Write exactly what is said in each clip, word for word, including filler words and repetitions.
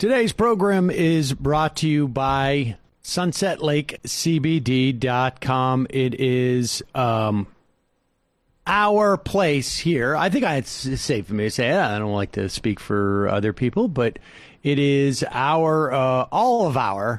Today's program is brought to you by Sunset Lake C B D dot com. It is um, our place here. I think it's safe for me to say it. I don't like to speak for other people, but it is our, uh, all of our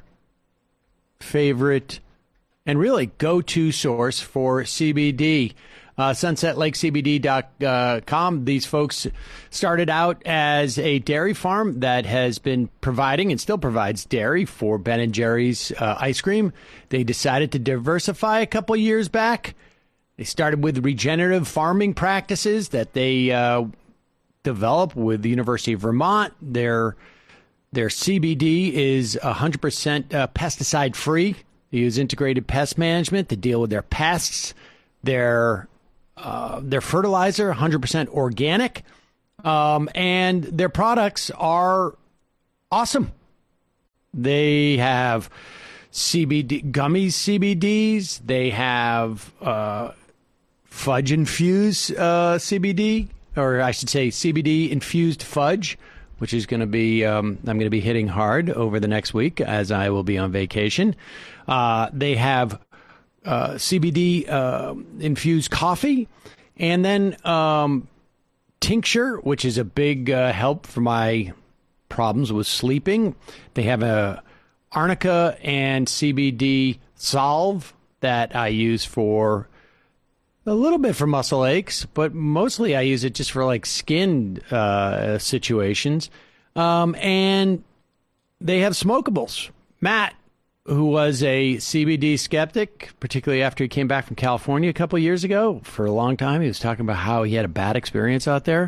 favorite and really go-to source for C B D. Uh, Sunset Lake C B D dot com. These folks started out as a dairy farm that has been providing and still provides dairy for Ben and Jerry's uh, ice cream. They decided to diversify a couple years back. They started with regenerative farming practices that they uh, developed with the University of Vermont. Their their C B D is one hundred percent uh, pesticide free. They use integrated pest management to deal with their pests. Their Uh, their fertilizer, one hundred percent organic, um, and their products are awesome. They have C B D gummies, C B Ds. They have uh, fudge infused uh, C B D, or I should say C B D infused fudge, which is going to be um, I'm going to be hitting hard over the next week as I will be on vacation. Uh, they have Uh, C B D uh, infused coffee, and then um, tincture, which is a big uh, help for my problems with sleeping. They have a arnica and C B D salve that I use for a little bit for muscle aches, but mostly I use it just for like skin uh, situations. Um, and they have smokables. Matt, who was a C B D skeptic, particularly after he came back from California a couple of years ago. For a long time, he was talking about how he had a bad experience out there.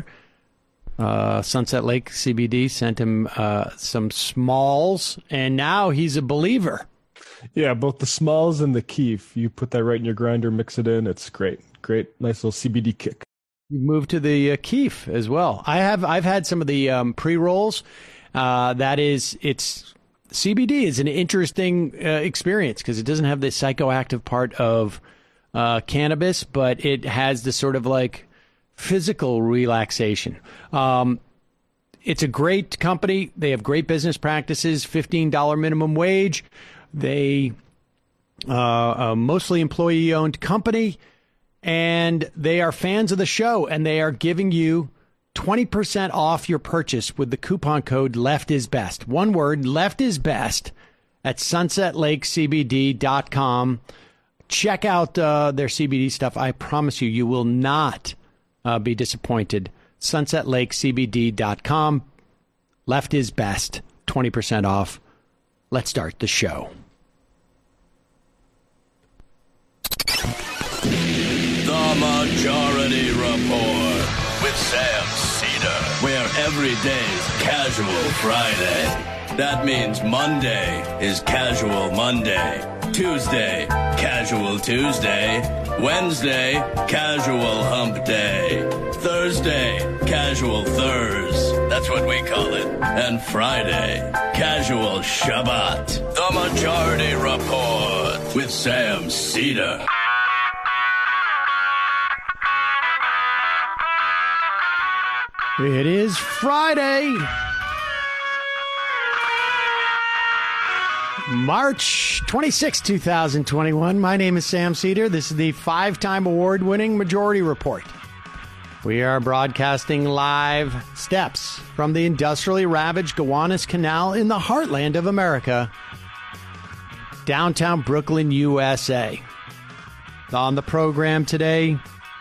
Uh, Sunset Lake C B D sent him uh, some smalls, and now he's a believer. Yeah, both the smalls and the keef. You put that right in your grinder, mix it in. It's great. Great, nice little C B D kick. You moved to the uh, keef as well. I have. I've had some of the um, pre-rolls. Uh, that is, it's... C B D is an interesting uh, experience because it doesn't have the psychoactive part of uh, cannabis, but it has this sort of like physical relaxation. Um, it's a great company. They have great business practices, fifteen dollars minimum wage. They uh, a mostly employee-owned company, and they are fans of the show, and they are giving you twenty percent off your purchase with the coupon code LEFTISBEST. One word, LEFTISBEST, at Sunset Lake C B D dot com. Check out uh, their C B D stuff. I promise you, you will not uh, be disappointed. Sunset Lake C B D dot com. LEFTISBEST, twenty percent off. Let's start the show. The Majority Report with Sam Cedar, where every day's Casual Friday. That means Monday is Casual Monday, Tuesday, Casual Tuesday, Wednesday, Casual Hump Day, Thursday, Casual Thurs, that's what we call it, and Friday, Casual Shabbat. The Majority Report with Sam Cedar. It is Friday, March twenty-sixth, twenty twenty-one. My name is Sam Cedar. This is the five-time award-winning Majority Report. We are broadcasting live steps from the industrially ravaged Gowanus Canal in the heartland of America, downtown Brooklyn, U S A. On the program today,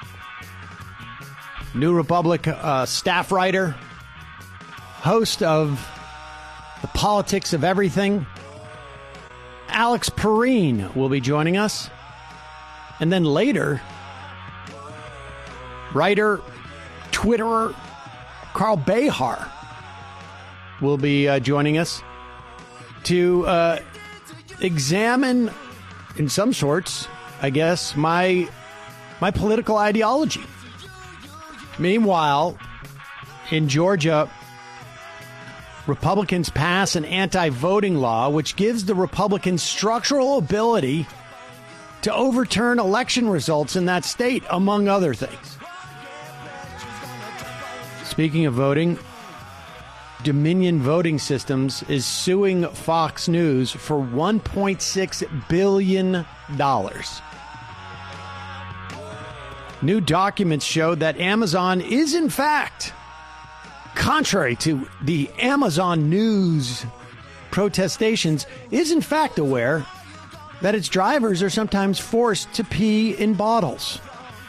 New Republic uh, staff writer, host of The Politics of Everything, Alex Perrine will be joining us. And then later, writer, Twitterer, Carl Behar will be uh, joining us to uh, examine, in some sorts, I guess, my my political ideology. Meanwhile, in Georgia, Republicans pass an anti-voting law which gives the Republicans structural ability to overturn election results in that state, among other things. Speaking of voting, Dominion Voting Systems is suing Fox News for one point six billion dollars. New documents show that Amazon is, in fact, contrary to the Amazon News protestations, is in fact aware that its drivers are sometimes forced to pee in bottles.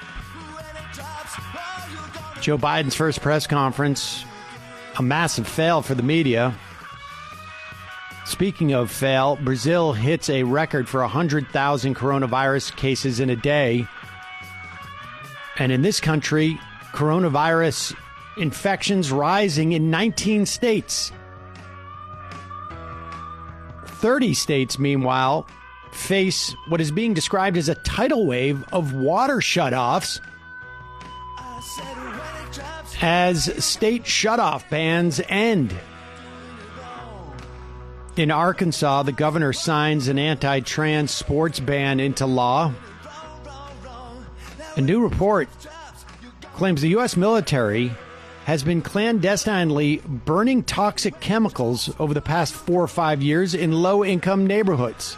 Joe Biden's first press conference, a massive fail for the media. Speaking of fail, Brazil hits a record for one hundred thousand coronavirus cases in a day. And in this country, coronavirus infections rising in nineteen states. thirty states, meanwhile, face what is being described as a tidal wave of water shutoffs as state shutoff bans end. In Arkansas, the governor signs an anti-trans sports ban into law. A new report claims the U S military has been clandestinely burning toxic chemicals over the past four or five years in low-income neighborhoods.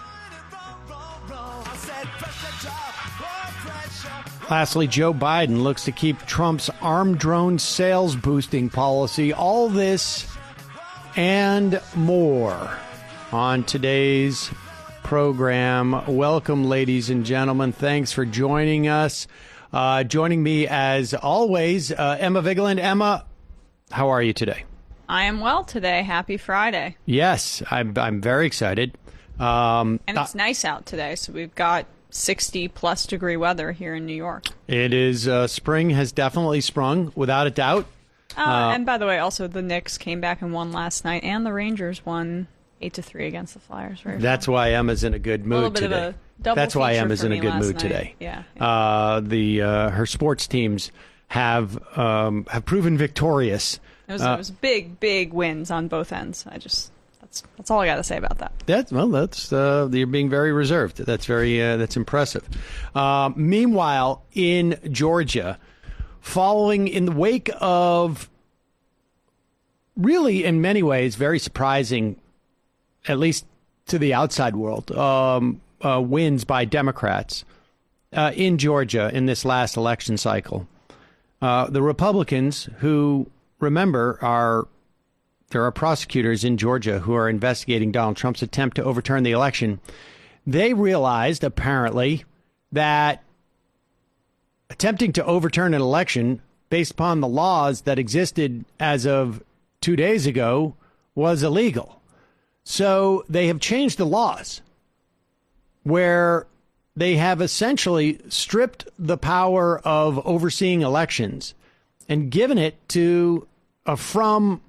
Lastly, Joe Biden looks to keep Trump's armed drone sales boosting policy. All this and more on today's program. Welcome, ladies and gentlemen. Thanks for joining us. Uh, joining me, as always, uh, Emma Vigeland. Emma, how are you today? I am well today. Happy Friday. Yes, I'm, I'm very excited. Um, and it's uh, nice out today, so we've got sixty plus degree weather here in New York. It is, uh, spring has definitely sprung, without a doubt. Uh, uh, and by the way, also the Knicks came back and won last night, and the Rangers won eight to three against the Flyers. Very That's fun. Why Emma's in a good mood a little bit today. Of a double That's why Emma's in a good mood night. today. Yeah. yeah. Uh, the uh, her sports teams have um, have proven victorious. It was, uh, it was big, big wins on both ends. I just that's that's all I got to say about that. That's well, that's uh, you're being very reserved. That's very uh, that's impressive. Uh, meanwhile, in Georgia, following in the wake of really, in many ways, very surprising, at least to the outside world, um, uh, wins by Democrats uh, in Georgia in this last election cycle. Uh, the Republicans, who, remember, are there are prosecutors in Georgia who are investigating Donald Trump's attempt to overturn the election. They realized, apparently, that attempting to overturn an election based upon the laws that existed as of two days ago was illegal. So they have changed the laws where they have essentially stripped the power of overseeing elections and given it to uh, from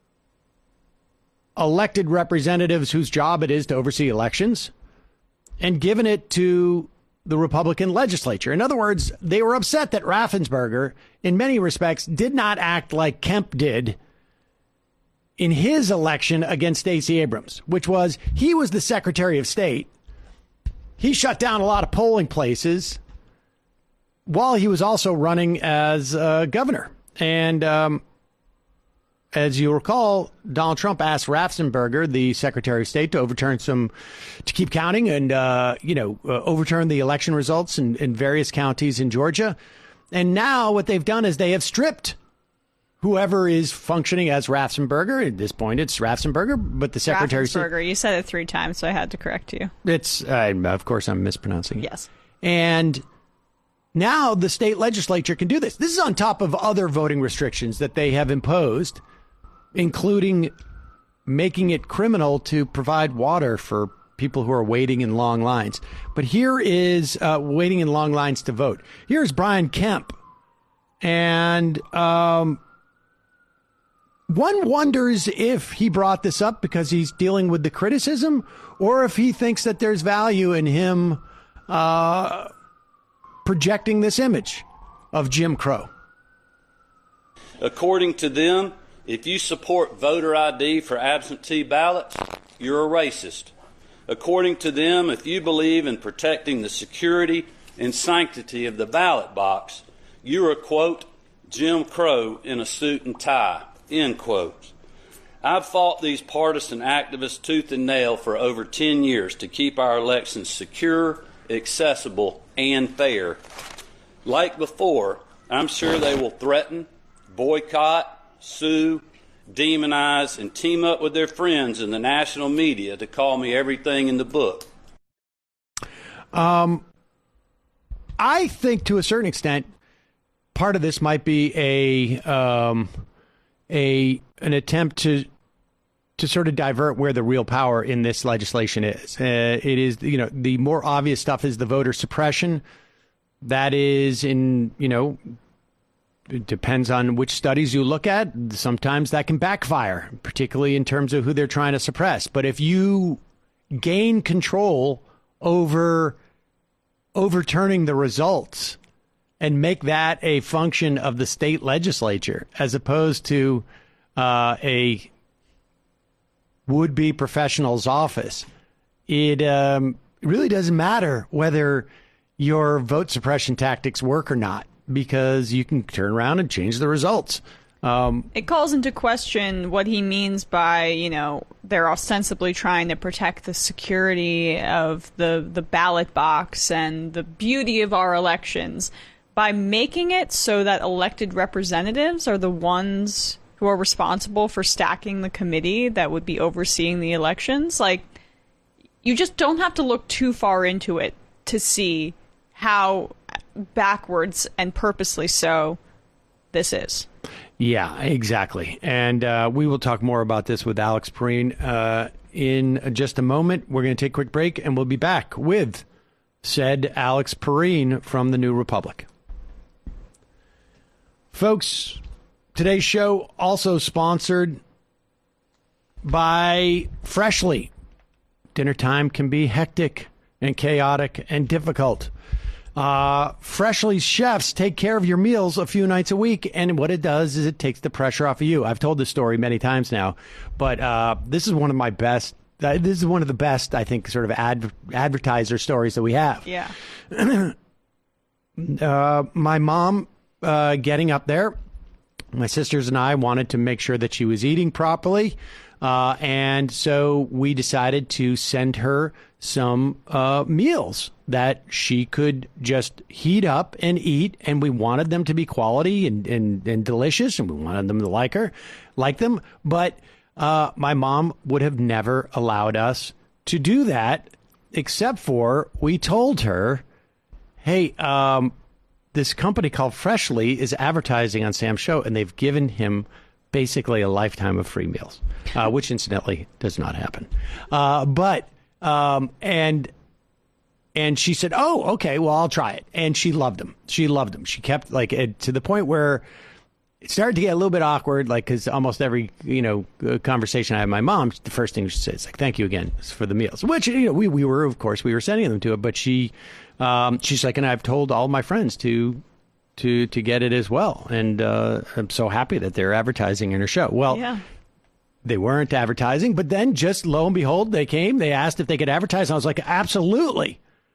elected representatives whose job it is to oversee elections and given it to the Republican legislature. In other words, they were upset that Raffensperger, in many respects, did not act like Kemp did in his election against Stacey Abrams, which was he was the Secretary of State. He shut down a lot of polling places while he was also running as uh, governor. And um, as you recall, Donald Trump asked Raffensperger, the Secretary of State, to overturn some, to keep counting and, uh, you know, uh, overturn the election results in, in various counties in Georgia. And now what they've done is they have stripped whoever is functioning as Raffensperger. At this point, it's Raffensperger, but the Secretary... Raffensperger, you said it three times, so I had to correct you. It's, uh, of course, I'm mispronouncing it. Yes. And now the state legislature can do this. This is on top of other voting restrictions that they have imposed, including making it criminal to provide water for people who are waiting in long lines. But here is uh, waiting in long lines to vote. Here's Brian Kemp. And... um one wonders if he brought this up because he's dealing with the criticism or if he thinks that there's value in him uh, projecting this image of Jim Crow. According to them, if you support voter I D for absentee ballots, you're a racist. According to them, if you believe in protecting the security and sanctity of the ballot box, you're a, quote, Jim Crow in a suit and tie. End quotes. I've fought these partisan activists tooth and nail for over ten years to keep our elections secure, accessible, and fair. Like before, I'm sure they will threaten, boycott, sue, demonize, and team up with their friends in the national media to call me everything in the book. Um, I think to a certain extent, part of this might be a um, a an attempt to to sort of divert where the real power in this legislation is. Uh, it is, you know, the more obvious stuff is the voter suppression. That is in, you know, it depends on which studies you look at. Sometimes that can backfire, particularly in terms of who they're trying to suppress. But if you gain control over overturning the results and make that a function of the state legislature as opposed to uh, a would-be professional's office, it um, really doesn't matter whether your vote suppression tactics work or not, because you can turn around and change the results. Um, it calls into question what he means by, you know, they're ostensibly trying to protect the security of the, the ballot box and the beauty of our elections by making it so that elected representatives are the ones who are responsible for stacking the committee that would be overseeing the elections. Like, you just don't have to look too far into it to see how backwards and purposely so this is. Yeah, exactly. And uh, we will talk more about this with Alex Perrine uh, in just a moment. We're going to take a quick break, and we'll be back with said Alex Perrine from the New Republic. Folks, today's show also sponsored by Freshly. Dinner time can be hectic and chaotic and difficult. Uh, Freshly's chefs take care of your meals a few nights a week, and what it does is it takes the pressure off of you. I've told this story many times now, but uh, this is one of my best. Uh, this is one of the best, I think, sort of ad- advertiser stories that we have. Yeah. uh, my mom uh, getting up there, my sisters and I wanted to make sure that she was eating properly, uh, and so we decided to send her some uh, meals that she could just heat up and eat, and we wanted them to be quality and, and, and delicious, and we wanted them to like her, like them. But uh, my mom would have never allowed us to do that, except for we told her, hey, um, this company called Freshly is advertising on Sam's show, and they've given him basically a lifetime of free meals, uh, which incidentally does not happen. Uh, but um, and and she said, "Oh, okay, well, I'll try it." And she loved them. She loved them. She kept like it, to the point where it started to get a little bit awkward, like because almost every you know conversation I had with my mom, the first thing she said is like, "Thank you again for the meals," which you know we we were of course we were sending them to her, but she um, she's like, and I've told all my friends to. to to get it as well, and uh, I'm so happy that they're advertising in her show. Well, yeah. They weren't advertising, but then just lo and behold, they came. They asked if they could advertise, and I was like, absolutely.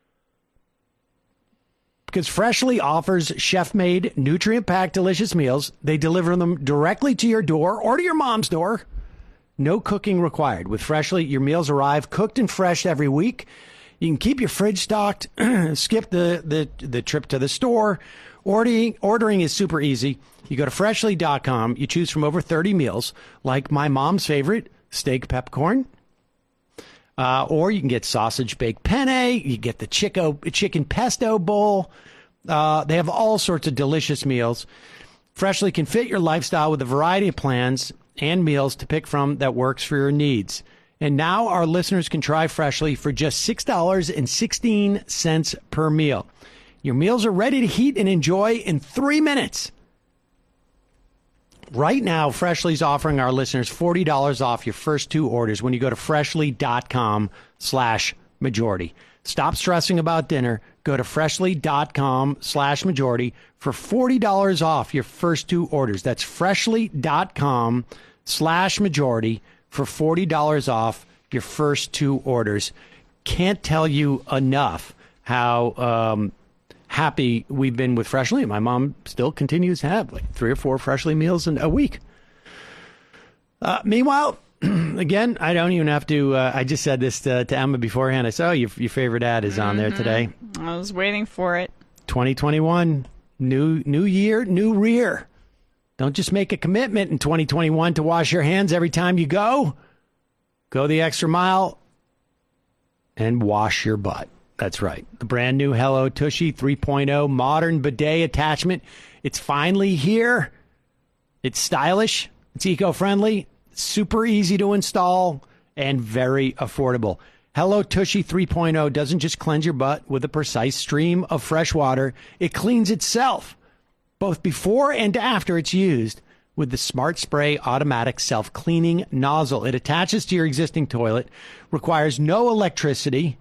Because Freshly offers chef-made, nutrient-packed, delicious meals. They deliver them directly to your door or to your mom's door. No cooking required. With Freshly, your meals arrive cooked and fresh every week. You can keep your fridge stocked, skip the, the, the trip to the store. Ordering, ordering is super easy. You go to freshly dot com. You choose from over thirty meals, like my mom's favorite, steak peppercorn. Uh, or you can get sausage baked penne. You get the chico, chicken pesto bowl. Uh, they have all sorts of delicious meals. Freshly can fit your lifestyle with a variety of plans and meals to pick from that works for your needs. And now our listeners can try Freshly for just six dollars and sixteen cents per meal. Your meals are ready to heat and enjoy in three minutes. Right now, Freshly's offering our listeners forty dollars off your first two orders when you go to freshly dot com slash majority. Stop stressing about dinner. Go to freshly dot com slash majority for forty dollars off your first two orders. That's freshly dot com slash majority for forty dollars off your first two orders. Can't tell you enough how um, happy we've been with Freshly. My mom still continues to have like three or four Freshly meals in a week. Uh, meanwhile, again, I don't even have to. Uh, I just said this to, to Emma beforehand. I said, oh, your, your favorite ad is on there today. I was waiting for it. twenty twenty-one, new new year, new rear. Don't just make a commitment in twenty twenty-one to wash your hands every time you go. Go the extra mile and wash your butt. That's right. The brand new Hello Tushy three point oh modern bidet attachment. It's finally here. It's stylish. It's eco-friendly. Super easy to install and very affordable. Hello Tushy three point oh doesn't just cleanse your butt with a precise stream of fresh water. It cleans itself, both before and after it's used, with the Smart Spray automatic self-cleaning nozzle. It attaches to your existing toilet, requires no electricity,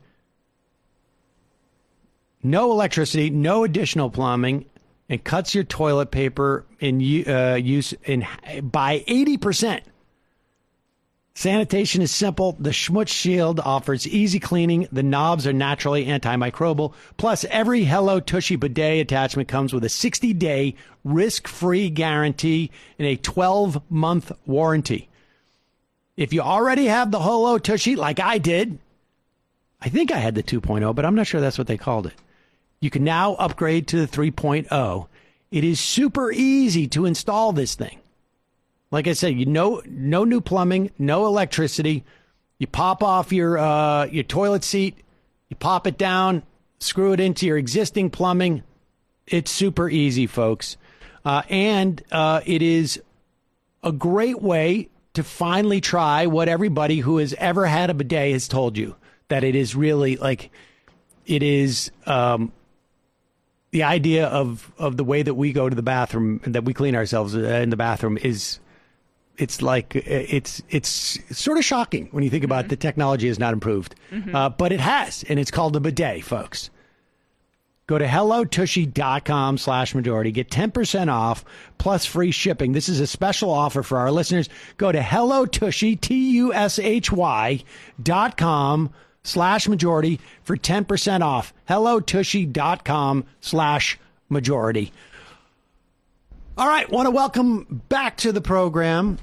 no electricity, no additional plumbing, and cuts your toilet paper in uh, use in by eighty percent. Sanitation is simple. The Schmutz Shield offers easy cleaning. The knobs are naturally antimicrobial. Plus, every Hello Tushy bidet attachment comes with a sixty-day risk-free guarantee and a twelve-month warranty. If you already have the Hello Tushy, like I did, I think I had the two point oh, but I'm not sure that's what they called it. You can now upgrade to the three point oh. It is super easy to install this thing. Like I said, you know, no new plumbing, no electricity. You pop off your uh, your toilet seat, you pop it down, screw it into your existing plumbing. It's super easy, folks. Uh, and uh, it is a great way to finally try what everybody who has ever had a bidet has told you, that it is really like, it is um, the idea of, of the way that we go to the bathroom, that we clean ourselves in the bathroom is... It's like it's it's sort of shocking when you think about mm-hmm. the technology has not improved, mm-hmm. uh, but it has, and it's called a bidet, folks. Go to hellotushy.com slash majority. Get ten percent off plus free shipping. This is a special offer for our listeners. Go to hellotushy, T U S H Y dot com slash majority for ten percent off. hellotushy.com slash majority. All right, want to welcome back to the program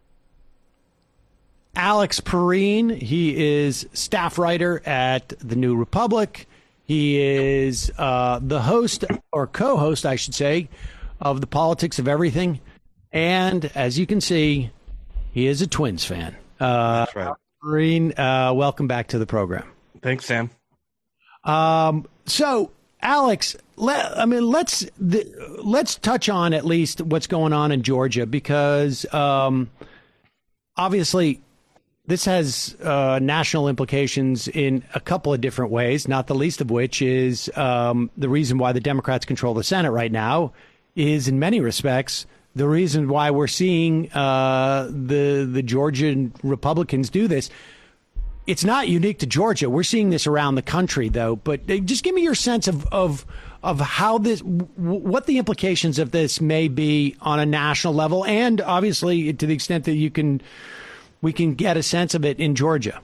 Alex Perrine. He is staff writer at The New Republic. He is uh, the host, or co-host, I should say, of The Politics of Everything. And as you can see, he is a Twins fan. Uh, That's right. Perrine, uh, welcome back to the program. Thanks, Sam. Um, so, Alex, let, I mean, let's the, let's touch on at least what's going on in Georgia, because um, obviously this has uh, national implications in a couple of different ways, not the least of which is um, the reason why the Democrats control the Senate right now is, in many respects, the reason why we're seeing uh, the the Georgian Republicans do this. It's not unique to Georgia. We're seeing this around the country, though. But just give me your sense of of of how this, what the implications of this may be on a national level, and obviously to the extent that you can, we can get a sense of it in Georgia.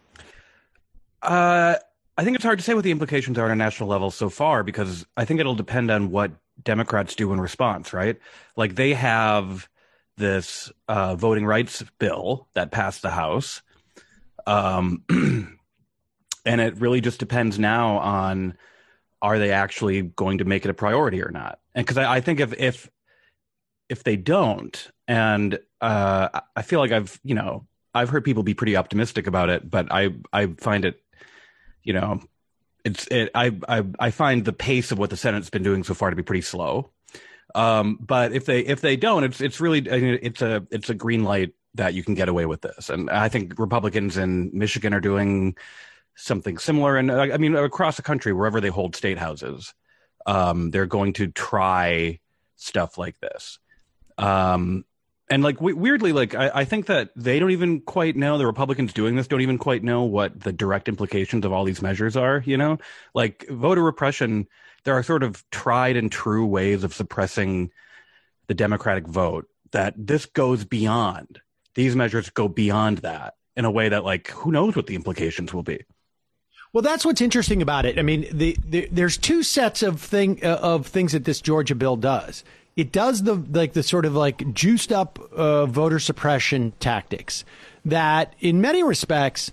Uh, I think it's hard to say what the implications are on a national level so far, because I think it'll depend on what Democrats do in response, right? Like, they have this uh, voting rights bill that passed the House. Um, and it really just depends now on, are they actually going to make it a priority or not? And because I, I think if, if, if they don't, and uh, I feel like I've, you know, I've heard people be pretty optimistic about it, but I, I find it, you know, it's, it, I, I, I find the pace of what the Senate's been doing so far to be pretty slow. Um, but if they, if they don't, it's, it's really, I mean, it's a, it's a green light that you can get away with this. And I think Republicans in Michigan are doing something similar. And I mean, across the country, wherever they hold state houses, um, they're going to try stuff like this. Um, and like, w- weirdly, like, I, I think that they don't even quite know, the Republicans doing this don't even quite know what the direct implications of all these measures are, you know, like voter repression. There are sort of tried and true ways of suppressing the Democratic vote that this goes beyond. These measures go beyond that in a way that, like, who knows what the implications will be. Well, that's what's interesting about it. I mean, the, the, there's two sets of thing uh, of things that this Georgia bill does. it does the like the sort of like juiced up uh, voter suppression tactics that in many respects,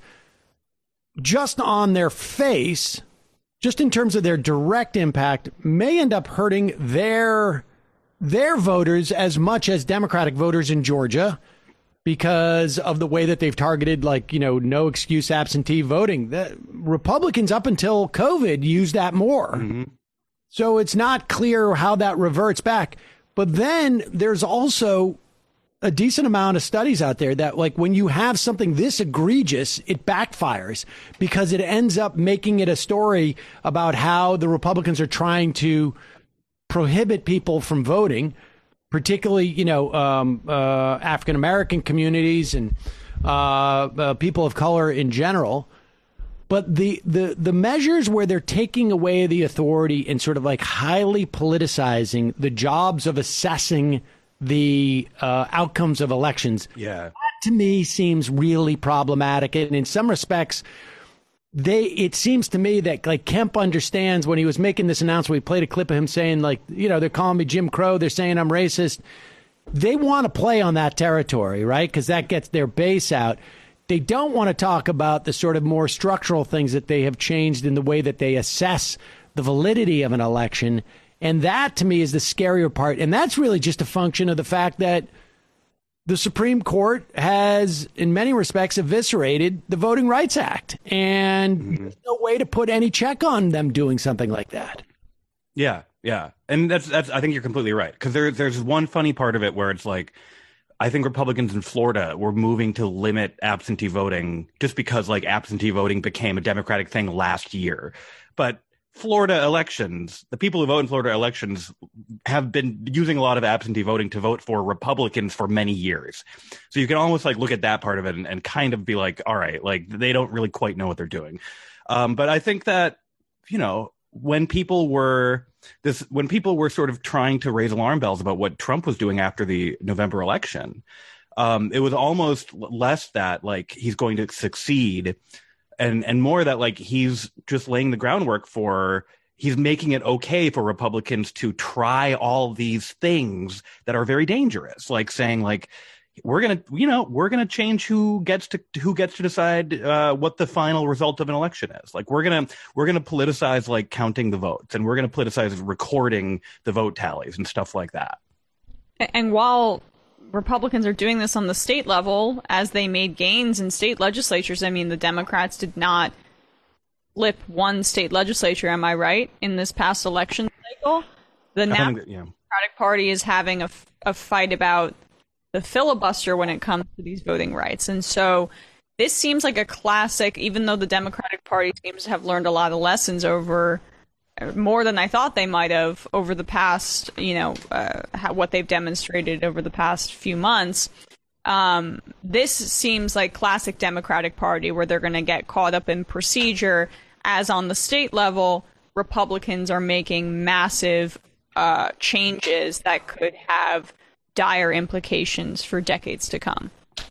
just on their face, just in terms of their direct impact, may end up hurting their their voters as much as Democratic voters in Georgia because of the way that they've targeted, like, you know, no excuse absentee voting. The Republicans up until COVID used that more. Mm-hmm. So it's not clear how that reverts back. But then there's also a decent amount of studies out there that, like, when you have something this egregious, it backfires because it ends up making it a story about how the Republicans are trying to prohibit people from voting, particularly, you know, um, uh, African-American communities and uh, uh, people of color in general. But the, the, the measures where they're taking away the authority and sort of like highly politicizing the jobs of assessing the uh, outcomes of elections, yeah, that to me seems really problematic. And in some respects, they it seems to me that like Kemp understands when he was making this announcement, we played a clip of him saying, like, you know, they're calling me Jim Crow, they're saying I'm racist. They want to play on that territory, right? Because that gets their base out. They don't want to talk about the sort of more structural things that they have changed in the way that they assess the validity of an election. And that, to me, is the scarier part. And that's really just a function of the fact that the Supreme Court has, in many respects, eviscerated the Voting Rights Act. And mm-hmm. there's no way to put any check on them doing something like that. Yeah, yeah. And that's, that's I think you're completely right. Because there, there's one funny part of it where it's like, I think Republicans in Florida were moving to limit absentee voting just because, like, absentee voting became a Democratic thing last year. But Florida elections, the people who vote in Florida elections have been using a lot of absentee voting to vote for Republicans for many years. So you can almost like look at that part of it and, and kind of be like, all right, like they don't really quite know what they're doing. Um, but I think that, you know, when people were this, when people were sort of trying to raise alarm bells about what Trump was doing after the November election, um, it was almost less that like he's going to succeed and, and more that like he's just laying the groundwork for, he's making it okay for Republicans to try all these things that are very dangerous, like saying like, we're going to, you know, we're going to change who gets to who gets to decide uh, what the final result of an election is. Like we're going to we're going to politicize like counting the votes, and we're going to politicize recording the vote tallies and stuff like that. And while Republicans are doing this on the state level, as they made gains in state legislatures, I mean, the Democrats did not flip one state legislature, am I right, in this past election cycle? The National that, yeah. Democratic Party is having a, a fight about the filibuster when it comes to these voting rights. And so this seems like a classic, even though the Democratic Party seems to have learned a lot of lessons over more than I thought they might have over the past, you know, uh, how, what they've demonstrated over the past few months. Um, this seems like classic Democratic Party where they're going to get caught up in procedure, as on the state level, Republicans are making massive uh, changes that could have dire implications for decades to come.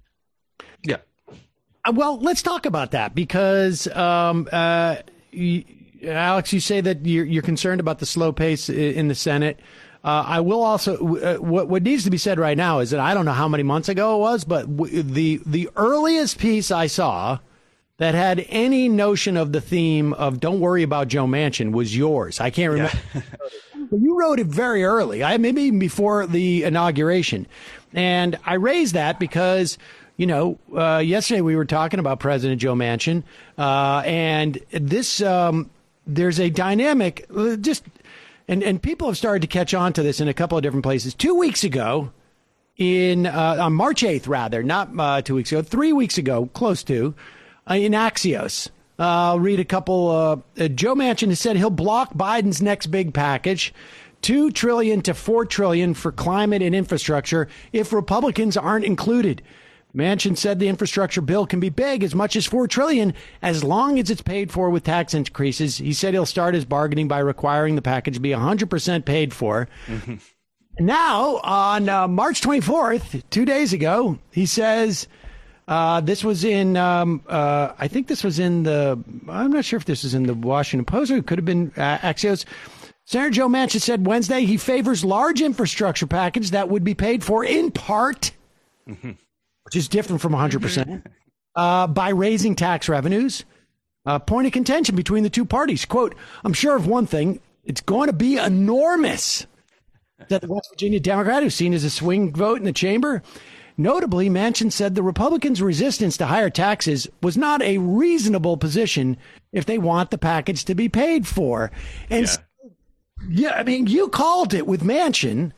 Yeah. Well, let's talk about that because, um, uh, you, Alex, you say that you're, you're concerned about the slow pace in the Senate. Uh, I will also, uh, what, what needs to be said right now is that I don't know how many months ago it was, but w- the, the earliest piece I saw that had any notion of the theme of don't worry about Joe Manchin was yours. I can't remember. Yeah. But you wrote it very early, I maybe even before the inauguration. And I raised that because, you know, uh, yesterday we were talking about President Joe Manchin. Uh, and this, um, there's a dynamic, uh, just, and, and people have started to catch on to this in a couple of different places. Two weeks ago, in uh, on March eighth, rather, not uh, two weeks ago, three weeks ago, close to, uh, in Axios. Uh, I'll read a couple. Uh, uh, Joe Manchin has said he'll block Biden's next big package, two trillion to four trillion for climate and infrastructure, if Republicans aren't included. Manchin said the infrastructure bill can be big, as much as four trillion, as long as it's paid for with tax increases. He said he'll start his bargaining by requiring the package be one hundred percent paid for. Mm-hmm. Now, on uh, March twenty-fourth, two days ago, he says. Uh, this was in, um, uh, I think this was in the, I'm not sure if this was in the Washington Post or it could have been uh, Axios. Senator Joe Manchin said Wednesday he favors large infrastructure package that would be paid for in part, mm-hmm. which is different from one hundred percent, uh, by raising tax revenues. Uh, point of contention between the two parties. Quote, I'm sure of one thing, it's going to be enormous. That the West Virginia Democrat, who's seen as a swing vote in the chamber. Notably, Manchin said the Republicans' resistance to higher taxes was not a reasonable position if they want the package to be paid for. And yeah, so, yeah I mean, you called it with Manchin.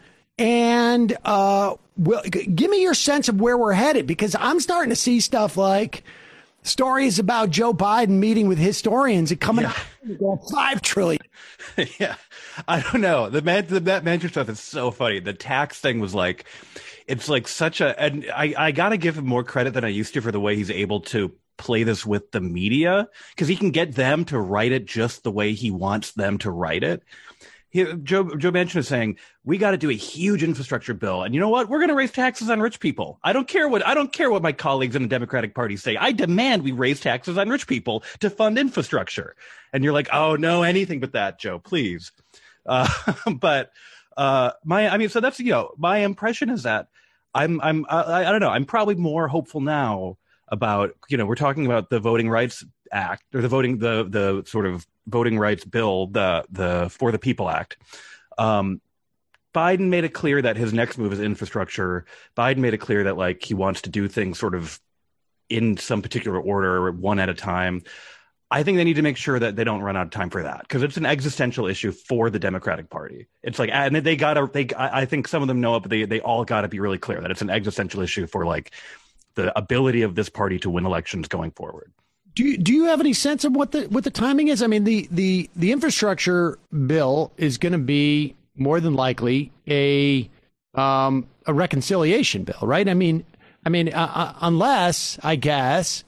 And uh, well, give me your sense of where we're headed, because I'm starting to see stuff like stories about Joe Biden meeting with historians and coming yeah. up five trillion. Yeah, I don't know. The man, the Manchin stuff is so funny. The tax thing was like, it's like such a, and I, I got to give him more credit than I used to for the way he's able to play this with the media, because he can get them to write it just the way he wants them to write it. He, Joe, Joe Manchin is saying, we got to do a huge infrastructure bill. And you know what? We're going to raise taxes on rich people. I don't care what I don't care what my colleagues in the Democratic Party say. I demand we raise taxes on rich people to fund infrastructure. And you're like, oh, no, anything but that, Joe, please. Uh, but uh, my I mean, so that's, you know, my impression is that I'm I'm I, I don't know. I'm probably more hopeful now about, you know, we're talking about the Voting Rights Act, or the voting the the sort of voting rights bill, the the For the People Act. Um, Biden made it clear that his next move is infrastructure. Biden made it clear that, like, he wants to do things sort of in some particular order, one at a time. I think they need to make sure that they don't run out of time for that, because it's an existential issue for the Democratic Party. It's like, and they gotta, they, I think some of them know it, but they, they all gotta be really clear that it's an existential issue for, like, the ability of this party to win elections going forward. Do you, do you have any sense of what the what the timing is? I mean, the the, the infrastructure bill is going to be more than likely a um, a reconciliation bill, right? I mean, I mean, uh, uh, unless I guess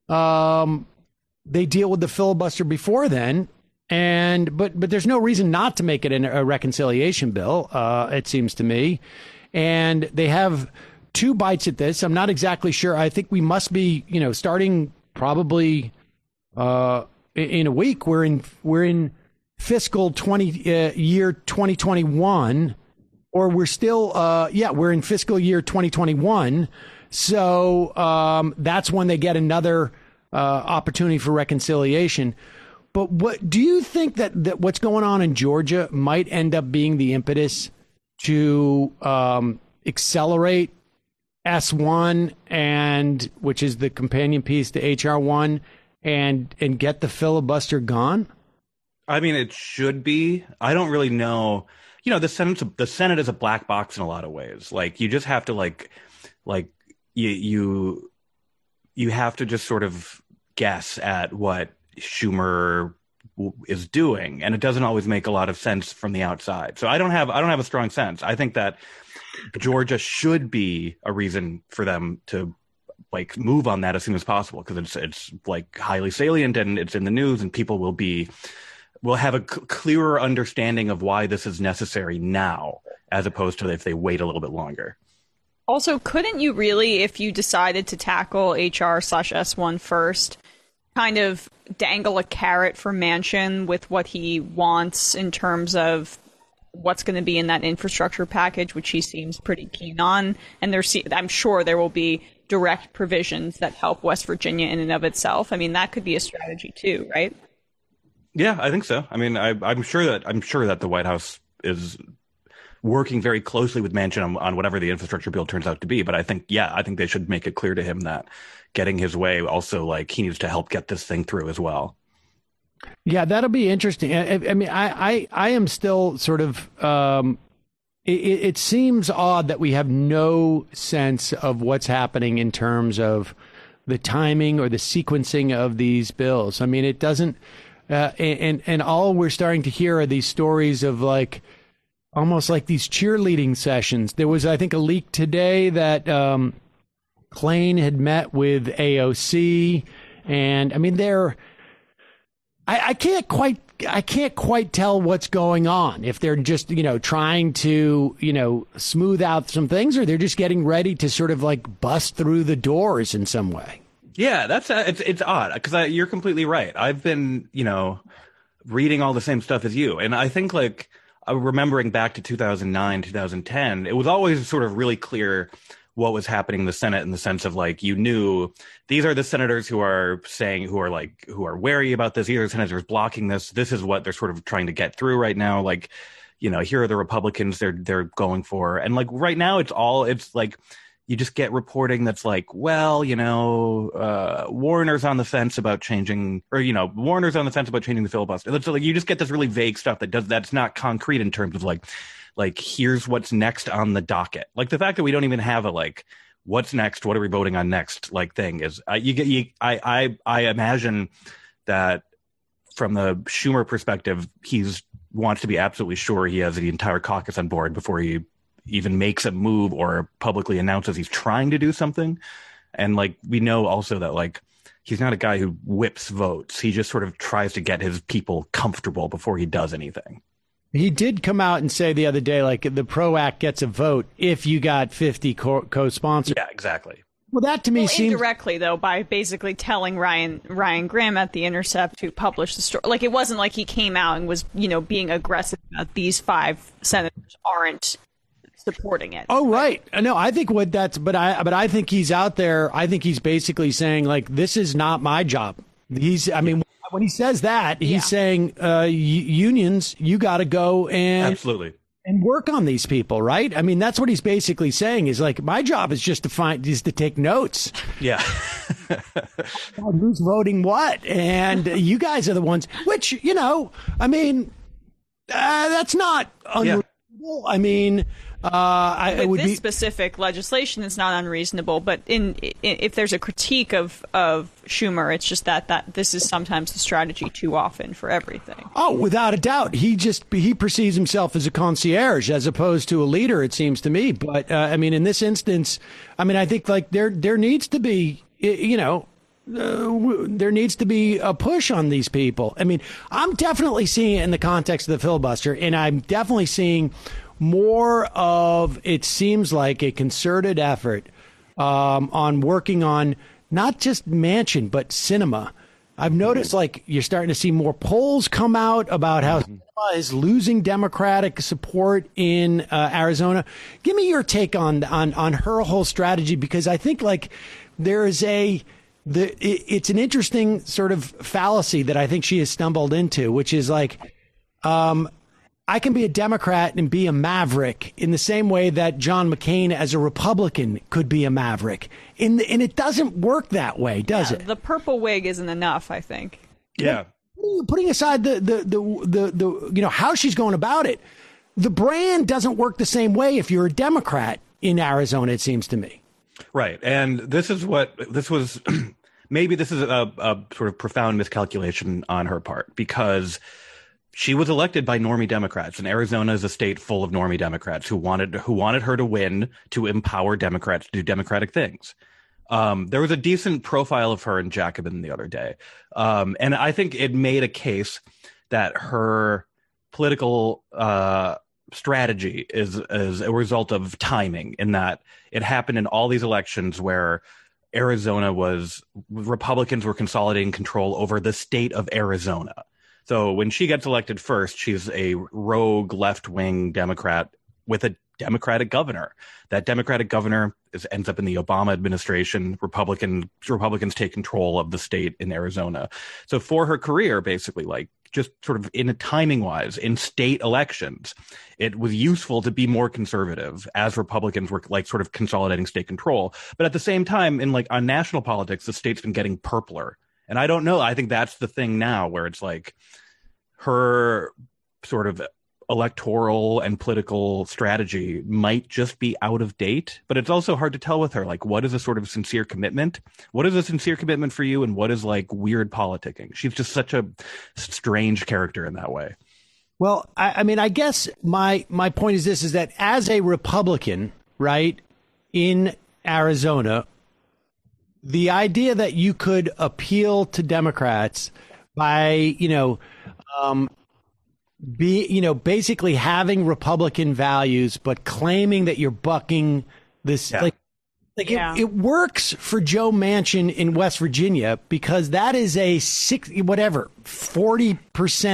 um, they deal with the filibuster before then, and but but there's no reason not to make it an, a reconciliation bill. Uh, it seems to me, and they have two bites at this. I'm not exactly sure. I think we must be, you know, starting. Probably uh, in a week. We're in we're in fiscal twenty uh, year twenty twenty-one, or we're still uh, yeah we're in fiscal year twenty twenty-one. So um, that's when they get another uh, opportunity for reconciliation. But what do you think that, that what's going on in Georgia might end up being the impetus to um, accelerate S one, and which is the companion piece to H R one, and and get the filibuster gone? I mean, it should be. I don't really know. You know, the Senate the Senate is a black box in a lot of ways. Like, you just have to like like you you you have to just sort of guess at what Schumer is doing, and it doesn't always make a lot of sense from the outside. So I don't have I don't have a strong sense. I think that Georgia should be a reason for them to, like, move on that as soon as possible, because it's it's like highly salient and it's in the news, and people will be will have a c- clearer understanding of why this is necessary now, as opposed to if they wait a little bit longer. Also, couldn't you really, if you decided to tackle H R slash S one first, kind of dangle a carrot for Manchin with what he wants in terms of what's going to be in that infrastructure package, which he seems pretty keen on? And there's, I'm sure there will be direct provisions that help West Virginia in and of itself. I mean, that could be a strategy too, right? Yeah, I think so. I mean, I, I'm sure that I'm sure that the White House is working very closely with Manchin on, on whatever the infrastructure bill turns out to be. But I think, yeah, I think they should make it clear to him that getting his way also, like, he needs to help get this thing through as well. Yeah, that'll be interesting. I, I mean, I, I, I am still sort of, um, it, it seems odd that we have no sense of what's happening in terms of the timing or the sequencing of these bills. I mean, it doesn't, uh, and, and all we're starting to hear are these stories of, like, almost like these cheerleading sessions. There was, I think, a leak today that um, Klain had met with A O C, and I mean, they're, I, I can't quite, I can't quite tell what's going on. If they're just, you know, trying to, you know, smooth out some things, or they're just getting ready to sort of, like, bust through the doors in some way. Yeah, that's uh, it's it's odd, because you're completely right. I've been, you know, reading all the same stuff as you. And I think like uh, remembering back to two thousand nine, two thousand ten, it was always sort of really clear what was happening in the Senate in the sense of like, you knew these are the senators who are saying, who are like, who are wary about this. These are the senators blocking this. This is what they're sort of trying to get through right now. Like, you know, here are the Republicans they're, they're going for. And like right now it's all, it's like, you just get reporting that's like, well, you know, uh, Warner's on the fence about changing, or, you know, Warner's on the fence about changing the filibuster. It's like, you just get this really vague stuff that does, that's not concrete in terms of like, like, here's what's next on the docket. Like the fact that we don't even have a, like, what's next? What are we voting on next? Like thing is, uh, you get, you, I, I, I imagine that from the Schumer perspective, he's wants to be absolutely sure he has the entire caucus on board before he even makes a move or publicly announces he's trying to do something. And like, we know also that like, he's not a guy who whips votes. He just sort of tries to get his people comfortable before he does anything. He did come out and say the other day, like, the PRO Act gets a vote if you got fifty co- co-sponsors. Yeah, exactly. Well, that to me well, seems indirectly, though, by basically telling Ryan Ryan Grimm at The Intercept to publish the story. Like, it wasn't like he came out and was, you know, being aggressive about these five senators aren't supporting it. Oh, right. No, I think what that's, but I, but I think he's out there. I think he's basically saying, like, this is not my job. He's, I mean, when he says that, he's Yeah. saying, uh, y- unions, you got to go and Absolutely. and work on these people, right? I mean, that's what he's basically saying is like, my job is just to find, is to take notes. Yeah. Who's voting what? And you guys are the ones, which, you know, I mean, uh, that's not unreasonable. I mean, uh, I, With it would this be specific legislation, it's not unreasonable. But in, in if there's a critique of of Schumer, it's just that that this is sometimes the strategy too often for everything. Oh, without a doubt. He just he perceives himself as a concierge as opposed to a leader, it seems to me. But uh, I mean, in this instance, I mean, I think like there there needs to be, you know, uh, there needs to be a push on these people. I mean, I'm definitely seeing it in the context of the filibuster, and I'm definitely seeing more of, it seems like, a concerted effort um, on working on not just Manchin, but cinema. I've noticed, like, you're starting to see more polls come out about how cinema is losing Democratic support in uh, Arizona. Give me your take on, on, on her whole strategy, because I think, like, there is a, the, it, it's an interesting sort of fallacy that I think she has stumbled into, which is like, um, I can be a Democrat and be a maverick in the same way that John McCain as a Republican could be a maverick. In the, and it doesn't work that way, does Yeah, it? the purple wig isn't enough, I think. Yeah. Putting aside the, the, the, the, the, you know, how she's going about it, the brand doesn't work the same way if you're a Democrat in Arizona, it seems to me. Right. And this is what this was. Maybe this is a, a sort of profound miscalculation on her part, because she was elected by normie Democrats, and Arizona is a state full of normie Democrats who wanted who wanted her to win to empower Democrats to do Democratic things. Um, there was a decent profile of her in Jacobin the other day, um, and I think it made a case that her political uh, strategy is is a result of timing, in that it happened in all these elections where Arizona was Republicans were consolidating control over the state of Arizona. So when she gets elected first, she's a rogue left-wing Democrat with a Democratic governor. That Democratic governor is, ends up in the Obama administration. Republican Republicans take control of the state in Arizona. So for her career, basically, like just sort of in a timing-wise, in state elections, it was useful to be more conservative as Republicans were like sort of consolidating state control. But at the same time, in like on national politics, the state's been getting purpler. And I don't know. I think that's the thing now, where it's like her sort of electoral and political strategy might just be out of date. But it's also hard to tell with her, like, what is a sort of sincere commitment? What is a sincere commitment for you? And what is like weird politicking? She's just such a strange character in that way. Well, I, I mean, I guess my my point is this, is that as a Republican, right, in Arizona, the idea that you could appeal to Democrats by, you know, um, be, you know, basically having Republican values, but claiming that you're bucking this, Yeah. like, like Yeah. it, it works for Joe Manchin in West Virginia, because that is a six, whatever, forty percent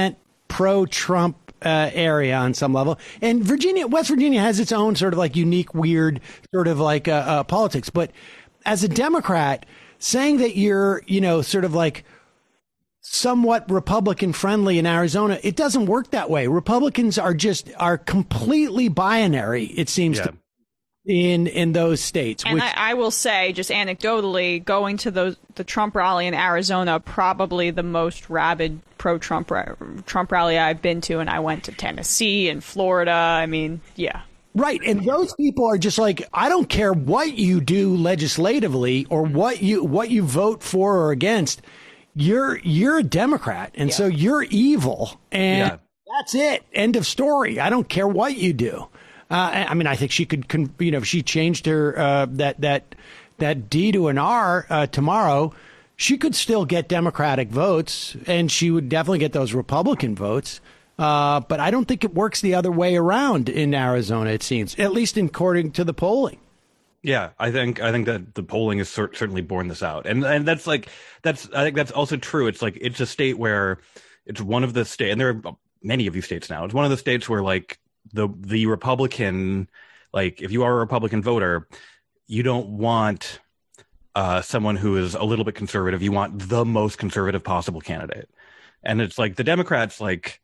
pro-Trump uh, area on some level. And Virginia, West Virginia has its own sort of like unique, weird sort of like uh, uh, politics. But as a Democrat, saying that you're, you know, sort of like somewhat Republican friendly in Arizona, it doesn't work that way. Republicans are just are completely binary, it seems Yeah. to in in those states. And which, I, I will say, just anecdotally, going to those the Trump rally in Arizona, probably the most rabid pro-Trump ra- Trump rally I've been to, and I went to Tennessee and Florida. I mean, yeah. right. And those people are just like, I don't care what you do legislatively or what you what you vote for or against. You're you're a Democrat, and Yeah. so you're evil, and Yeah. that's it. End of story. I don't care what you do. Uh, I mean, I think she could, con- you know, if she changed her uh, that that that D to an R uh, tomorrow, she could still get Democratic votes, and she would definitely get those Republican votes. Uh, but I don't think it works the other way around in Arizona. It seems, at least according to the polling. Yeah, I think I think that the polling has cer- certainly borne this out, and and that's like that's I think that's also true. It's like it's a state where it's one of the state, and there are many of these states now. It's one of the states where like the the Republican, like if you are a Republican voter, you don't want uh, someone who is a little bit conservative. You want the most conservative possible candidate, and it's like the Democrats like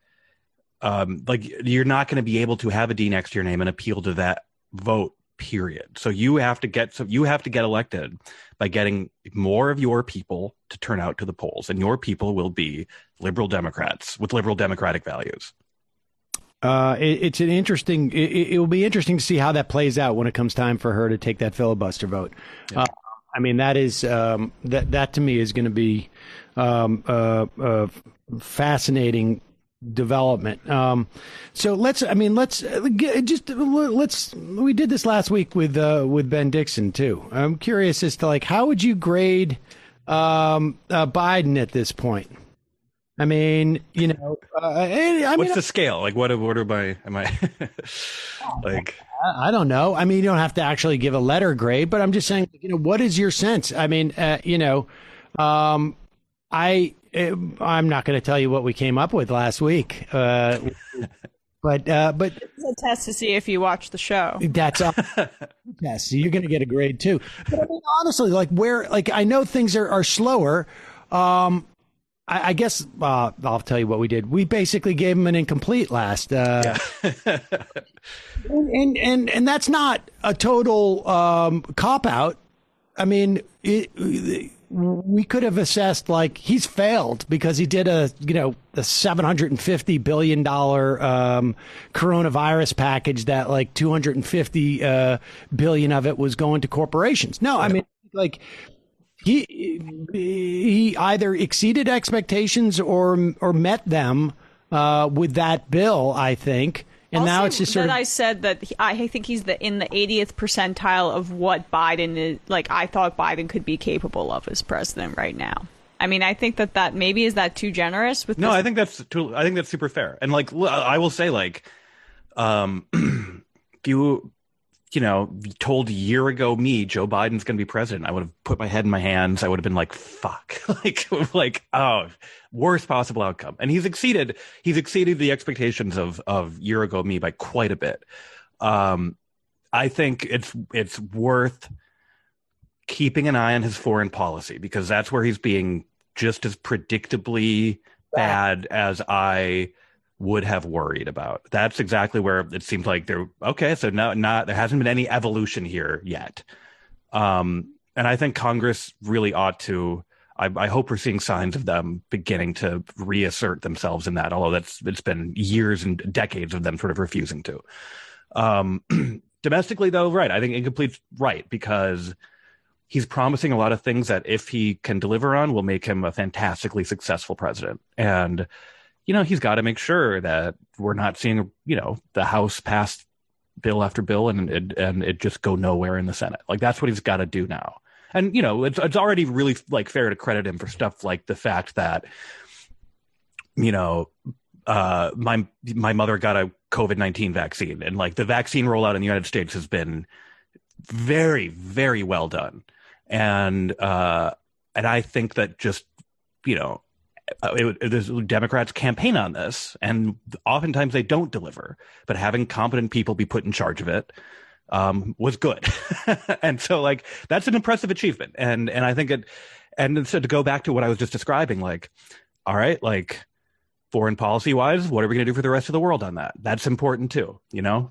um, like you're not going to be able to have a D next to your name and appeal to that vote. Period. So you have to get so you have to get elected by getting more of your people to turn out to the polls, and your people will be liberal Democrats with liberal democratic values. Uh, it, it's an interesting. It, it will be interesting to see how that plays out when it comes time for her to take that filibuster vote. Yeah. Uh, I mean, that is um, that that to me is going to be um, uh, uh, fascinating development. Um, so let's. I mean, let's uh, get, just let's. We did this last week with uh, with Ben Dixon too. I'm curious as to like how would you grade um, uh, Biden at this point? I mean, you know, uh, I, I What's mean, the scale? Like, what? What am I? Am I like? I don't know. I mean, you don't have to actually give a letter grade, but I'm just saying, you know, what is your sense? I mean, uh, you know, um, I I'm not going to tell you what we came up with last week, uh, but uh, but It's a test to see if you watch the show. that's a test. So you're going to get a grade too. But I mean, honestly, like where, like I know things are are slower. Um, I, I guess uh, I'll tell you what we did. We basically gave him an incomplete last. Uh, Yeah. And, and and and that's not a total um, cop out. I mean, it, we could have assessed like he's failed because he did a you know a seven hundred and fifty billion dollar um, coronavirus package that like two hundred and fifty uh, billion of it was going to corporations. No, I mean like he he either exceeded expectations or or met them uh, with that bill, I think. And I'll now say it's just sort that of. I said that he, I think he's the in the eightieth percentile of what Biden is like. I thought Biden could be capable of as president right now. I mean, I think that that maybe is that too generous with No, this? I think that's too, I think that's super fair. And like l- I will say, like, um, you you know told a year ago me Joe Biden's going to be president, I would have put my head in my hands. I would have been like, fuck, like like oh. Worst possible outcome, and he's exceeded he's exceeded the expectations of of year ago me by quite a bit. Um, I think it's it's worth keeping an eye on his foreign policy because that's where he's being just as predictably bad as I would have worried about. That's exactly where it seems like they're okay. So no, not there hasn't been any evolution here yet, um, and I think Congress really ought to. I, I hope we're seeing signs of them beginning to reassert themselves in that, although that's it's been years and decades of them sort of refusing to. Um, domestically, though, right, I think incomplete's right, because he's promising a lot of things that if he can deliver on will make him a fantastically successful president. And, you know, he's got to make sure that we're not seeing, you know, the House pass bill after bill and it, and it just go nowhere in the Senate. Like, that's what he's got to do now. And, you know, it's it's already really like fair to credit him for stuff like the fact that, you know, uh, my my mother got a COVID nineteen vaccine, and like the vaccine rollout in the United States has been very, very well done. And uh, and I think that just, you know, uh, it, it, Democrats campaign on this, and oftentimes they don't deliver. But having competent people be put in charge of it um, was good, and so like that's an impressive achievement. And and I think it, and so to go back to what I was just describing, like, all right, like foreign policy wise, what are we going to do for the rest of the world on that? That's important too, you know.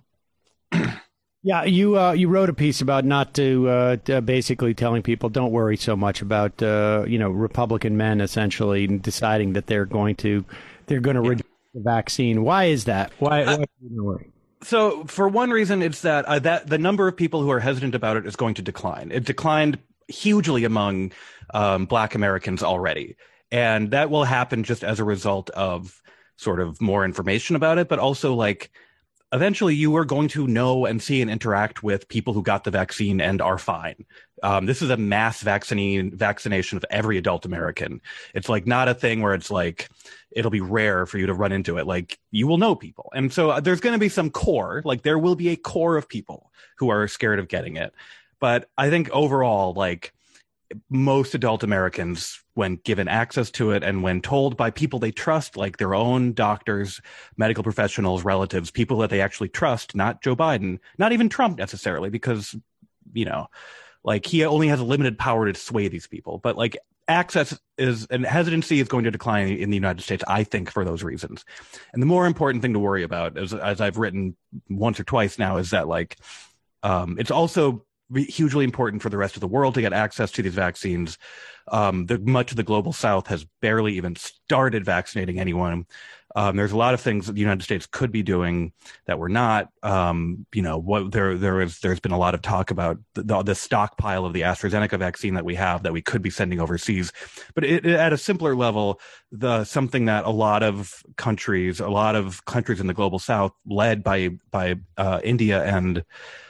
Yeah, you uh, you wrote a piece about not to, uh, to basically telling people don't worry so much about uh, you know Republican men essentially deciding that they're going to they're going to yeah. reject the vaccine. Why is that? Why? why uh, don't worry? So for one reason, it's that uh, that the number of people who are hesitant about it is going to decline. It declined hugely among um, Black Americans already, and that will happen just as a result of sort of more information about it, but also like. Eventually, you are going to know and see and interact with people who got the vaccine and are fine. Um, this is a mass vaccine vaccination of every adult American. It's like not a thing where it's like it'll be rare for you to run into it. Like you will know people. And so uh, there's going to be some core, like there will be a core of people who are scared of getting it. But I think overall, like most adult Americans, when given access to it and when told by people they trust, like their own doctors, medical professionals, relatives, people that they actually trust, not Joe Biden, not even Trump necessarily, because, you know, like he only has a limited power to sway these people. But like access is and hesitancy is going to decline in the United States, I think, for those reasons. And the more important thing to worry about, as, as I've written once or twice now, is that like um, it's also hugely important for the rest of the world to get access to these vaccines. Um, the, much of the global South has barely even started vaccinating anyone. Um, there's a lot of things that the United States could be doing that we're not. Um, you know, what there there is there's been a lot of talk about the, the, the stockpile of the AstraZeneca vaccine that we have that we could be sending overseas. But it, it, at a simpler level, the something that a lot of countries, a lot of countries in the global South, led by by uh, India and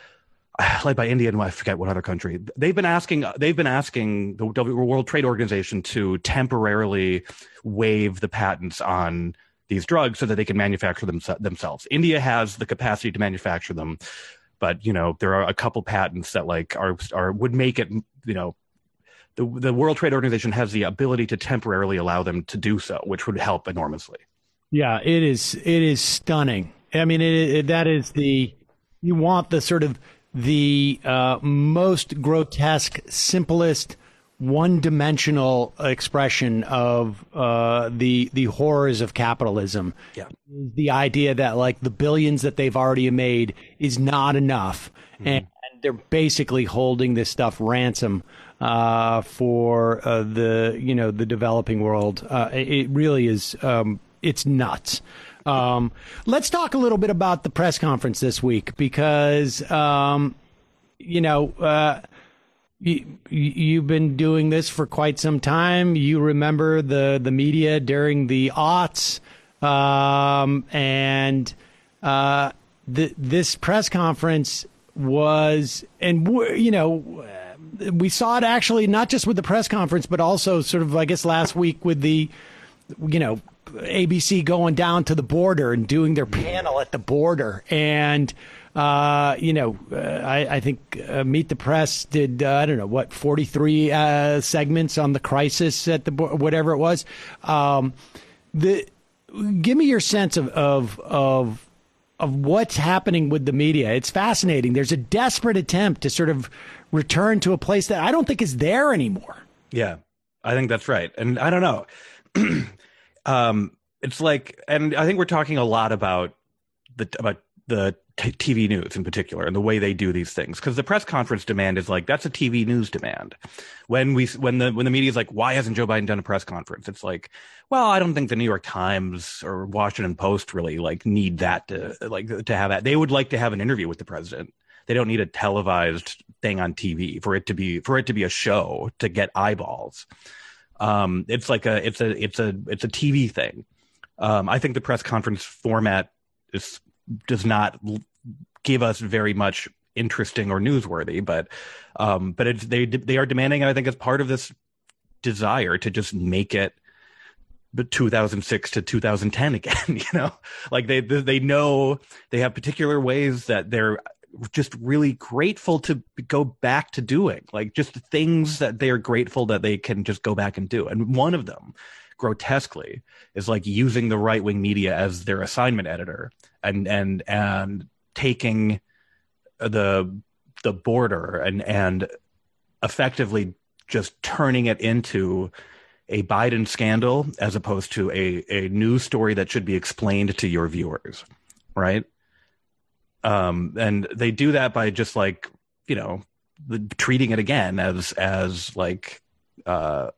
led by India and I forget what other country, they've been asking, they've been asking the World Trade Organization to temporarily waive the patents on these drugs so that they can manufacture them themselves. India has the capacity to manufacture them, but you know there are a couple patents that like are are would make it, you know, the the World Trade Organization has the ability to temporarily allow them to do so, which would help enormously. Yeah, it is. It is stunning. I mean, it, it, that is the you want the sort of the uh, most grotesque, simplest, one-dimensional expression of uh, the the horrors of capitalism. Yeah. The idea that like the billions that they've already made is not enough, mm-hmm. and, and they're basically holding this stuff ransom uh, for uh, the you know the developing world. Uh, it really is. Um, it's nuts. Um, let's talk a little bit about the press conference this week because, um, you know, uh, you, you've been doing this for quite some time. You remember the, the media during the aughts, um, and uh, the, this press conference was, and, you know, we saw it actually not just with the press conference, but also sort of, I guess, last week with the, you know, A B C going down to the border and doing their panel at the border. And, uh, you know, uh, I, I think uh, Meet the Press did, uh, I don't know, what, forty-three uh, segments on the crisis at the border, whatever it was. Um, the give me your sense of, of, of, of what's happening with the media. It's fascinating. There's a desperate attempt to sort of return to a place that I don't think is there anymore. Yeah, I think that's right. And I don't know. Um, it's like, and I think we're talking a lot about the about the t- T V news in particular and the way they do these things, because the press conference demand is like that's a T V news demand. When we when the when the media is like, why hasn't Joe Biden done a press conference? It's like, well, I don't think the New York Times or Washington Post really like need that to like to have that. They would like to have an interview with the president. They don't need a televised thing on T V for it to be for it to be a show to get eyeballs. Um, it's like a, it's a, it's a, it's a T V thing. Um, I think the press conference format is, does not give us very much interesting or newsworthy, but, um, but it's, they, they are demanding, and I think it's part of this desire to just make it the two thousand six to two thousand ten again, you know, like they, they know they have particular ways that they're just really grateful to go back to doing, like just things that they are grateful that they can just go back and do. And one of them grotesquely is like using the right wing media as their assignment editor and and and taking the the border and and effectively just turning it into a Biden scandal as opposed to a a news story that should be explained to your viewers, right? Um, and they do that by just like, you know, the, treating it again as as like uh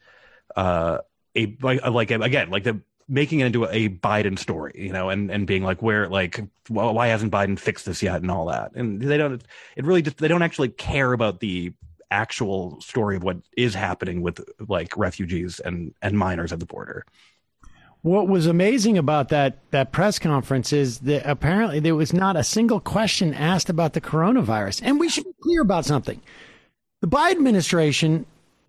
uh a like, like again like the making it into a Biden story, you know, and and being like, where like, well, why hasn't Biden fixed this yet and all that, and they don't it really just they don't actually care about the actual story of what is happening with like refugees and and minors at the border. What was amazing about that that press conference is that apparently there was not a single question asked about the coronavirus. And we should be clear about something. The Biden administration,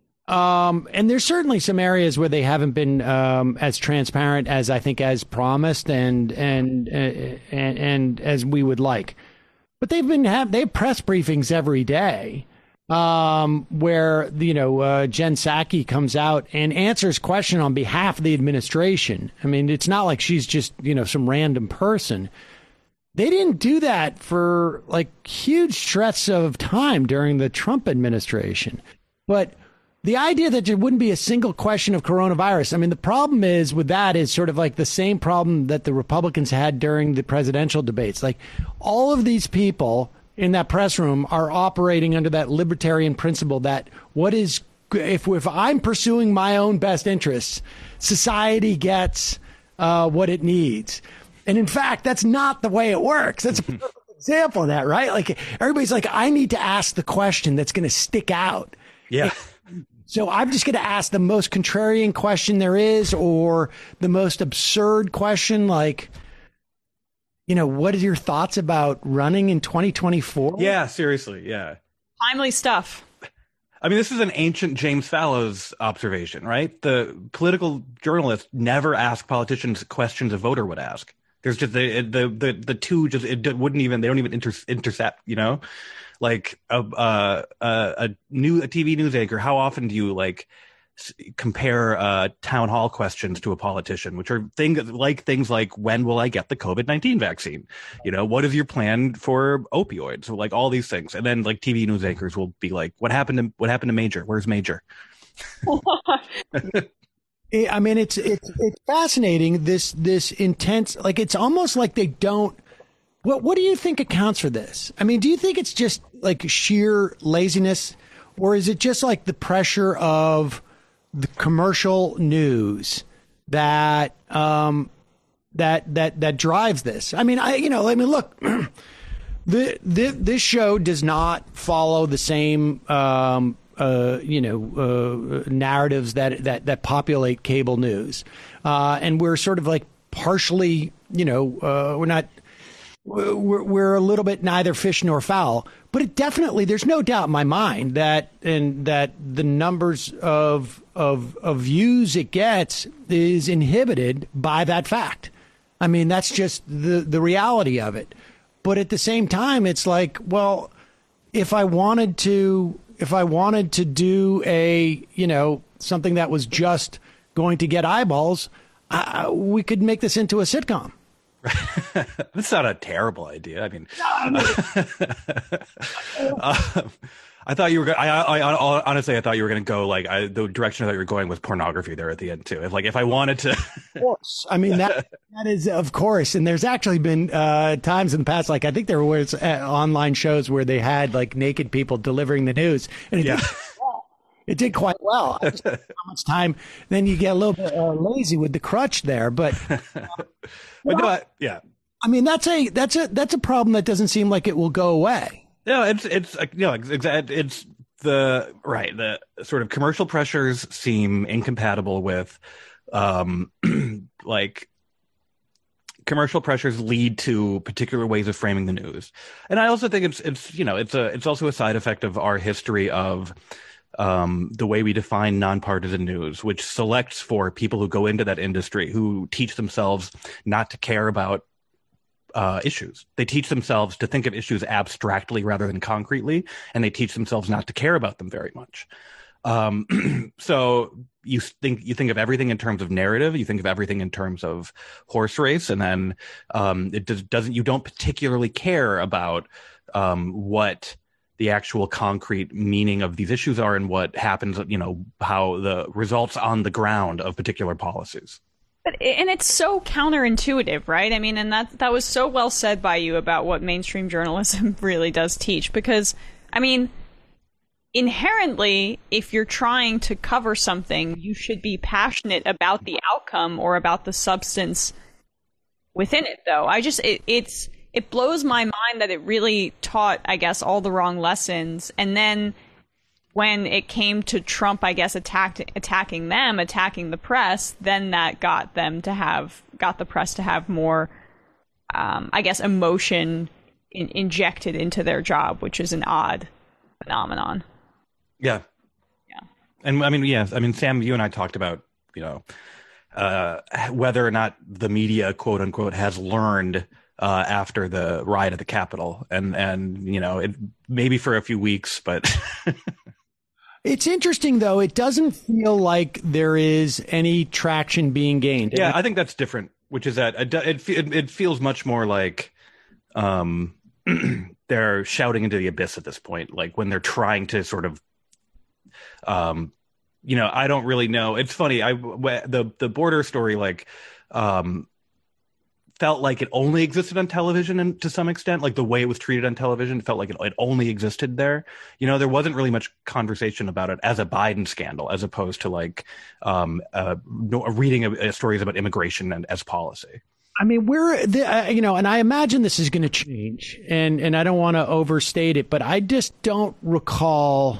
um, and there's certainly some areas where they haven't been um, as transparent as I think as promised and and uh, and, and as we would like. But they've been have they have press briefings every day. Um, where, you know, uh, Jen Psaki comes out and answers question on behalf of the administration. I mean, it's not like she's just, you know, some random person. They didn't do that for like huge stretches of time during the Trump administration. But the idea that there wouldn't be a single question of coronavirus, I mean, the problem is with that is sort of like the same problem that the Republicans had during the presidential debates. Like all of these people in that press room are operating under that libertarian principle that what is if if I'm pursuing my own best interests, society gets uh, what it needs. And in fact, that's not the way it works. That's a perfect example of that, right? Like everybody's like, I need to ask the question that's going to stick out. Yeah. So I'm just going to ask the most contrarian question there is, or the most absurd question, like, you know, what are your thoughts about running in twenty twenty-four? Yeah, seriously. Yeah. Timely stuff. I mean, this is an ancient James Fallows observation, right? The political journalists never ask politicians questions a voter would ask. There's just the the the, the two just it wouldn't even they don't even inter- intercept, you know, like a, a a new a T V news anchor. How often do you like compare uh, town hall questions to a politician, which are things like things like when will I get the COVID nineteen vaccine? You know, what is your plan for opioids? So like all these things, and then like T V news anchors will be like, what happened to what happened to Major? Where's Major? I mean, it's it's it's fascinating. This this intense, like it's almost like they don't. What what do you think accounts for this? I mean, do you think it's just like sheer laziness, or is it just like the pressure of the commercial news that um, that that that drives this? I mean, I you know, I mean, look, the, the this show does not follow the same um, uh, you know uh, narratives that that that populate cable news, uh, and we're sort of like partially, you know, uh, we're not. We're, we're a little bit neither fish nor fowl, but it definitely, there's no doubt in my mind that and that the numbers of of of views it gets is inhibited by that fact. I mean, that's just the the reality of it. But at the same time, it's like, well, if I wanted to, if I wanted to do a, you know, something that was just going to get eyeballs, uh, we could make this into a sitcom. That's not a terrible idea. I mean, uh, I thought you were going. I, I, I honestly, I thought you were going to go like I, the direction I thought you were going was pornography there at the end too. If like if I wanted to, of course. I mean that that is of course. And there's actually been uh, times in the past, like I think there was uh, online shows where they had like naked people delivering the news, and it, yeah. did, it did quite well. I just don't know how much time? Then you get a little bit uh, lazy with the crutch there, but. Uh, But no, I, yeah, I mean that's a that's a that's a problem that doesn't seem like it will go away. No, it's it's you know exactly it's the right the sort of commercial pressures seem incompatible with, um, like commercial pressures lead to particular ways of framing the news, and I also think it's it's you know it's a it's also a side effect of our history of. Um, the way we define nonpartisan news, which selects for people who go into that industry, who teach themselves not to care about uh, issues. They teach themselves to think of issues abstractly rather than concretely, and they teach themselves not to care about them very much. Um, so you think you think of everything in terms of narrative, you think of everything in terms of horse race, and then um, it does, doesn't. You don't particularly care about um, what the actual concrete meaning of these issues are and what happens. You know, how the results on the ground of particular policies. But and it's so counterintuitive, right? I mean, and that that was so well said by you about what mainstream journalism really does teach, because I mean, inherently, if you're trying to cover something, you should be passionate about the outcome or about the substance within it, though. I just, it, it's, it blows my mind that it really taught, I guess, all the wrong lessons. And then when it came to Trump, I guess, attacked, attacking them, attacking the press, then that got them to have, got the press to have more, um, I guess, emotion in, injected into their job, which is an odd phenomenon. Yeah. Yeah. And I mean, yes, I mean, Sam, you and I talked about, you know, uh, whether or not the media, quote unquote, has learned uh, after the riot at the Capitol. And, and, you know, it maybe for a few weeks, but. It's interesting, though. It doesn't feel like there is any traction being gained. Yeah, I think that's different, which is that it, it, it feels much more like, um, they're shouting into the abyss at this point, like when they're trying to sort of, um, you know, I don't really know. It's funny. I the the border story, like, um, felt like it only existed on television, and to some extent, like the way it was treated on television, felt like it, it only existed there. You know, there wasn't really much conversation about it as a Biden scandal, as opposed to like um, uh, reading uh, stories about immigration and as policy. I mean, we're, the, uh, you know, and I imagine this is going to change, and, and I don't want to overstate it, but I just don't recall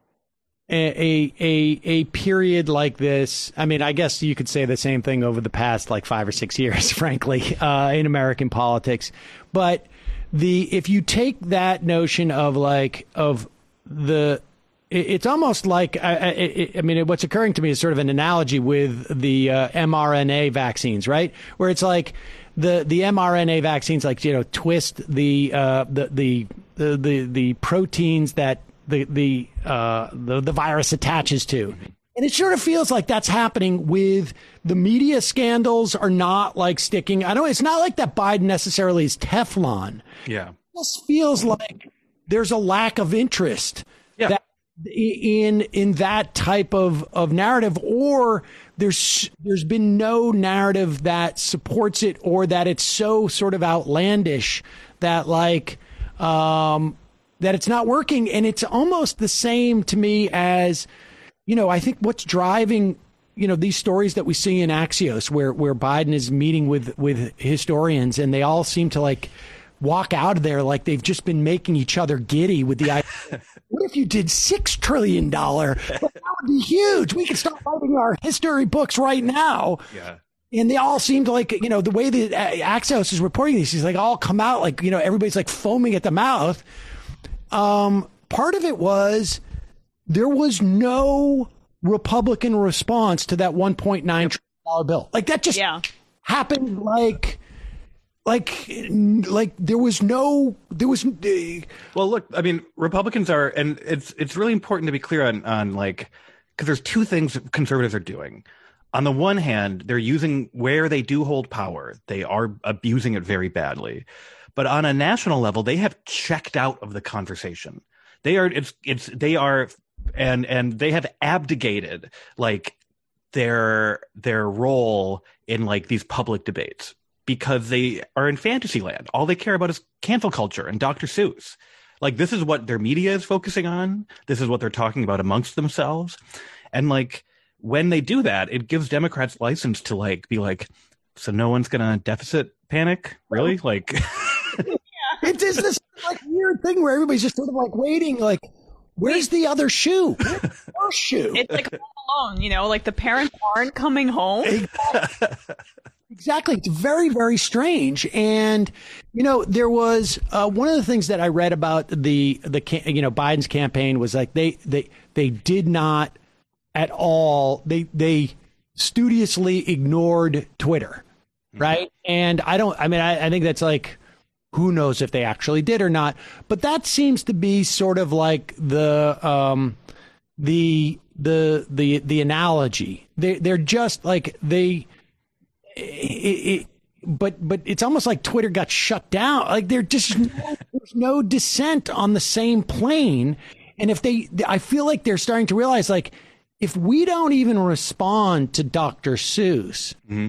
a, a, a period like this. I mean, I guess you could say the same thing over the past like five or six years, frankly, uh, in American politics. But the, if you take that notion of like, of the, it's almost like, I, I, I mean, what's occurring to me is sort of an analogy with the uh, mRNA vaccines, right? Where it's like the, the mRNA vaccines, like, you know, twist the uh, the, the the the the proteins that the the uh, the the virus attaches to, and it sort of feels like that's happening with the media scandals are not like sticking. I know it's not like that Biden necessarily is Teflon. Yeah, it just feels like there's a lack of interest. Yeah. That, in in that type of, of narrative, or there's there's been no narrative that supports it, or that it's so sort of outlandish that like um, that it's not working. And it's almost the same to me as, you know, I think what's driving, you know, these stories that we see in Axios where where Biden is meeting with with historians, and they all seem to like walk out of there like they've just been making each other giddy with the idea. What if you did six trillion dollars? That would be huge. We could start writing our history books right now. Yeah. And they all seemed like, you know, the way that Axios is reporting these, he's like all come out like, you know, everybody's like foaming at the mouth. Um, part of it was there was no Republican response to that one point nine trillion dollars bill. Like that just yeah. happened like... Like, like there was no, there was. Uh, well, look, I mean, Republicans are, and it's it's really important to be clear on on like, because there's two things conservatives are doing. On the one hand, they're using where they do hold power, they are abusing it very badly. But on a national level, they have checked out of the conversation. They are, it's it's they are, and and they have abdicated like their their role in like these public debates, because they are in fantasy land. All they care about is cancel culture and Doctor Seuss. Like, this is what their media is focusing on. This is what they're talking about amongst themselves. And like, when they do that, it gives Democrats license to like, be like, so no one's going to deficit panic? Really? Like, it's just this like weird thing where everybody's just sort of like waiting, like, where's the other shoe? Where's the first shoe? It's like Home Alone, you know, like the parents aren't coming home. Exactly. It's very, very strange. And, you know, there was uh, one of the things that I read about the, the you know, Biden's campaign was like they they they did not at all. They they studiously ignored Twitter. Right. Mm-hmm. And I don't I mean, I, I think that's like, who knows if they actually did or not. But that seems to be sort of like the um, the the the the analogy. They they're just like they. It, it, but but it's almost like Twitter got shut down. Like there just no, there's no descent on the same plane. And if they, I feel like they're starting to realize, like, if we don't even respond to Doctor Seuss, mm-hmm.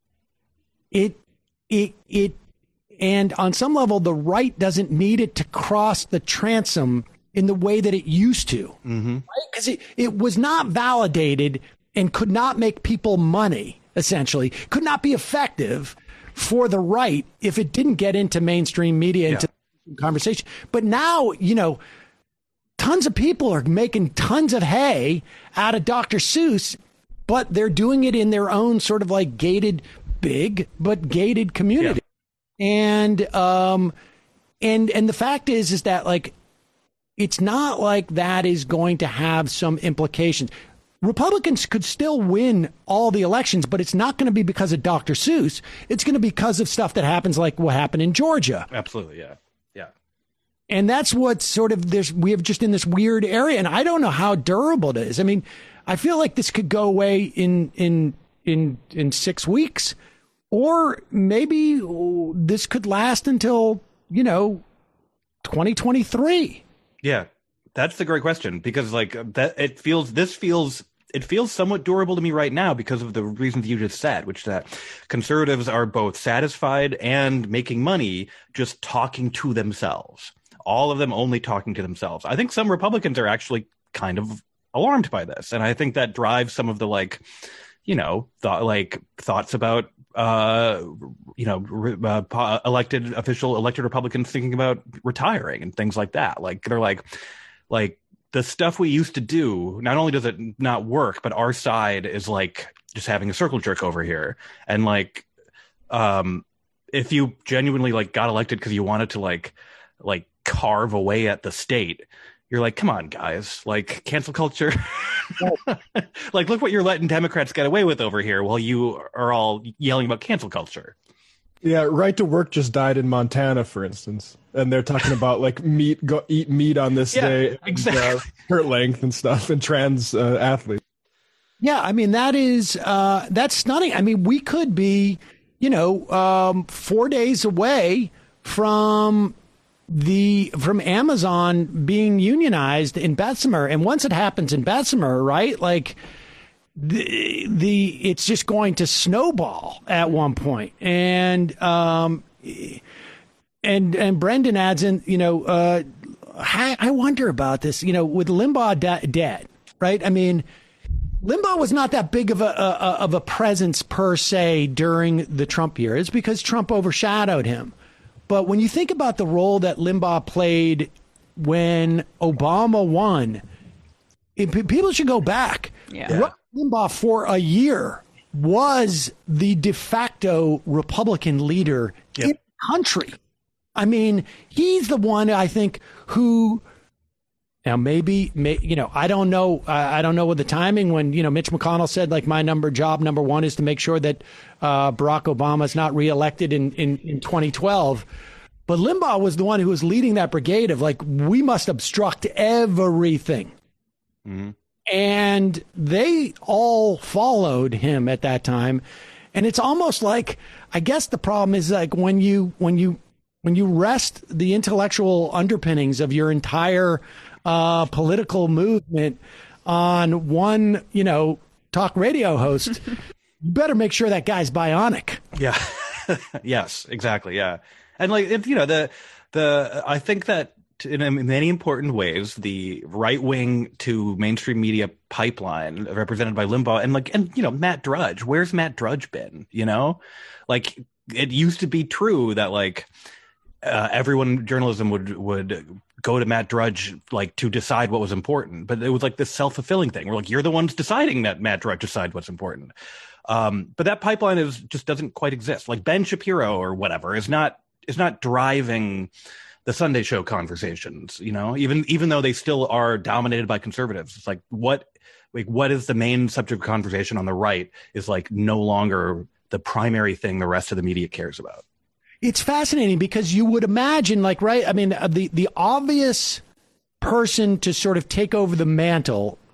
it it it, and on some level, the right doesn't need it to cross the transom in the way that it used to, mm-hmm. right? Because it, it was not validated and could not make people money, essentially, could not be effective for the right if it didn't get into mainstream media, into yeah. conversation. But now, you know, tons of people are making tons of hay out of Doctor Seuss, but they're doing it in their own sort of like gated, big, but gated community. Yeah. And, um, and, and the fact is, is that like, it's not like that is going to have some implications. Republicans could still win all the elections, but it's not going to be because of Doctor Seuss. It's going to be because of stuff that happens like what happened in Georgia. Absolutely. Yeah. Yeah. And that's what sort of this, we have just in this weird area. And I don't know how durable it is. I mean, I feel like this could go away in, in, in, in six weeks, or maybe this could last until, you know, twenty twenty-three. Yeah. That's the great question, because like that, it feels, this feels, it feels somewhat durable to me right now because of the reasons you just said, which is that conservatives are both satisfied and making money just talking to themselves. All of them only talking to themselves. I think some Republicans are actually kind of alarmed by this. And I think that drives some of the like, you know, th- like thoughts about, uh, you know, re- uh, elected official, elected Republicans thinking about retiring and things like that. Like they're like, like the stuff we used to do, not only does it not work, but our side is like just having a circle jerk over here. And like, um, if you genuinely like got elected because you wanted to like, like carve away at the state, you're like, come on, guys, like cancel culture. Like, look what you're letting Democrats get away with over here while you are all yelling about cancel culture. Yeah, right to work just died in Montana, for instance, and they're talking about like meat, go eat meat on this yeah, day, exactly, and, uh, shirt length and stuff, and trans uh, athletes. Yeah, I mean that is uh, that's stunning. I mean, we could be, you know, um, four days away from the from Amazon being unionized in Bessemer, and once it happens in Bessemer, right, like. The, the it's just going to snowball at one point. And um and and Brendan adds in, you know, uh I, I wonder about this, you know, with Limbaugh de- dead, right? I mean, Limbaugh was not that big of a, a of a presence per se during the Trump years because Trump overshadowed him. But when you think about the role that Limbaugh played when Obama won, it, people should go back. Yeah. Rush Limbaugh for a year was the de facto Republican leader yep. in the country. I mean, he's the one I think who now maybe, may, you know, I don't know. Uh, I don't know what the timing when, you know, Mitch McConnell said like my number job number one is to make sure that uh, Barack Obama is not reelected in, in, in twenty twelve. But Limbaugh was the one who was leading that brigade of like, we must obstruct everything. Mm-hmm. And they all followed him at that time. And it's almost like, I guess the problem is like when you when you when you rest the intellectual underpinnings of your entire uh, political movement on one, you know, talk radio host, you better make sure that guy's bionic. Yeah. Yes, exactly. Yeah. And like, if, you know, the the I think that in many important ways, the right wing to mainstream media pipeline represented by Limbaugh and like, and, you know, Matt Drudge, where's Matt Drudge been? You know, like it used to be true that like uh, everyone in journalism would, would go to Matt Drudge, like to decide what was important. But it was like this self-fulfilling thing. We're like, you're the ones deciding that Matt Drudge decide what's important. Um, but that pipeline is just doesn't quite exist. Like Ben Shapiro or whatever is not, is not driving the Sunday show conversations, you know, even even though they still are dominated by conservatives. It's like what like what is the main subject of conversation on the right is like no longer the primary thing the rest of the media cares about. It's fascinating because you would imagine like, right, I mean, the the obvious person to sort of take over the mantle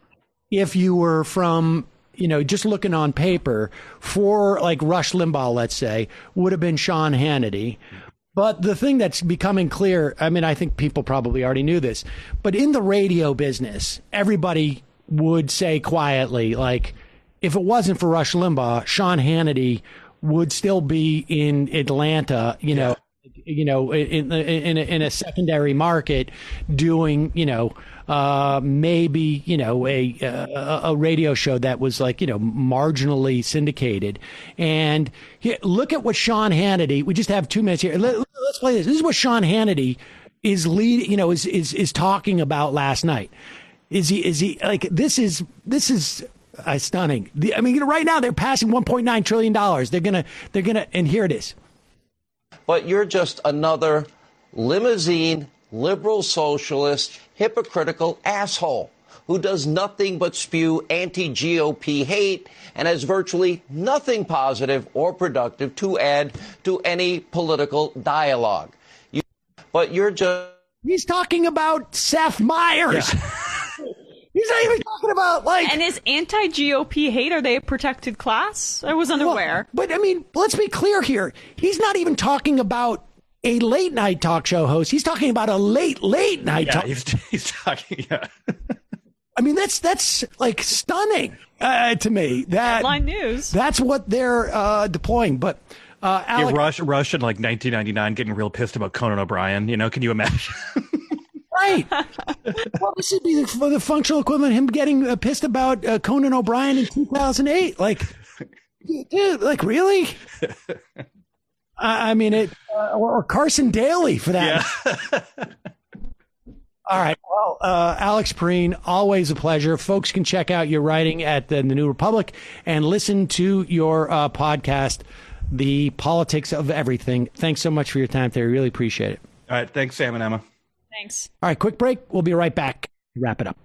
if you were from, you know, just looking on paper for like Rush Limbaugh, let's say, would have been Sean Hannity. But the thing that's becoming clear, I mean, I think people probably already knew this, but in the radio business, everybody would say quietly, like, if it wasn't for Rush Limbaugh, Sean Hannity would still be in Atlanta, you know, yeah. you know, in, in, in a secondary market doing, you know, uh, maybe, you know, a, a a radio show that was like, you know, marginally syndicated. And here, look at what Sean Hannity, we just have two minutes here. Let, let's play this. This is what Sean Hannity is lead, you know, is, is, is talking about last night. Is he, is he like, this is, this is uh, stunning. The, I mean, right now they're passing one point nine trillion dollars. They're going to, they're going to, and here it is. But you're just another limousine, liberal socialist, hypocritical asshole who does nothing but spew anti-G O P hate and has virtually nothing positive or productive to add to any political dialogue. You, but you're just... He's talking about Seth Meyers. Yeah. He's not even talking about, like... And is anti-G O P hate, are they a protected class? I was unaware. Well, but, I mean, let's be clear here. He's not even talking about a late-night talk show host. He's talking about a late, late-night yeah, talk... He's, he's talking, yeah. I mean, that's, that's like, stunning uh, to me. That Headline news. That's what they're uh, deploying, but... Uh, Alec, yeah, Rush, Rush in, like, nineteen ninety-nine getting real pissed about Conan O'Brien. You know, can you imagine? Right. Well, this would be the, the functional equivalent of him getting uh, pissed about uh, Conan O'Brien in two thousand eight. Like, dude, like, really? I, I mean, it, uh, or, or Carson Daly for that. Yeah. All right. Well, uh, Alex Perrine, always a pleasure. Folks can check out your writing at the, the New Republic and listen to your uh, podcast, The Politics of Everything. Thanks so much for your time today. Really appreciate it. All right. Thanks, Sam and Emma. Thanks. All right, quick break. We'll be right back. Wrap it up.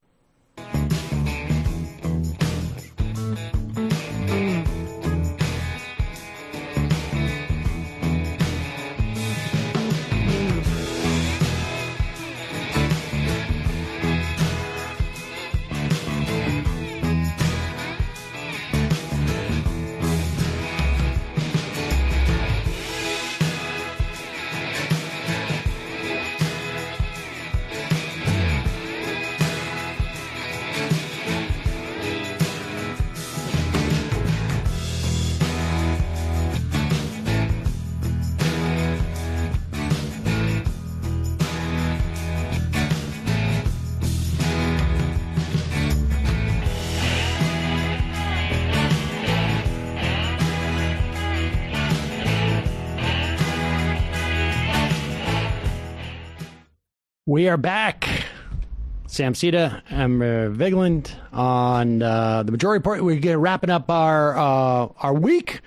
We are back. Sam Sita, Emma Vigeland on uh, the Majority Report. We're going to wrapping up our uh, our week.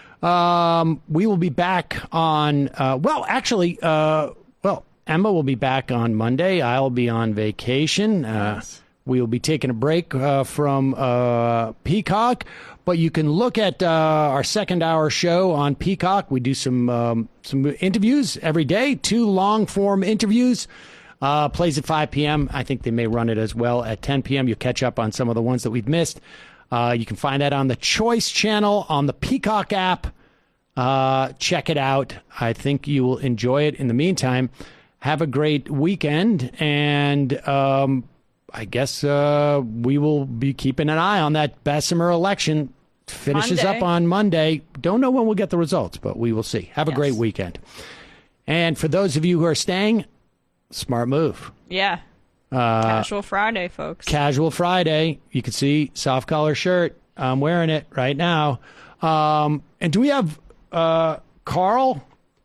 Um, we will be back on. Uh, well, actually, uh, well, Emma will be back on Monday. I'll be on vacation. Uh, yes. We will be taking a break uh, from uh, Peacock, but you can look at uh, our second hour show on Peacock. We do some um, some interviews every day, two long form interviews. Uh, plays at five p.m. I think they may run it as well at ten p.m. You'll catch up on some of the ones that we've missed. Uh, you can find that on the Choice channel, on the Peacock app. Uh, check it out. I think you will enjoy it. In the meantime, have a great weekend. And um, I guess uh, we will be keeping an eye on that Bessemer election. Finishes Monday. Up on Monday. Don't know when we'll get the results, but we will see. Have a yes. great weekend. And for those of you who are staying, smart move. Yeah. Uh, Casual Friday, folks. Casual Friday. You can see soft collar shirt. I'm wearing it right now. Um, and do we have uh, Carl?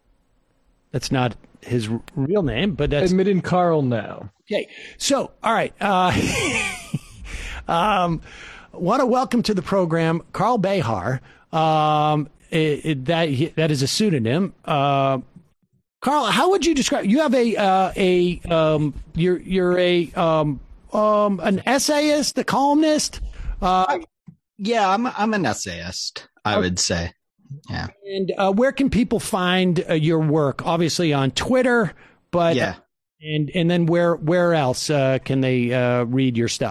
That's not his r- real name, but that's admitting Carl now. Okay. So, all right. Uh, um, want to welcome to the program Carl Behar. Um, it, it, that that is a pseudonym. Uh, Carl, how would you describe? You have a uh, a um, you're you're a um, um, an essayist, a columnist. Uh, yeah, I'm I'm an essayist. I okay. would say. Yeah. And uh, where can people find uh, your work? Obviously on Twitter, but yeah. And and then where where else uh, can they uh, read your stuff?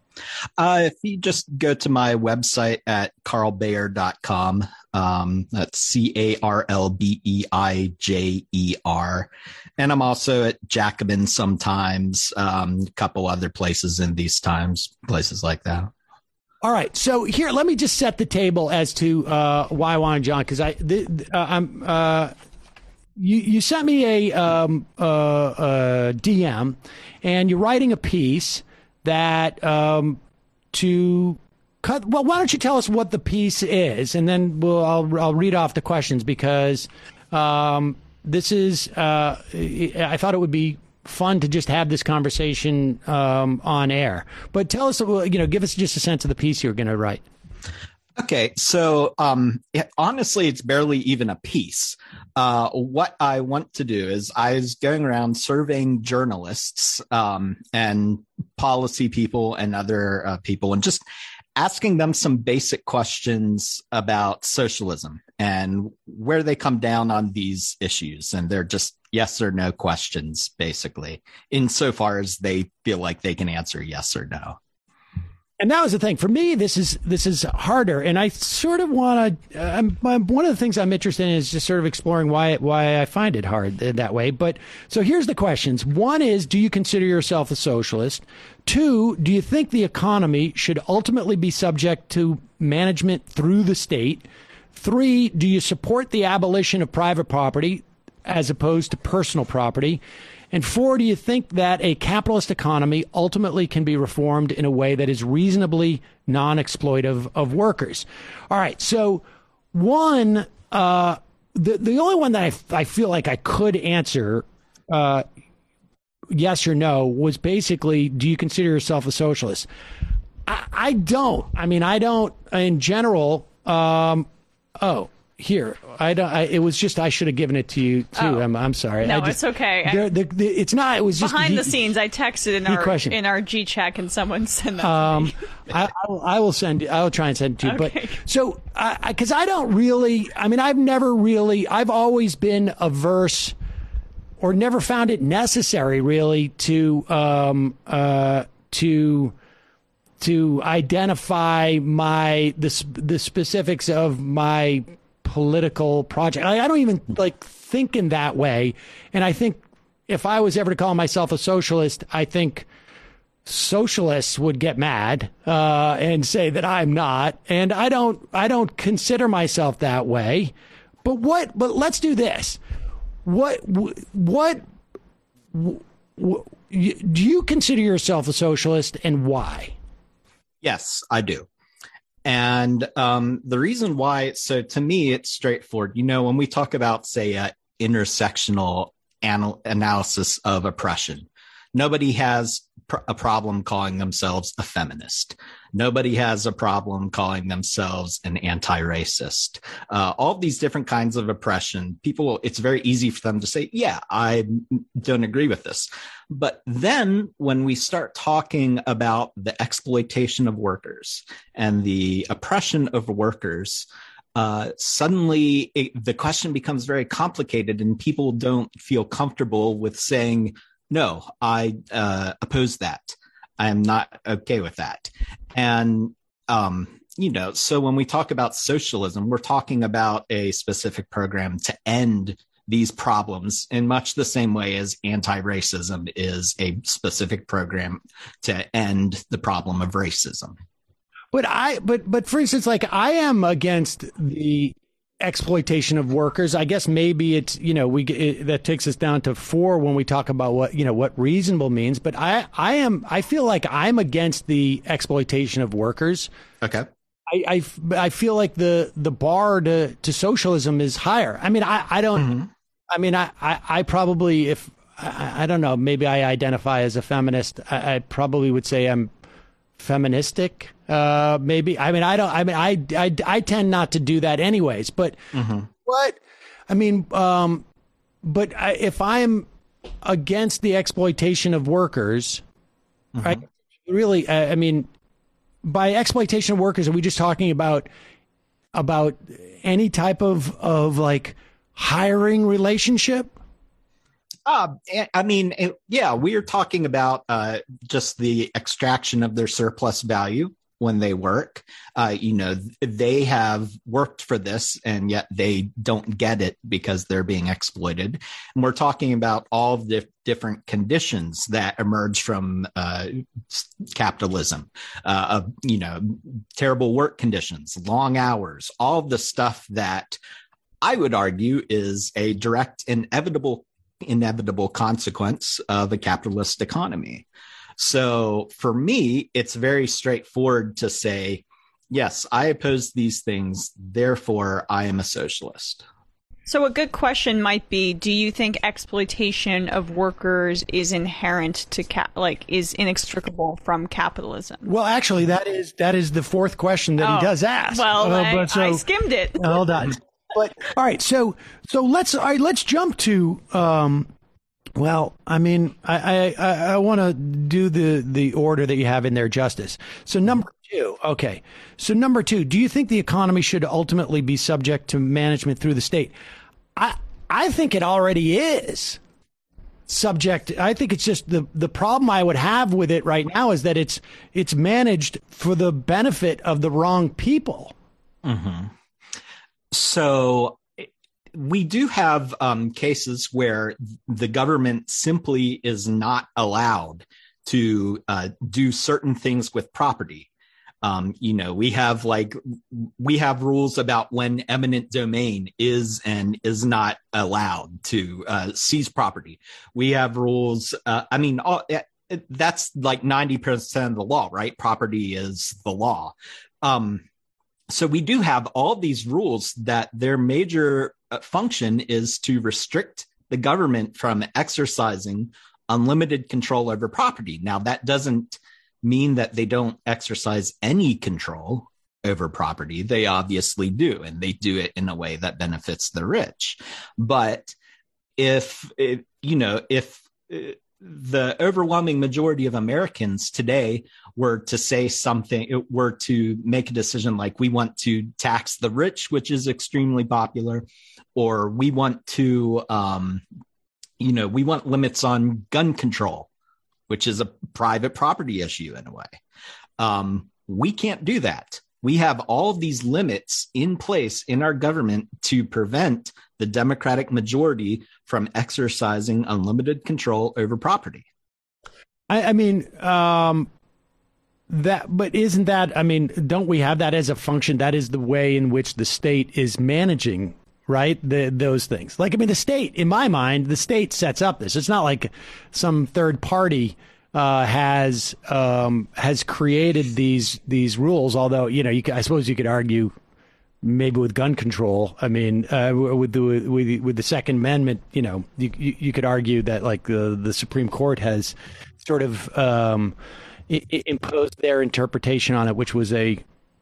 Uh, if you just go to my website at carl bayer dot com, um, that's C A R L B E I J E R. And I'm also at Jacobin sometimes, um, a couple other places in these times, places like that. All right. So here, let me just set the table as to uh, why I wanted John, because I, th- uh, I'm, uh, you, you sent me a, um, uh, uh, D M, and you're writing a piece that um, to cut. Well, why don't you tell us what the piece is, and then we'll I'll, I'll read off the questions, because um, this is. Uh, I thought it would be fun to just have this conversation um, on air. But tell us, you know, give us just a sense of the piece you're going to write. Okay, so um, it, honestly, it's barely even a piece. Uh, what I want to do is I was going around surveying journalists um, and policy people and other uh, people, and just asking them some basic questions about socialism and where they come down on these issues. And they're just yes or no questions, basically, insofar as they feel like they can answer yes or no. And that was the thing for me. This is this is harder, and I sort of want to. Uh, I'm, I'm, one of the things I'm interested in is just sort of exploring why why I find it hard that way. But so here's the questions. One is, do you consider yourself a socialist? Two, do you think the economy should ultimately be subject to management through the state? Three, do you support the abolition of private property as opposed to personal property? And four, do you think that a capitalist economy ultimately can be reformed in a way that is reasonably non-exploitive of workers? All right. So one, uh, the, the only one that I, I feel like I could answer uh, yes or no was basically, do you consider yourself a socialist? I, I don't. I mean, I don't in general. Um, oh. Here, I don't. I, it was just I should have given it to you too. Oh. I'm, I'm sorry. No, I just, it's okay. The, the, the, it's not. It was just behind he, the scenes. I texted in our question. in our G chat. Can someone send that Um, to me? I, I, will, I will send. I will try and send it to you. Okay. But so, because I, I don't really. I mean, I've never really. I've always been averse, or never found it necessary, really, to um uh to. to identify my the the specifics of my political project. I, I don't even like think in that way. And I think if I was ever to call myself a socialist, I think socialists would get mad uh, and say that I'm not. And I don't I don't consider myself that way. But what? But let's do this. What? What? what do you consider yourself a socialist, and why? Yes, I do. And um, the reason why, so to me, it's straightforward. You know, when we talk about, say, uh, intersectional anal- analysis of oppression, nobody has pr- a problem calling themselves a feminist. Nobody has a problem calling themselves an anti-racist. Uh, all these different kinds of oppression, people, it's very easy for them to say, yeah, I don't agree with this. But then when we start talking about the exploitation of workers and the oppression of workers, uh, suddenly it, the question becomes very complicated, and people don't feel comfortable with saying, no, I uh, oppose that. I am not okay with that. And, um, you know, so when we talk about socialism, we're talking about a specific program to end these problems in much the same way as anti-racism is a specific program to end the problem of racism. But I, but, but for instance, like I am against the exploitation of workers. I guess maybe it's, you know, we, it, that takes us down to four when we talk about what, you know, what reasonable means. But I, I am, I feel like I'm against the exploitation of workers. Okay. I, I, I feel like the, the bar to, to socialism is higher. I mean, I, I don't, mm-hmm. I mean, I, I, I probably, if, I, I don't know, maybe I identify as a feminist, I, I probably would say I'm feministic. Uh, maybe. I mean, I don't, I mean, I, I, I tend not to do that anyways, but mm-hmm. what, I mean, um, but I, if I'm against the exploitation of workers, mm-hmm. right, really, I, I mean, by exploitation of workers, are we just talking about, about any type of, of like hiring relationship? Uh, I mean, it, yeah, we are talking about uh, just the extraction of their surplus value when they work. Uh, you know, they have worked for this, and yet they don't get it because they're being exploited. And we're talking about all of the different conditions that emerge from uh, capitalism, uh, of, you know, terrible work conditions, long hours, all of the stuff that I would argue is a direct, inevitable, inevitable consequence of a capitalist economy. So for me, it's very straightforward to say, yes, I oppose these things, therefore I am a socialist. So a good question might be, do you think exploitation of workers is inherent to cap, like is inextricable from capitalism? Well, actually, that is that is the fourth question that oh, he does ask. Well, uh, I, but so, I skimmed it. Hold on. But all right, so so let's all right, let's jump to um, well, I mean, I I, I want to do the the order that you have in there, Justice. So number two, okay. So number two, do you think the economy should ultimately be subject to management through the state? I I think it already is subject. I think it's just the the problem I would have with it right now is that it's it's managed for the benefit of the wrong people. Mm-hmm. So we do have um, cases where the government simply is not allowed to uh, do certain things with property. Um, you know, we have like we have rules about when eminent domain is and is not allowed to uh, seize property. We have rules. Uh, I mean, all, that's like ninety percent of the law, right? Property is the law. Um, So we do have all these rules that their major function is to restrict the government from exercising unlimited control over property. Now, that doesn't mean that they don't exercise any control over property. They obviously do, and they do it in a way that benefits the rich. But if, if you know, if the overwhelming majority of Americans today were to say something, were to make a decision like we want to tax the rich, which is extremely popular, or we want to, um, you know, we want limits on gun control, which is a private property issue in a way. Um, we can't do that. We have all of these limits in place in our government to prevent the Democratic majority from exercising unlimited control over property. I, I mean, um, that, but isn't that, I mean, don't we have that as a function? That is the way in which the state is managing, right? The, those things. Like, I mean, the state, in my mind, the state sets up this. It's not like some third party Uh, has um, has created these these rules. Although, you know, you can, I suppose you could argue maybe with gun control. I mean, uh, with the with, with the Second Amendment, you know, you, you, you could argue that like the the Supreme Court has sort of um, I- I imposed their interpretation on it, which was a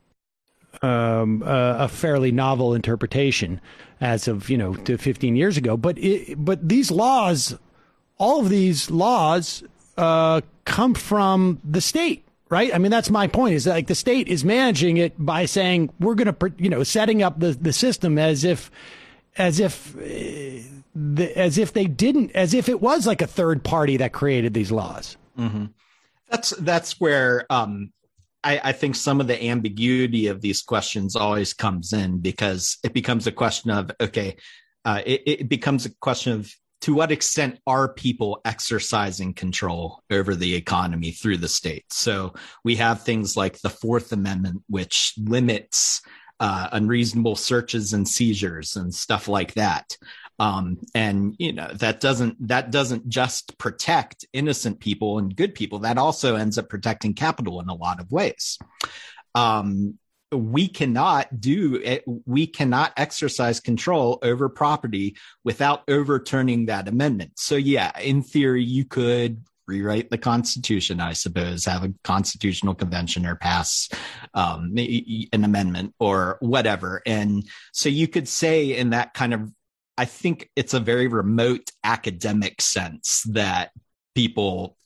um, uh, a fairly novel interpretation as of, you know, to fifteen years ago. But it, but these laws, all of these laws. Uh, come from the state, right? I mean, that's my point, is that like the state is managing it by saying we're going to, you know, setting up the, the system as if, as if, uh, the, as if they didn't, as if it was like a third party that created these laws. Mm-hmm. That's that's where um, I, I think some of the ambiguity of these questions always comes in, because it becomes a question of, okay, uh, it, it becomes a question of, to what extent are people exercising control over the economy through the state? So we have things like the Fourth Amendment, which limits uh, unreasonable searches and seizures and stuff like that. Um, and, you know, that doesn't that doesn't just protect innocent people and good people. That also ends up protecting capital in a lot of ways. Um, we cannot do it. We cannot exercise control over property without overturning that amendment. So, yeah, in theory, you could rewrite the Constitution, I suppose, have a constitutional convention or pass um, an amendment or whatever. And so you could say in that kind of, I think it's a very remote academic sense that people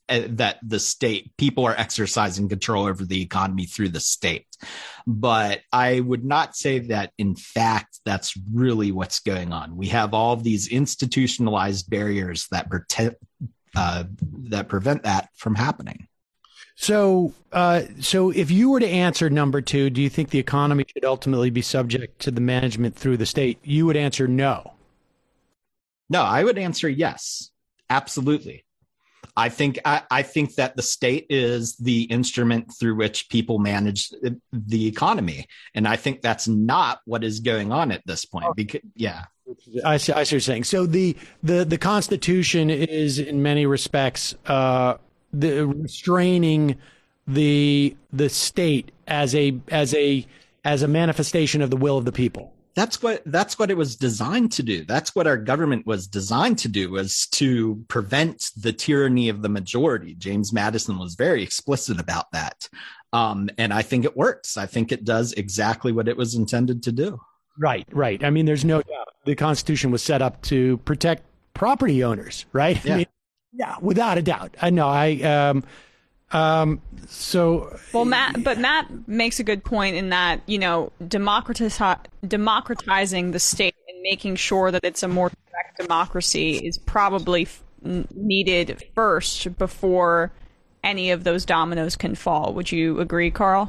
uh, that the state, people are exercising control over the economy through the state. But I would not say that, in fact, that's really what's going on. We have all of these institutionalized barriers that protect, uh, that prevent that from happening. So, uh, so if you were to answer number two, do you think the economy should ultimately be subject to the management through the state? You would answer no. No, I would answer yes. Absolutely. I think I, I think that the state is the instrument through which people manage the economy, and I think that's not what is going on at this point. Because, yeah, I see, I see what you're saying. So the the the Constitution is, in many respects, uh, the restraining the the state as a as a as a manifestation of the will of the people. That's what that's what it was designed to do. That's what our government was designed to do, was to prevent the tyranny of the majority. James Madison was very explicit about that. Um, and I think it works. I think it does exactly what it was intended to do. Right, right. I mean, there's no doubt the Constitution was set up to protect property owners, right? Yeah, I mean, yeah, without a doubt. I know. I um, um, so well, Matt, but Matt makes a good point in that, you know, democratize, democratizing the state and making sure that it's a more direct democracy is probably f- needed first before any of those dominoes can fall. Would you agree, Carl?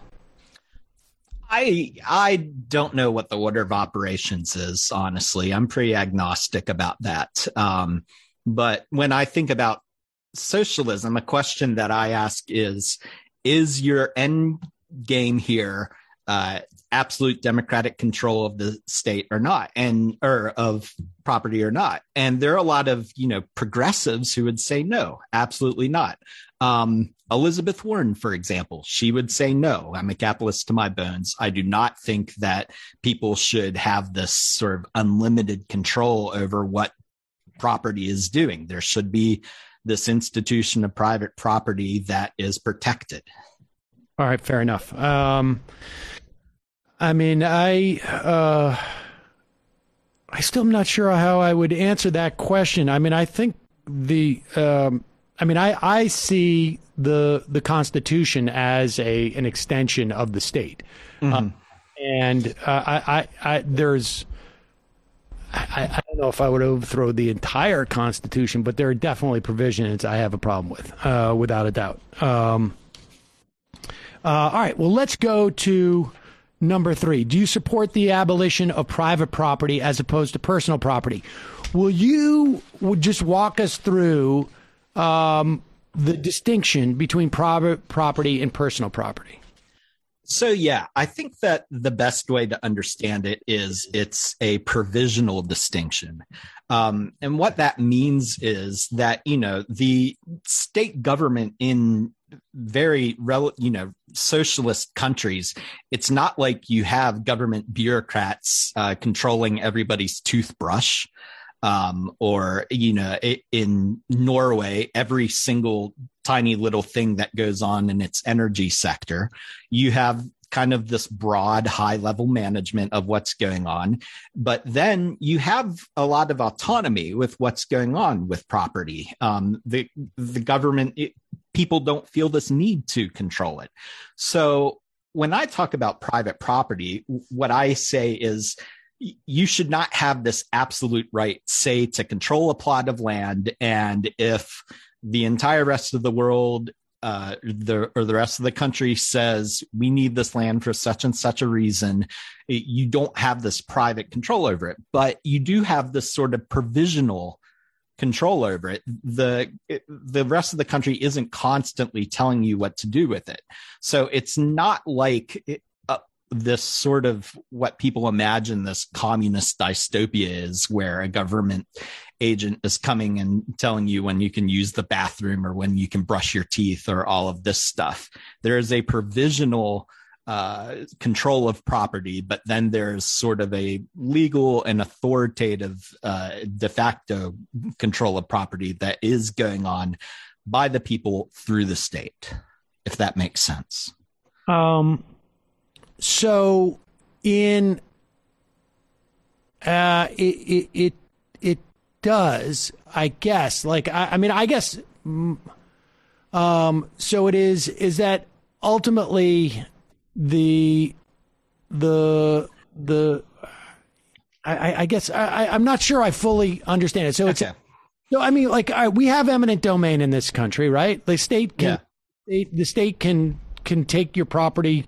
I I don't know what the order of operations is, honestly. I'm pretty agnostic about that. Um, but when I think about socialism, a question that I ask is, is your end game here uh, absolute democratic control of the state or not, and or of property or not? And there are a lot of, you know, progressives who would say no, absolutely not. Um, Elizabeth Warren, for example, she would say no. I'm a capitalist to my bones. I do not think that people should have this sort of unlimited control over what property is doing. There should be this institution of private property that is protected. All right, fair enough. Um, I mean, I uh, I still am not sure how I would answer that question. I mean, I think the um, I mean, I, I see the the Constitution as a an extension of the state, mm-hmm. uh, and uh, I, I, I there's I, I don't know if I would overthrow the entire Constitution, but there are definitely provisions I have a problem with, uh, without a doubt. Um, uh, all right, well, let's go to number three. Do you support the abolition of private property as opposed to personal property? Will you would just walk us through um, the distinction between private property and personal property? So, yeah, I think that the best way to understand it is it's a provisional distinction. Um, and what that means is that, you know, the state government in very, rel- you know, socialist countries, it's not like you have government bureaucrats uh, controlling everybody's toothbrush. Um, or, you know, in Norway, every single tiny little thing that goes on in its energy sector, you have kind of this broad high level management of what's going on. But then you have a lot of autonomy with what's going on with property. Um, the, the government, it, people don't feel this need to control it. So when I talk about private property, what I say is, you should not have this absolute right, say, to control a plot of land. And if the entire rest of the world uh, the, or the rest of the country says we need this land for such and such a reason, it, you don't have this private control over it. But you do have this sort of provisional control over it. The, it, the rest of the country isn't constantly telling you what to do with it. So it's not like it, this sort of what people imagine this communist dystopia is, where a government agent is coming and telling you when you can use the bathroom or when you can brush your teeth or all of this stuff. There is a provisional uh, control of property, but then there's sort of a legal and authoritative uh, de facto control of property that is going on by the people through the state, if that makes sense. Um. So, in uh, it, it it it does, I guess. Like I, I mean, I guess mm, Um, so it is, is that ultimately the, the, the, I, I guess I, I'm not sure I fully understand it. So it's, Okay. so I mean, like I, we have eminent domain in this country, right? The state can, Yeah. state, the state can, can take your property.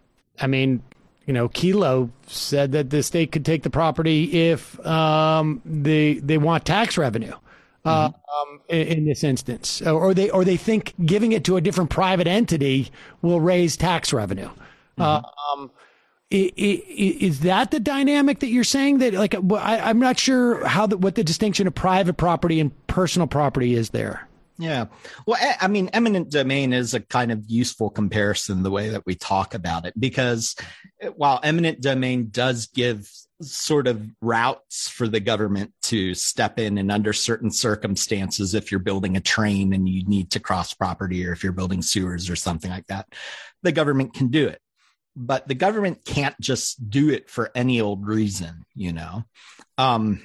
I mean, you know, Kelo said that the state could take the property if um, they they want tax revenue uh, mm-hmm. um, in, in this instance, or they or they think giving it to a different private entity will raise tax revenue. Mm-hmm. Uh, um, i- i- is that the dynamic that you're saying? That like I, I'm not sure how the, what the distinction of private property and personal property is there. Yeah. Well, I- I mean, eminent domain is a kind of useful comparison the way that we talk about it, because while eminent domain does give sort of routes for the government to step in and under certain circumstances, if you're building a train and you need to cross property, or if you're building sewers or something like that, the government can do it. But the government can't just do it for any old reason, you know. Um,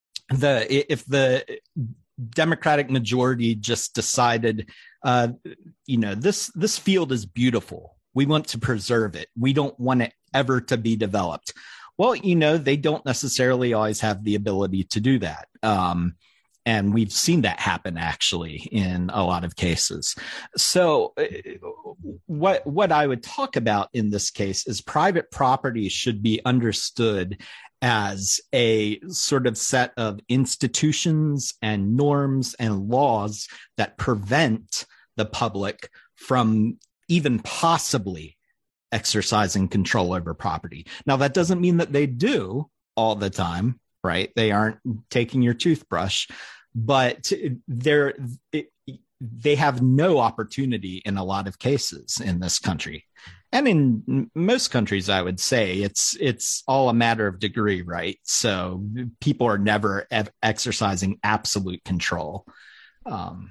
the if the Democratic majority just decided, uh, you know, this this field is beautiful. We want to preserve it. We don't want it ever to be developed. Well, you know, they don't necessarily always have the ability to do that. Um, and we've seen that happen actually in a lot of cases. So uh, what what I would talk about in this case is private property should be understood as a sort of set of institutions and norms and laws that prevent the public from even possibly exercising control over property. Now, that doesn't mean that they do all the time, right? They aren't taking your toothbrush, but they're, it, they have no opportunity in a lot of cases in this country. And in most countries, I would say it's it's all a matter of degree, right? So people are never ev- exercising absolute control. Um,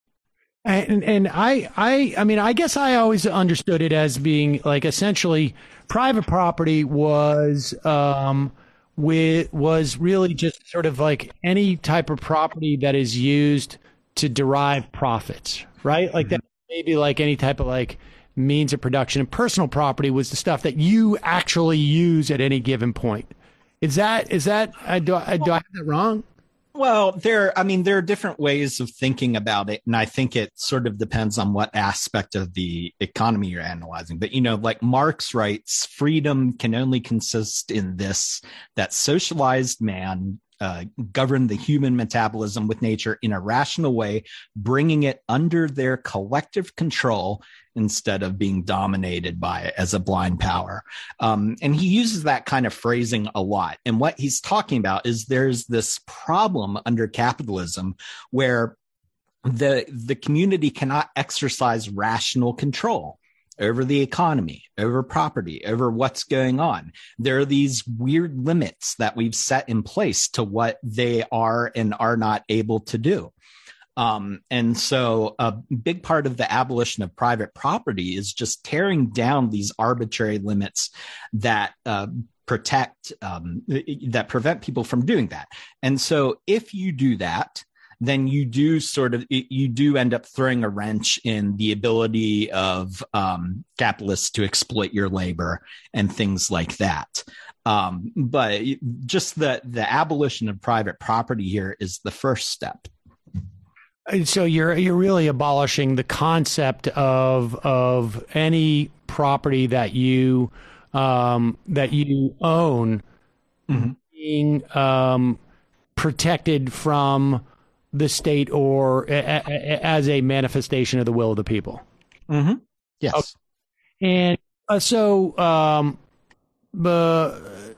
and and I, I I mean, I guess I always understood it as being like essentially private property was um, with was really just sort of like any type of property that is used to derive profits, right? Like mm-hmm. that maybe like any type of like means of production, and personal property was the stuff that you actually use at any given point. Is that, is that, uh, do, I, do I have that wrong? Well, there, I mean, there are different ways of thinking about it. And I think it sort of depends on what aspect of the economy you're analyzing. But, you know, like Marx writes, freedom can only consist in this, that socialized man Uh, govern the human metabolism with nature in a rational way, bringing it under their collective control instead of being dominated by it as a blind power. Um, and he uses that kind of phrasing a lot. And what he's talking about is there's this problem under capitalism where the the community cannot exercise rational control over the economy, over property, over what's going on. There are these weird limits that we've set in place to what they are and are not able to do. Um, and so a big part of the abolition of private property is just tearing down these arbitrary limits that uh, protect, um, that prevent people from doing that. And so if you do that, then you do sort of, you do end up throwing a wrench in the ability of um, capitalists to exploit your labor and things like that. Um, but just the, the abolition of private property here is the first step. So you're you're really abolishing the concept of of any property that you um, that you own mm-hmm. being um, protected from the state or a, a, as a manifestation of the will of the people. Mm-hmm. Yes. Okay. And uh, so, um, uh,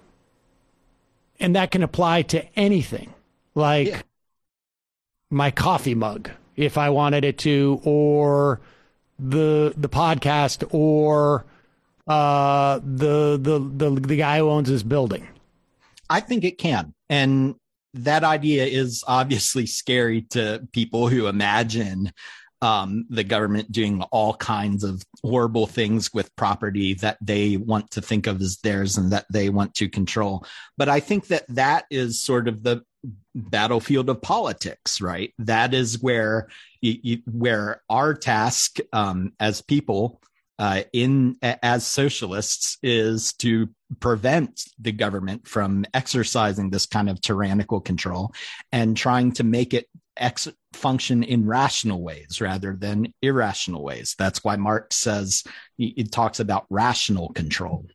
and that can apply to anything like yeah. my coffee mug, if I wanted it to, or the, the podcast, or uh, the, the, the, the guy who owns this building. I think it can. And that idea is obviously scary to people who imagine um, the government doing all kinds of horrible things with property that they want to think of as theirs and that they want to control. But I think that that is sort of the battlefield of politics, right? That is where you, you, where our task um, as people uh, in as socialists is to prevent the government from exercising this kind of tyrannical control and trying to make it ex- function in rational ways rather than irrational ways. That's why Marx says it talks about rational control.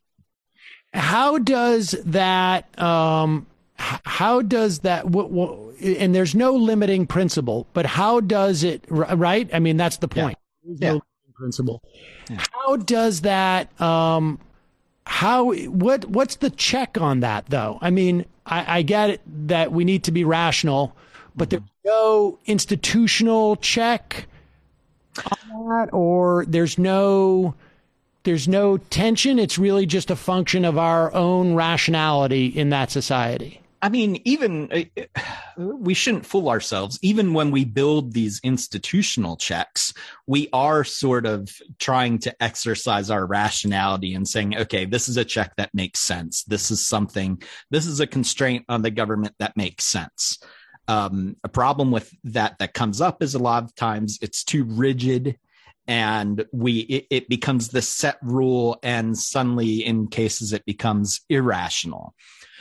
How does that? Um, how does that? W- w- and there's no limiting principle, but how does it? Right? I mean, that's the point. Yeah. There's no Yeah. limiting principle. Yeah. How does that? Um, how? What? What's the check on that, though? I mean, I, I get it that we need to be rational, but there's no institutional check on that, or there's no. There's no tension. It's really just a function of our own rationality in that society. I mean, even uh, we shouldn't fool ourselves. Even when we build these institutional checks, we are sort of trying to exercise our rationality and saying, okay, this is a check that makes sense. This is something, this is a constraint on the government that makes sense. Um, a problem with that that comes up is a lot of times it's too rigid. And we it, it becomes the set rule, and suddenly in cases it becomes irrational.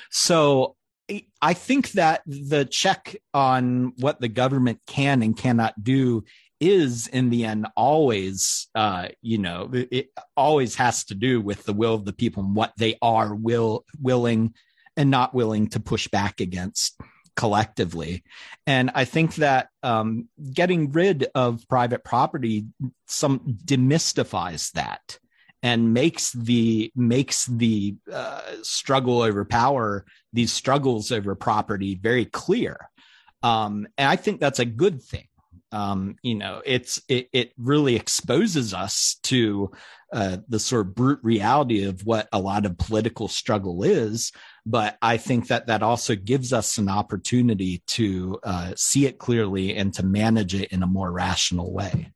So I think that the check on what the government can and cannot do is in the end always, uh, you know, it always has to do with the will of the people and what they are will willing and not willing to push back against collectively. And I think that um, getting rid of private property some demystifies that and makes the makes the uh, struggle over power, these struggles over property, very clear. Um, and I think that's a good thing. Um, you know, it's it, it really exposes us to uh, the sort of brute reality of what a lot of political struggle is. But I think that that also gives us an opportunity to uh, see it clearly and to manage it in a more rational way.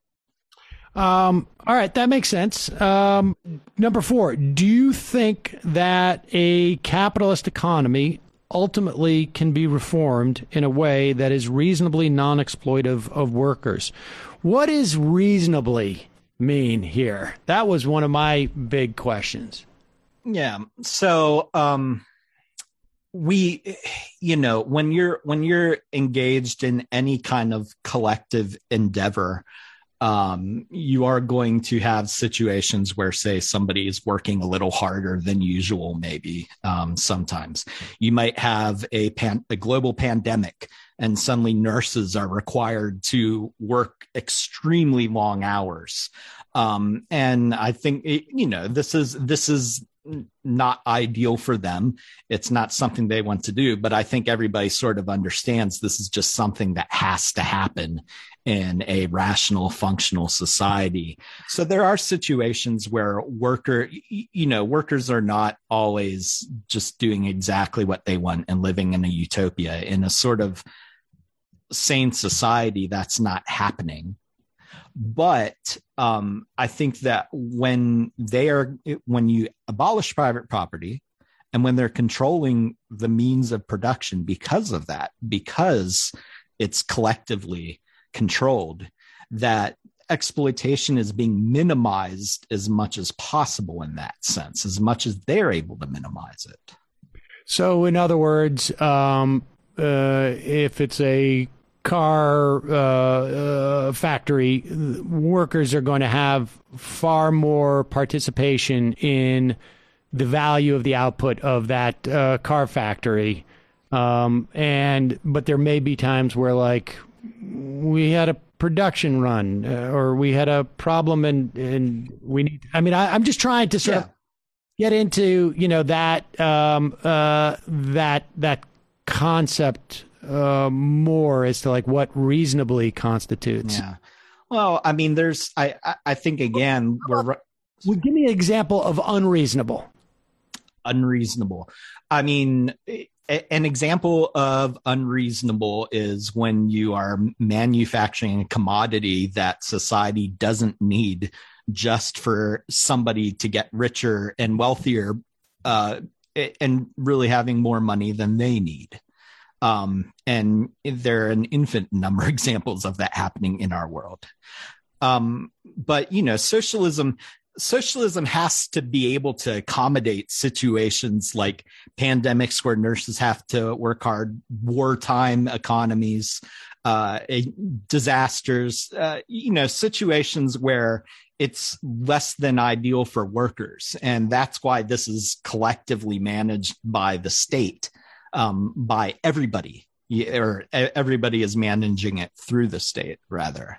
Um, all right, that makes sense. Um, number four, do you think that a capitalist economy ultimately can be reformed in a way that is reasonably non-exploitive of workers? What does reasonably mean here? That was one of my big questions. Yeah. So, um, we, you know, when you're, when you're engaged in any kind of collective endeavor, um, you are going to have situations where, say, somebody is working a little harder than usual, maybe um, sometimes. You might have a, pan- a global pandemic, and suddenly nurses are required to work extremely long hours. Um, and I think, it, you know, this is this is not ideal for them. It's not something they want to do, but I think everybody sort of understands this is just something that has to happen in a rational, functional society. So there are situations where worker, you know, workers are not always just doing exactly what they want and living in a utopia. In a sort of sane society, that's not happening. But um, I think that when they are, when you abolish private property and when they're controlling the means of production because of that, because it's collectively controlled, that exploitation is being minimized as much as possible in that sense, as much as they're able to minimize it. So in other words, um, uh, if it's a car uh, uh, factory, workers are going to have far more participation in the value of the output of that uh, car factory. Um, and but there may be times where, like, we had a production run uh, or we had a problem and, and we need, I mean, I, I'm just trying to sort Yeah. of get into, you know, that, um, uh, that, that concept uh, more as to like what reasonably constitutes. Yeah. Well, I mean, there's, I, I, I think again, we're Well, give me an example of unreasonable. unreasonable. I mean, a- an example of unreasonable is when you are manufacturing a commodity that society doesn't need just for somebody to get richer and wealthier, uh, and really having more money than they need. Um, and there are an infinite number of examples of that happening in our world. Um, but, you know, socialism, socialism has to be able to accommodate situations like pandemics where nurses have to work hard, wartime economies, uh, disasters, uh, you know, situations where it's less than ideal for workers. And that's why this is collectively managed by the state. Um, by everybody, or everybody is managing it through the state, rather.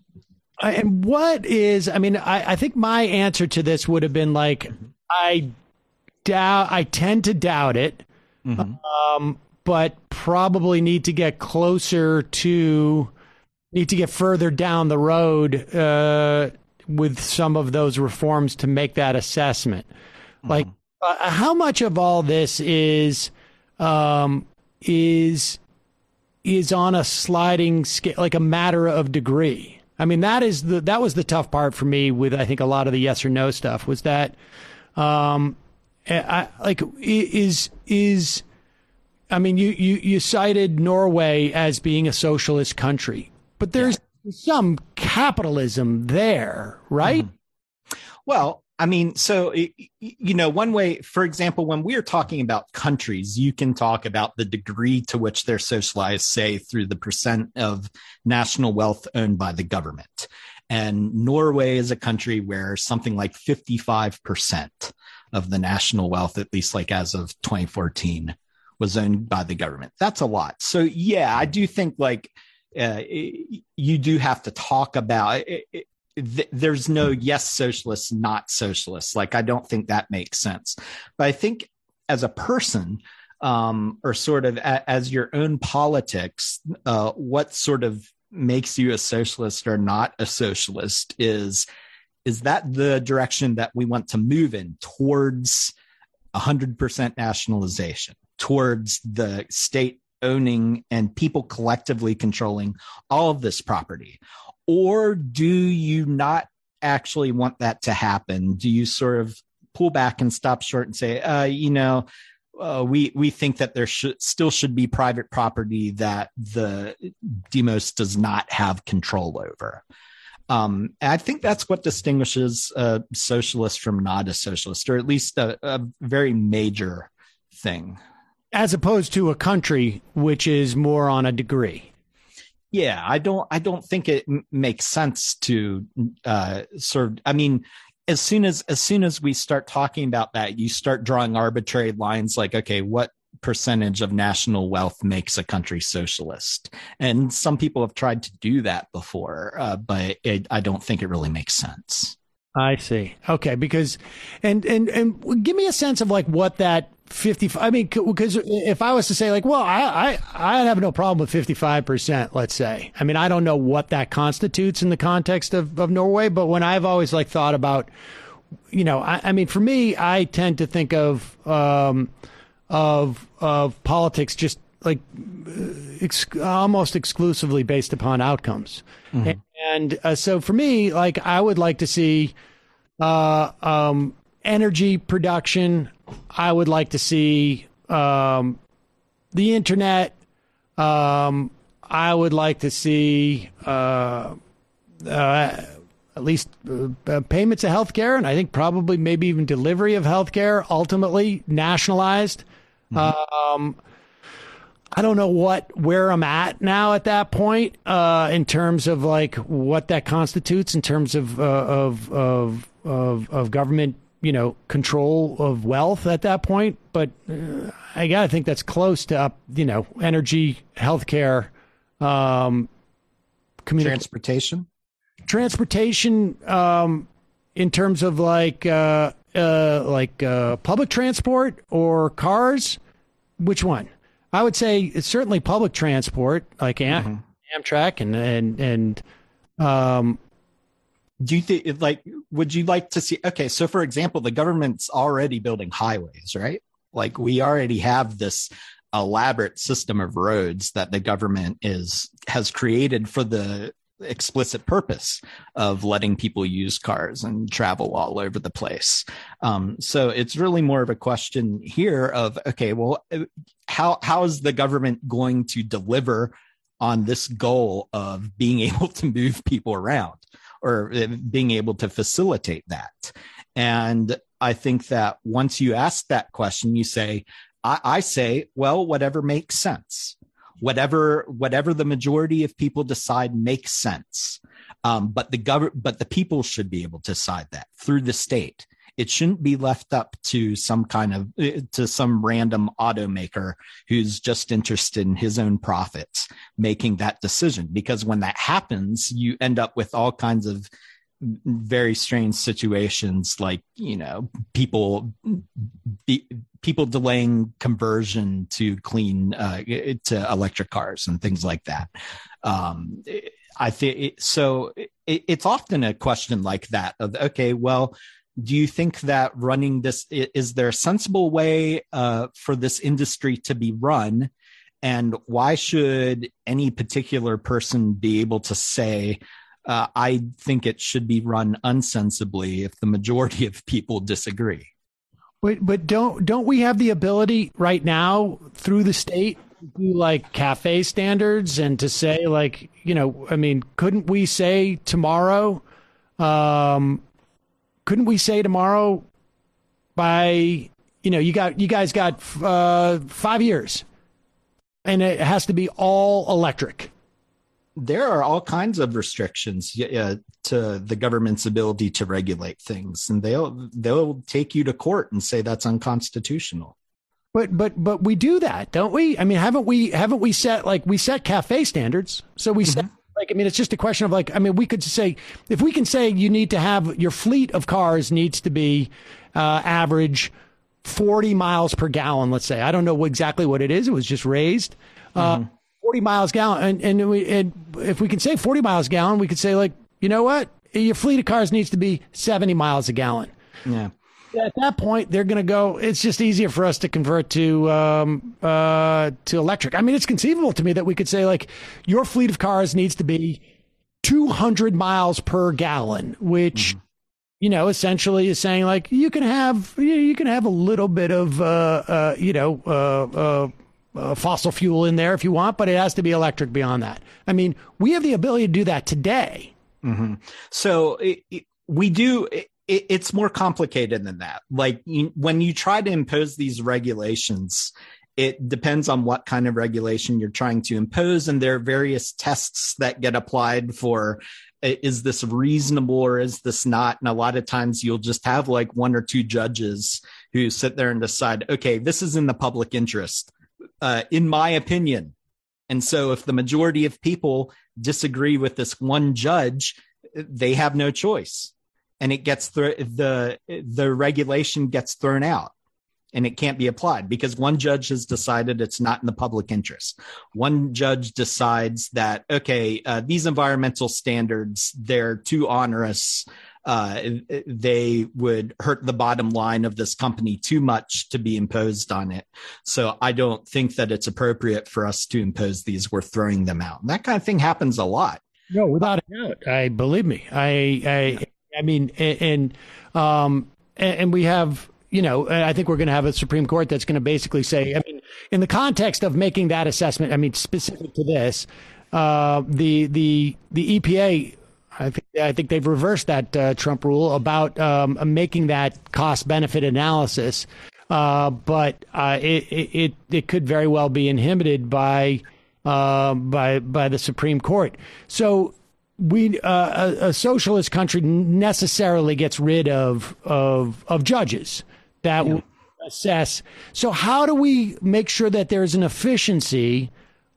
And what is, I mean, I, I think my answer to this would have been like, I doubt, I tend to doubt it, mm-hmm. um, but probably need to get closer to, need to get further down the road uh, with some of those reforms to make that assessment. Mm-hmm. Like, uh, how much of all this is, um, is, is on a sliding scale, like a matter of degree. I mean, that is the, that was the tough part for me with, I think, a lot of the yes or no stuff was that, um, I, like is, is, I mean, you, you, you cited Norway as being a socialist country, but there's yeah. some capitalism there, right? Mm-hmm. Well, I mean, so, you know, one way, for example, when we are talking about countries, you can talk about the degree to which they're socialized, say, through the percent of national wealth owned by the government. And Norway is a country where something like fifty-five percent of the national wealth, at least like as of twenty fourteen, was owned by the government. That's a lot. So, yeah, I do think like uh, you do have to talk about it. it There's no yes socialists, not socialists. Like, I don't think that makes sense. But I think as a person, um, or sort of a, as your own politics, uh, what sort of makes you a socialist or not a socialist is, is that the direction that we want to move in towards one hundred percent nationalization, towards the state owning and people collectively controlling all of this property? Or do you not actually want that to happen? Do you sort of pull back and stop short and say, uh, you know, uh, we we think that there should still should be private property that the demos does not have control over? Um, and I think that's what distinguishes a socialist from not a socialist, or at least a, a very major thing. As opposed to a country which is more on a degree. Yeah, I don't. I don't think it m- makes sense to uh, sort of. I mean, as soon as as soon as we start talking about that, you start drawing arbitrary lines. Like, okay, what percentage of national wealth makes a country socialist? And some people have tried to do that before, uh, but it, I don't think it really makes sense. I see. Okay, because and and and give me a sense of like what that fifty-five. I mean, because if I was to say like, well, I I I have no problem with fifty-five percent. Let's say. I mean, I don't know what that constitutes in the context of of Norway, but when I've always like thought about, you know, I, I mean, for me, I tend to think of um of of politics just like ex- almost exclusively based upon outcomes. Mm-hmm. And, and uh, so for me, like I would like to see uh, um, energy production. I would like to see um, the internet. Um, I would like to see uh, uh, at least uh, payments of healthcare, and I think probably maybe even delivery of healthcare ultimately nationalized. Mm-hmm. Um, I don't know what where I'm at now at that point uh, in terms of like what that constitutes in terms of uh, of, of of of government, you know, control of wealth at that point. But uh, I gotta think that's close to up, you know, energy, healthcare, um, communi- transportation, transportation um, in terms of like uh, uh, like uh, public transport or cars. Which one? I would say it's certainly public transport, like Am- mm-hmm. Amtrak, and and and. Um, Do you think, like, would you like to see? Okay, so for example, the government's already building highways, right? Like, we already have this elaborate system of roads that the government is has created for the explicit purpose of letting people use cars and travel all over the place. Um, so it's really more of a question here of, okay, well, how how is the government going to deliver on this goal of being able to move people around or being able to facilitate that? And I think that once you ask that question, you say, I, I say, well, whatever makes sense. Whatever, whatever the majority of people decide makes sense. Um, but the government, but the people should be able to decide that through the state. It shouldn't be left up to some kind of, to some random automaker who's just interested in his own profits making that decision. Because when that happens, you end up with all kinds of very strange situations, like, you know, people be, people delaying conversion to clean uh, to electric cars and things like that. Um, I think so. It, it's often a question like that of, okay, well, do you think that running this, is there a sensible way uh, for this industry to be run? And why should any particular person be able to say, Uh, I think it should be run unsensibly if the majority of people disagree? But but don't don't we have the ability right now through the state to do like cafe standards and to say, like, you know, I mean, couldn't we say tomorrow, um, couldn't we say tomorrow by, you know, you got you guys got uh, five years and it has to be all electric? There are all kinds of restrictions uh, to the government's ability to regulate things, and they'll they'll take you to court and say that's unconstitutional. But but but we do that, don't we? I mean, haven't we haven't we set like we set cafe standards? So we mm-hmm. set like I mean, it's just a question of like I mean, we could say if we can say you need to have your fleet of cars needs to be uh, average forty miles per gallon. Let's say I don't know exactly what it is. It was just raised. Uh, mm-hmm. forty miles gallon. And, and, we, and if we can say forty miles gallon, we could say, like, you know what? Your fleet of cars needs to be seventy miles a gallon. Yeah. At that point, they're going to go, it's just easier for us to convert to, um, uh, to electric. I mean, it's conceivable to me that we could say, like, your fleet of cars needs to be two hundred miles per gallon, which, mm-hmm. you know, essentially is saying, like, you can have, you can have a little bit of, uh, uh, you know, uh, uh, Uh, fossil fuel in there if you want, but it has to be electric beyond that. I mean, we have the ability to do that today. Mm-hmm. So it, it, we do. It, it's more complicated than that. Like you, when you try to impose these regulations, it depends on what kind of regulation you're trying to impose. And there are various tests that get applied for, is this reasonable or is this not? And a lot of times you'll just have like one or two judges who sit there and decide, okay, this is in the public interest. Uh, in my opinion. And so if the majority of people disagree with this one judge, they have no choice. And it gets th- the the regulation gets thrown out and it can't be applied because one judge has decided it's not in the public interest. One judge decides that, okay, uh, these environmental standards, they're too onerous. Uh, they would hurt the bottom line of this company too much to be imposed on it. So I don't think that it's appropriate for us to impose these. We're throwing them out. And that kind of thing happens a lot. No, without a doubt. I believe me. I, I, I mean, and, um, and we have, you know, I think we're going to have a Supreme Court that's going to basically say, I mean, in the context of making that assessment, I mean, specific to this, uh, the, the, the E P A, I think I think they've reversed that uh, Trump rule about um, making that cost benefit analysis, uh, but uh, it, it it could very well be inhibited by uh, by by the Supreme Court. So we uh, a, a socialist country necessarily gets rid of of of judges that yeah. will assess. So how do we make sure that there's an efficiency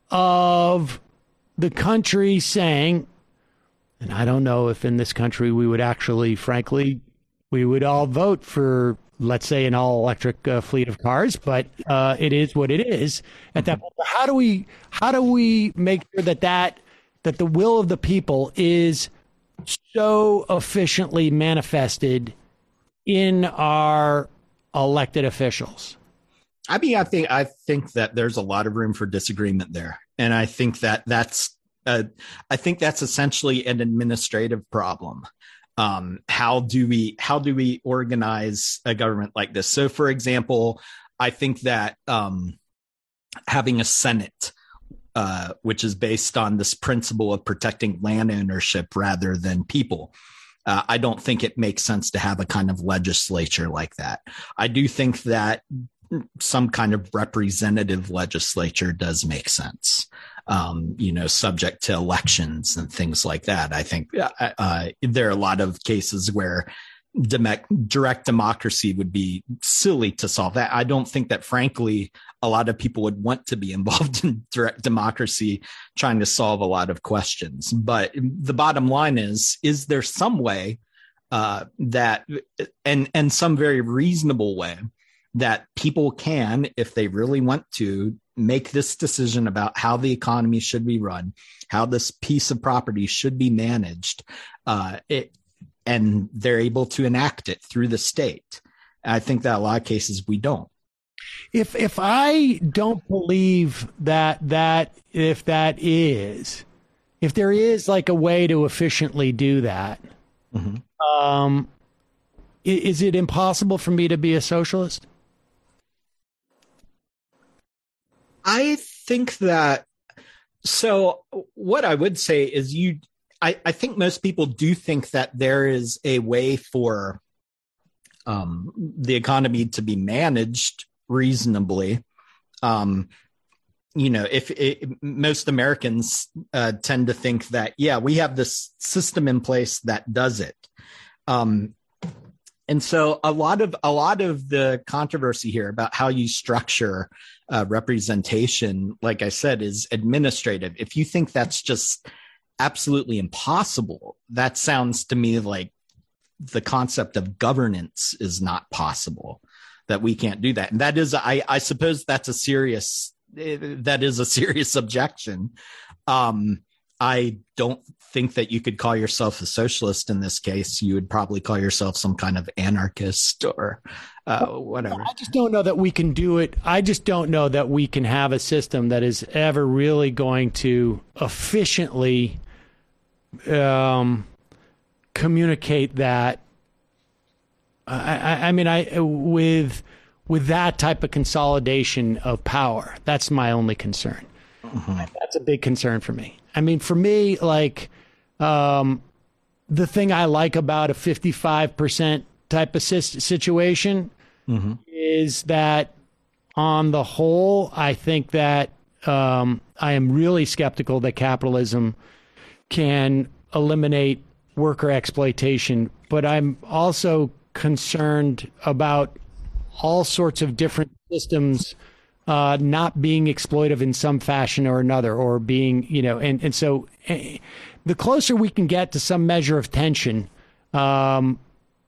of the country saying? And I don't know if in this country we would actually, frankly, we would all vote for, let's say, an all-electric uh, fleet of cars, but uh, it is what it is at that point. How do we how do we make sure that that that the will of the people is so efficiently manifested in our elected officials? I mean, I think I think that there's a lot of room for disagreement there, and I think that that's Uh, I think that's essentially an administrative problem. Um, how do we how do we organize a government like this? So, for example, I think that um, having a Senate, uh, which is based on this principle of protecting land ownership rather than people, uh, I don't think it makes sense to have a kind of legislature like that. I do think that some kind of representative legislature does make sense, um, you know, subject to elections and things like that. I think uh, there are a lot of cases where dem- direct democracy would be silly to solve that. I don't think that, frankly, a lot of people would want to be involved in direct democracy trying to solve a lot of questions. But the bottom line is, is there some way uh, that, and, and some very reasonable way, that people can, if they really want to, make this decision about how the economy should be run, how this piece of property should be managed, uh, it, and they're able to enact it through the state. I think that a lot of cases we don't. If if I don't believe that that if that is, if there is like a way to efficiently do that, mm-hmm. um, is it impossible for me to be a socialist? I think that, so what I would say is you, I, I think most people do think that there is a way for um, the economy to be managed reasonably. Um, you know, if it, most Americans uh, tend to think that, yeah, we have this system in place that does it. Um, and so a lot of a lot of the controversy here about how you structure uh, representation, like I said, is administrative. If you think that's just absolutely impossible, that sounds to me like the concept of governance is not possible, that we can't do that. And that is, I, I suppose that's a serious, that is a serious objection. Um, I don't think that you could call yourself a socialist in this case. You would probably call yourself some kind of anarchist or uh, whatever. I just don't know that we can do it. I just don't know that we can have a system that is ever really going to efficiently um, communicate that. I, I, I mean, I with with that type of consolidation of power. That's my only concern. Mm-hmm. That's a big concern for me. I mean, for me, like, um, the thing I like about a fifty-five percent type of situation mm-hmm. is that on the whole, I think that um, I am really skeptical that capitalism can eliminate worker exploitation, but I'm also concerned about all sorts of different systems Uh, not being exploitive in some fashion or another, or being, you know, and, and so uh, the closer we can get to some measure of tension, um,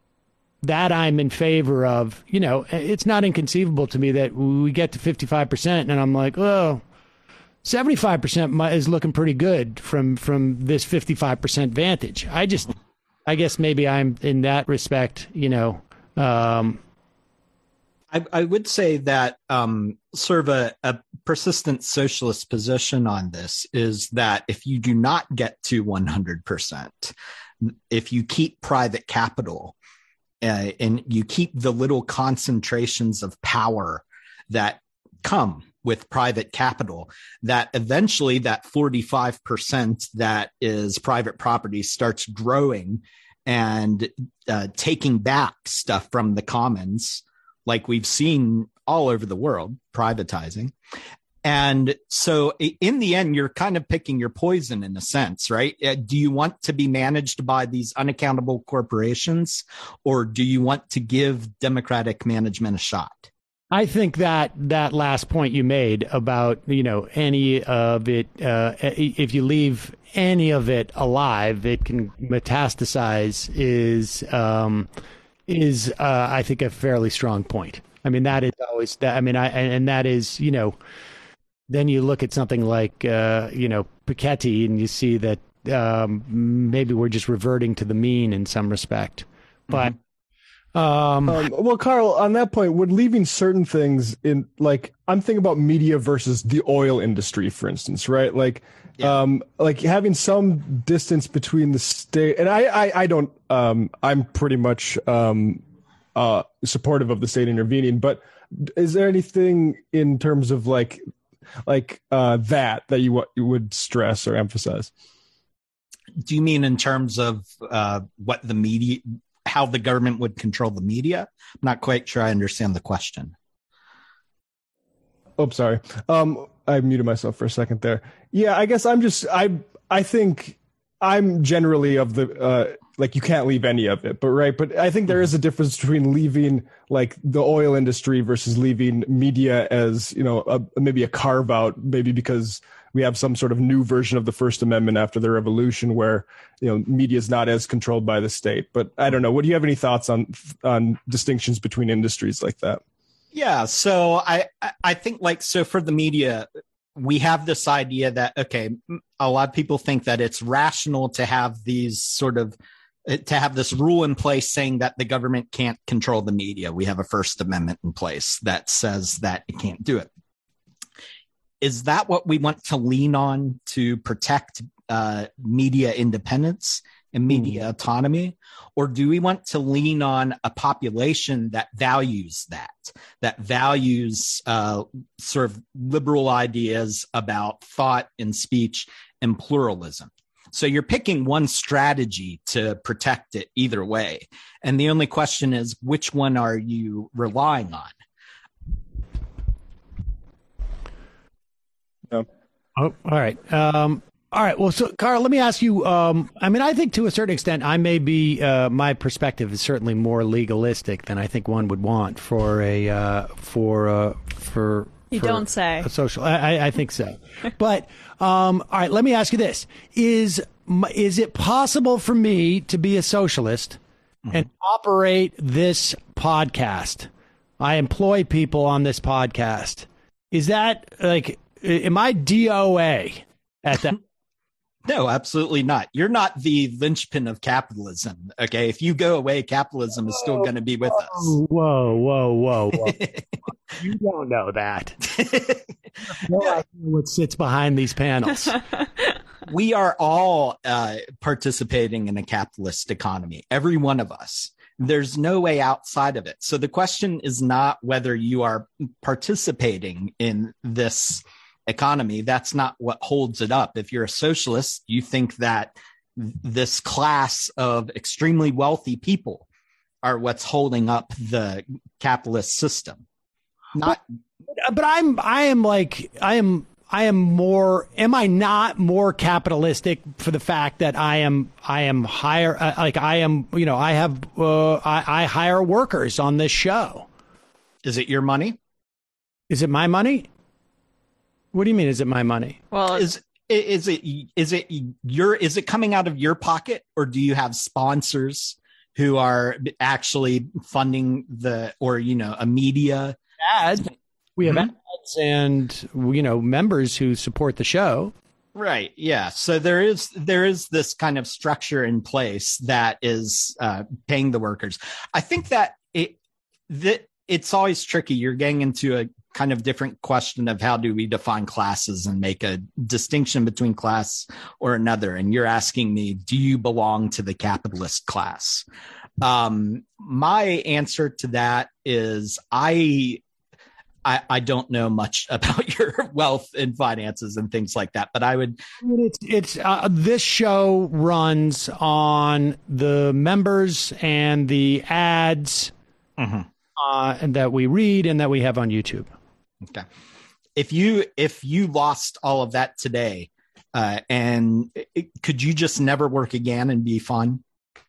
that I'm in favor of. You know, it's not inconceivable to me that we get to fifty-five percent and I'm like, oh, seventy-five percent is looking pretty good from, from this fifty-five percent vantage. I just, I guess maybe I'm in that respect, you know, um, I, I would say that um, sort of a, a persistent socialist position on this is that if you do not get to one hundred percent, if you keep private capital uh, and you keep the little concentrations of power that come with private capital, that eventually that forty-five percent that is private property starts growing and uh, taking back stuff from the commons, like we've seen all over the world, privatizing. And so in the end, you're kind of picking your poison in a sense, right? Do you want to be managed by these unaccountable corporations, or do you want to give democratic management a shot? I think that that last point you made about, you know, any of it, uh, if you leave any of it alive, it can metastasize is, um, is, uh, I think, a fairly strong point. I mean, that is always that. I mean, I, and that is, you know, then you look at something like, uh, you know, Piketty, and you see that um, maybe we're just reverting to the mean in some respect. But Um, Um, well, Carl, on that point, would leaving certain things in, like, I'm thinking about media versus the oil industry, for instance, right? Like, Yeah. um, like having some distance between the state, and I, I, I don't, um, I'm pretty much um, uh, supportive of the state intervening, but is there anything in terms of like, like uh, that that you, you would stress or emphasize? Do you mean in terms of uh, what the media, how the government would control the media? I'm not quite sure I understand the question. Oh, sorry. Um, I muted myself for a second there. Yeah, I guess I'm just, I, I think I'm generally of the, uh, like you can't leave any of it, but right. But I think there is a difference between leaving like the oil industry versus leaving media as, you know, a, maybe a carve out, maybe because we have some sort of new version of the First Amendment after the revolution where, you know, media is not as controlled by the state. But I don't know. What do you have any thoughts on, on distinctions between industries like that? Yeah. So I, I think like, so for the media, we have this idea that, okay, a lot of people think that it's rational to have these sort of, to have this rule in place saying that the government can't control the media. We have a First Amendment in place that says that it can't do it. Is that what we want to lean on to protect uh, media independence and media mm. autonomy? Or do we want to lean on a population that values that, that values uh, sort of liberal ideas about thought and speech and pluralism? So you're picking one strategy to protect it either way. And the only question is, which one are you relying on? No. Oh, all right. Um, all right. Well, so Carl, let me ask you. Um, I mean, I think to a certain extent, I may be. Uh, my perspective is certainly more legalistic than I think one would want for a uh, for uh, for. You for don't say. A social. I, I think so. But um, all right. Let me ask you this: Is is it possible for me to be a socialist mm-hmm. and operate this podcast? I employ people on this podcast. Is that like? Am I D O A at that? No, absolutely not. You're not the linchpin of capitalism. Okay. If you go away, capitalism is still going to be with us. Whoa, whoa, whoa, whoa. You don't know that. No idea what sits behind these panels. We are all uh, participating in a capitalist economy, every one of us. There's no way outside of it. So the question is not whether you are participating in this economy. That's not what holds it up. If you're a socialist, you think that this class of extremely wealthy people are what's holding up the capitalist system. Not, but, but I'm, I am like, I am, I am more, am I not more capitalistic for the fact that I am, I am hire, uh, like I am, you know, I have, uh, I, I hire workers on this show. Is it your money? Is it my money? What do you mean? Is it my money? Well, is is it is it your is it coming out of your pocket, or do you have sponsors who are actually funding the, or you know, a media ads? We have mm-hmm. ads and you know members who support the show. Right. Yeah. So there is there is this kind of structure in place that is uh, paying the workers. I think that it that it's always tricky. You're getting into a kind of different question of how do we define classes and make a distinction between class or another. And you're asking me, do you belong to the capitalist class? Um, my answer to that is I, I, I don't know much about your wealth and finances and things like that, but I would. It's, it's uh, this show runs on the members and the ads mm-hmm. uh, and that we read and that we have on YouTube. Okay. If you if you lost all of that today, uh, and it, could you just never work again and be fun?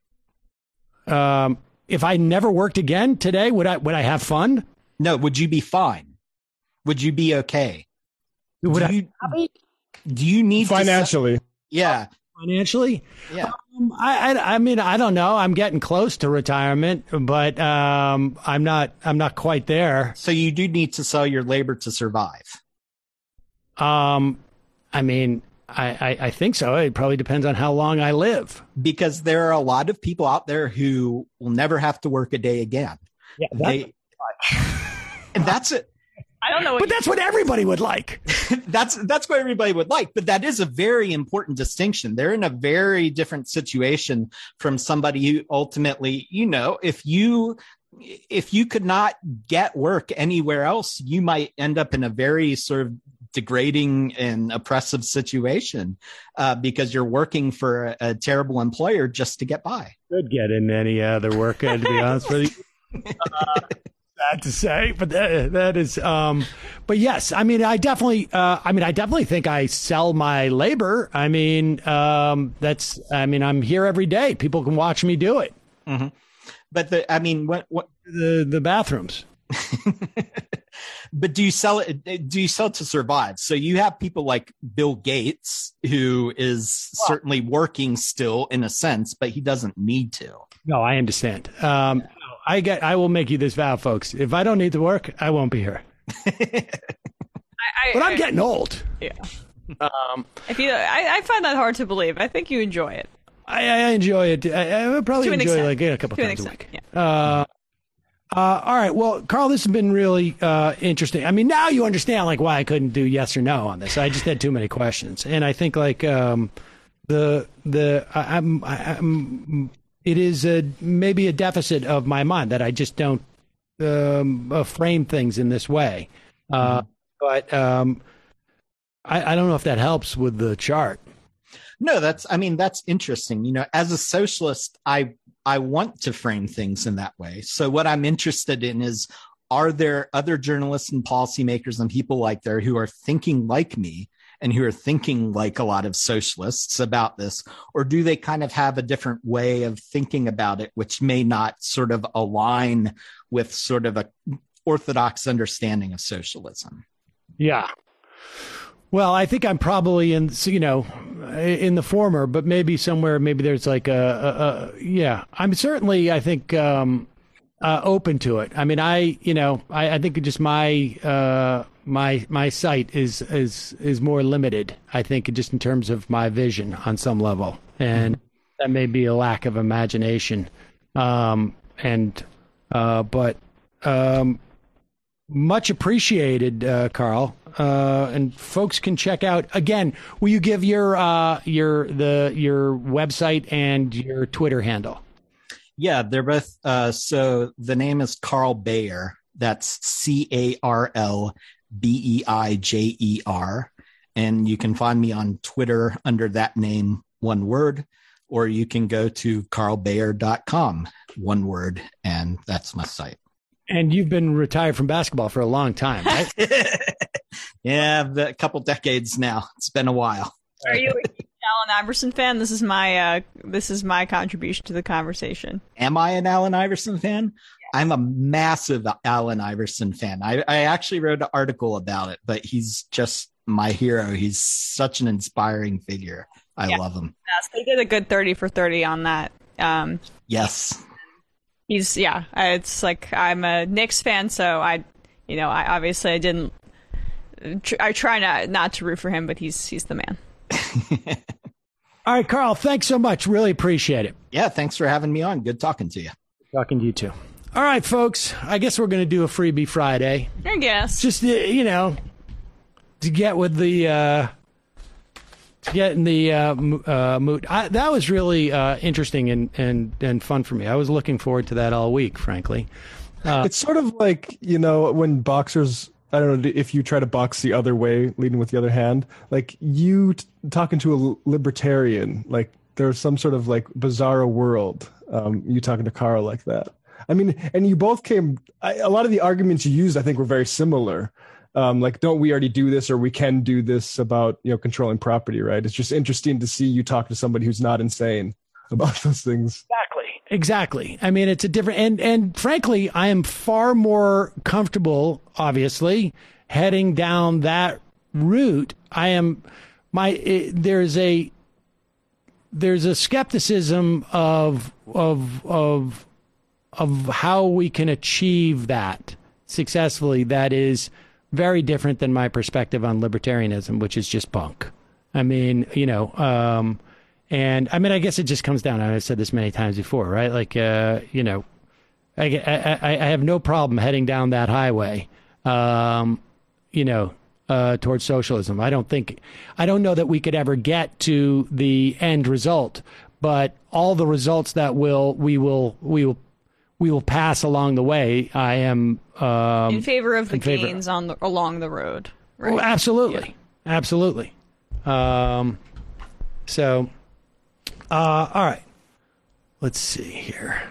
Um, if I never worked again today, would I would I have fun? No. Would you be fine? Would you be okay? Would do I? You, do you need financially? To, yeah. Financially, yeah. Um, I, I, I mean, I don't know. I'm getting close to retirement, but um, I'm not. I'm not quite there. So you do need to sell your labor to survive. Um, I mean, I, I think so. It probably depends on how long I live. Because there are a lot of people out there who will never have to work a day again. Yeah, they, and that's it. I don't know. What but that's what everybody would like. that's that's what everybody would like. But that is a very important distinction. They're in a very different situation from somebody who ultimately, you know, if you if you could not get work anywhere else, you might end up in a very sort of degrading and oppressive situation uh, because you're working for a, a terrible employer just to get by. Could get in any other work, uh, to be honest with you. Uh, sad to say, but that, that is. Um, but yes, I mean, I definitely. Uh, I mean, I definitely think I sell my labor. I mean, um, that's. I mean, I'm here every day. People can watch me do it. Mm-hmm. But the. I mean, what? What the the bathrooms. But do you sell it? Do you sell it to survive? So you have people like Bill Gates, who is well, certainly working still in a sense, but he doesn't need to. No, I understand. Um, I get. I will make you this vow, folks. If I don't need to work, I won't be here. I, I, but I'm I, getting old. Yeah. Um, if you, I, I find that hard to believe. I think you enjoy it. I, I enjoy it. I, I would probably enjoy extent. it like a couple to times extent, a week. Yeah. Uh, Uh, all right. Well, Carl, this has been really uh, interesting. I mean, now you understand like why I couldn't do yes or no on this. I just had too many questions, and I think like um, the the I, I'm, I, I'm it is a, maybe a deficit of my mind that I just don't um, uh, frame things in this way. Uh, mm-hmm. But um, I, I don't know if that helps with the chart. No, that's. I mean, that's interesting. You know, as a socialist, I. I want to frame things in that way. So what I'm interested in is, are there other journalists and policymakers and people like there who are thinking like me and who are thinking like a lot of socialists about this? Or do they kind of have a different way of thinking about it, which may not sort of align with sort of a orthodox understanding of socialism? Yeah. Well, I think I'm probably in, you know, in the former, but maybe somewhere, maybe there's like a, a, a yeah, I'm certainly, I think, um, uh, open to it. I mean, I, you know, I, I think just my, uh, my, my sight is, is, is more limited, I think, just in terms of my vision on some level. And that may be a lack of imagination. Um, and, uh, but, um, much appreciated, uh, Carl. Uh, and folks can check out again. Will you give your uh, your the your website and your Twitter handle? Yeah, they're both. Uh, so the name is Carl Beijer. That's C A R L B E I J E R, and you can find me on Twitter under that name, one word, or you can go to carl beijer dot com, one word, and that's my site. And you've been retired from basketball for a long time, right? Yeah, a couple decades now. It's been a while. Are you a Allen Iverson fan? This is my uh, this is my contribution to the conversation. Am I an Allen Iverson fan? Yeah. I'm a massive Allen Iverson fan. I, I actually wrote an article about it, but he's just my hero. He's such an inspiring figure. I yeah. love him. Yes, they did a good thirty for thirty on that. Um, yes. He's yeah. It's like I'm a Knicks fan, so I, you know, I obviously I didn't. I try not not to root for him, but he's he's the man. All right, Carl, thanks so much. Really appreciate it. Yeah, thanks for having me on. Good talking to you. Talking to you too. All right, folks, I guess we're going to do a Freebie Friday. I guess. Just, you know, to get with the, uh, to get in the uh, uh, mood. I, that was really uh, interesting and, and, and fun for me. I was looking forward to that all week, frankly. Uh, it's sort of like, you know, when boxers... I don't know if you try to box the other way, leading with the other hand, like you t- talking to a libertarian, like there's some sort of like bizarro world. Um, you talking to Carl like that. I mean, and you both came, I, a lot of the arguments you used, I think were very similar. Um, like, don't we already do this, or we can do this about, you know, controlling property, right? It's just interesting to see you talk to somebody who's not insane about those things. Exactly. Exactly. I mean, it's a different, and, and frankly, I am far more comfortable, obviously, heading down that route. I am, my, it, there's a, there's a skepticism of, of, of, of how we can achieve that successfully that is very different than my perspective on libertarianism, which is just bunk. I mean, you know, um, and I mean, I guess it just comes down. I've said this many times before, right? Like, uh, you know, I, I, I have no problem heading down that highway, um, you know, uh, towards socialism. I don't think, I don't know that we could ever get to the end result, but all the results that will, we will, we will, we will pass along the way. I am um, in favor of the favor. gains on the, along the road. Right? Oh, absolutely, yeah. absolutely. Um, so, uh, all right, let's see here.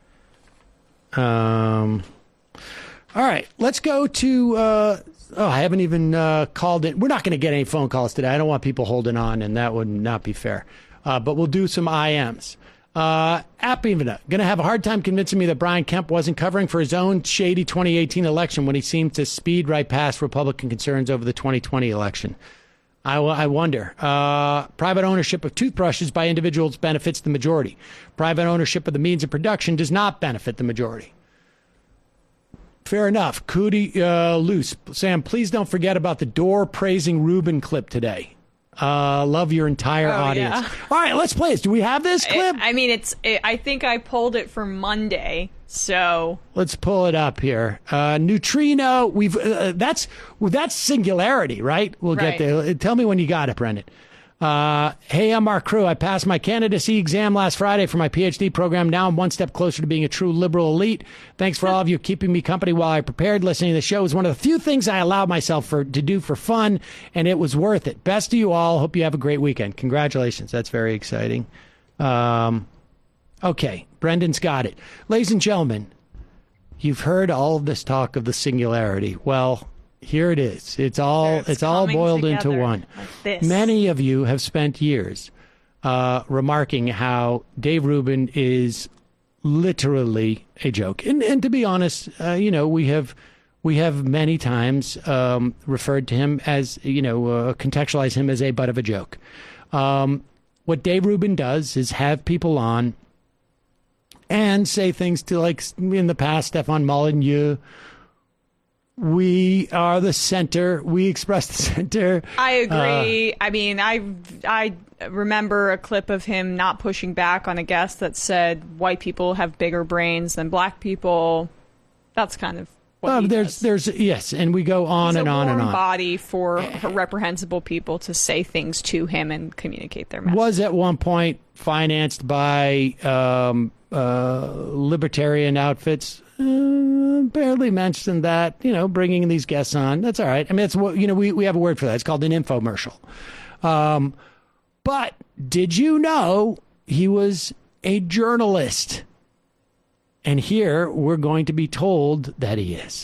Um, all right, let's go to, uh, oh, I haven't even, uh, called it. We're not going to get any phone calls today. I don't want people holding on, and that would not be fair. Uh, but we'll do some I Ms. Uh, Appivina, going to have a hard time convincing me that Brian Kemp wasn't covering for his own shady twenty eighteen election when he seemed to speed right past Republican concerns over the twenty twenty election. I, I wonder. Uh, private ownership of toothbrushes by individuals benefits the majority. Private ownership of the means of production does not benefit the majority. Fair enough. Cootie uh, loose. Sam, please don't forget about the door praising Rubin clip today. Uh, love your entire oh, audience. Yeah. All right, let's play this. Do we have this clip? I, I mean, it's. It, I think I pulled it for Monday, so let's pull it up here. Uh, neutrino. We've uh, that's that's singularity, right? We'll right. get there. Tell me when you got it, Brendan. Uh, hey, I'm Mark Crew. I passed my candidacy exam last Friday for my P H D program. Now I'm one step closer to being a true liberal elite. Thanks for all of you keeping me company while I prepared. Listening to the show was one of the few things I allowed myself for to do for fun, and it was worth it. Best to you all. Hope you have a great weekend. Congratulations. That's very exciting. Um, okay, Brendan's got it. Ladies and gentlemen, you've heard all of this talk of the singularity. Well, here it is. It's all it's, it's all boiled into one. Like Many of you have spent years uh, remarking how Dave Rubin is literally a joke. And and to be honest, uh, you know, we have we have many times um, referred to him as, you know, uh, contextualize him as a butt of a joke. Um, what Dave Rubin does is have people on and say things to, like in the past, Stefan Molyneux. We are the center. We express the center. I agree. Uh, I mean, I I remember a clip of him not pushing back on a guest that said white people have bigger brains than black people. That's kind of what uh, he there's does. there's yes, and we go on He's and a on and warm on. Body for reprehensible people to say things to him and communicate their message. Was at one point financed by um, uh, libertarian outfits. Uh, barely mentioned that, you know, bringing these guests on. That's all right. I mean, it's what, you know, we, we have a word for that. It's called an infomercial. Um, but did you know he was a journalist? And here we're going to be told that he is.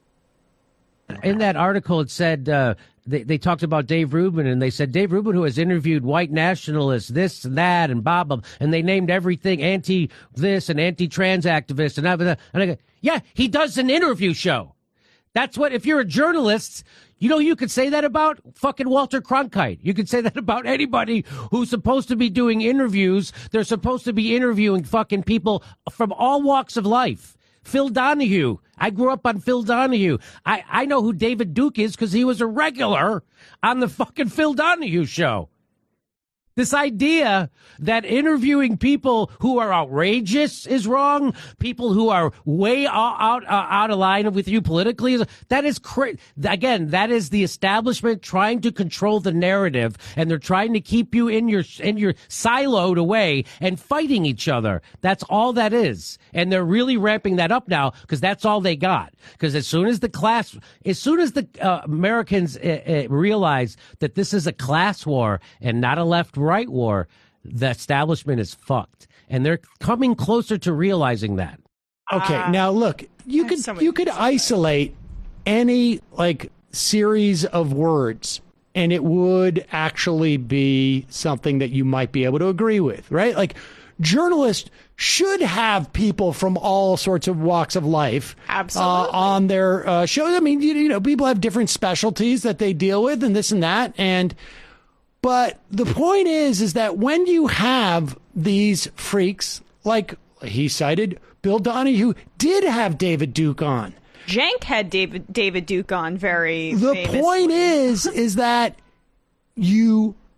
In that article, it said uh, they, they talked about Dave Rubin, and they said Dave Rubin, who has interviewed white nationalists, this and that, and blah, blah, and they named everything anti this and anti-trans activists. And, that, and I go, yeah, he does an interview show. That's what, if you're a journalist, you know, you could say that about fucking Walter Cronkite. You could say that about anybody who's supposed to be doing interviews. They're supposed to be interviewing fucking people from all walks of life. Phil Donahue. I grew up on Phil Donahue. I, I know who David Duke is because he was a regular on the fucking Phil Donahue show. This idea that interviewing people who are outrageous is wrong, people who are way out out, out of line with you politically, that is cra- again, that is the establishment trying to control the narrative, and they're trying to keep you in your in your siloed away and fighting each other. That's all that is, and they're really ramping that up now because that's all they got. Because as soon as the class, as soon as the uh, Americans uh, uh, realize that this is a class war and not a left. right war, the establishment is fucked, and they're coming closer to realizing that. Okay, uh, now look, you could so you could isolate any like series of words, and it would actually be something that you might be able to agree with, right? Like, journalists should have people from all sorts of walks of life Absolutely. Uh, on their uh, shows. I mean, you, you know, people have different specialties that they deal with, and this and that, and. But the point is, is that when you have these freaks, like he cited, Bill Donahue did have David Duke on. Cenk had David David Duke on very The famously. point is, is that you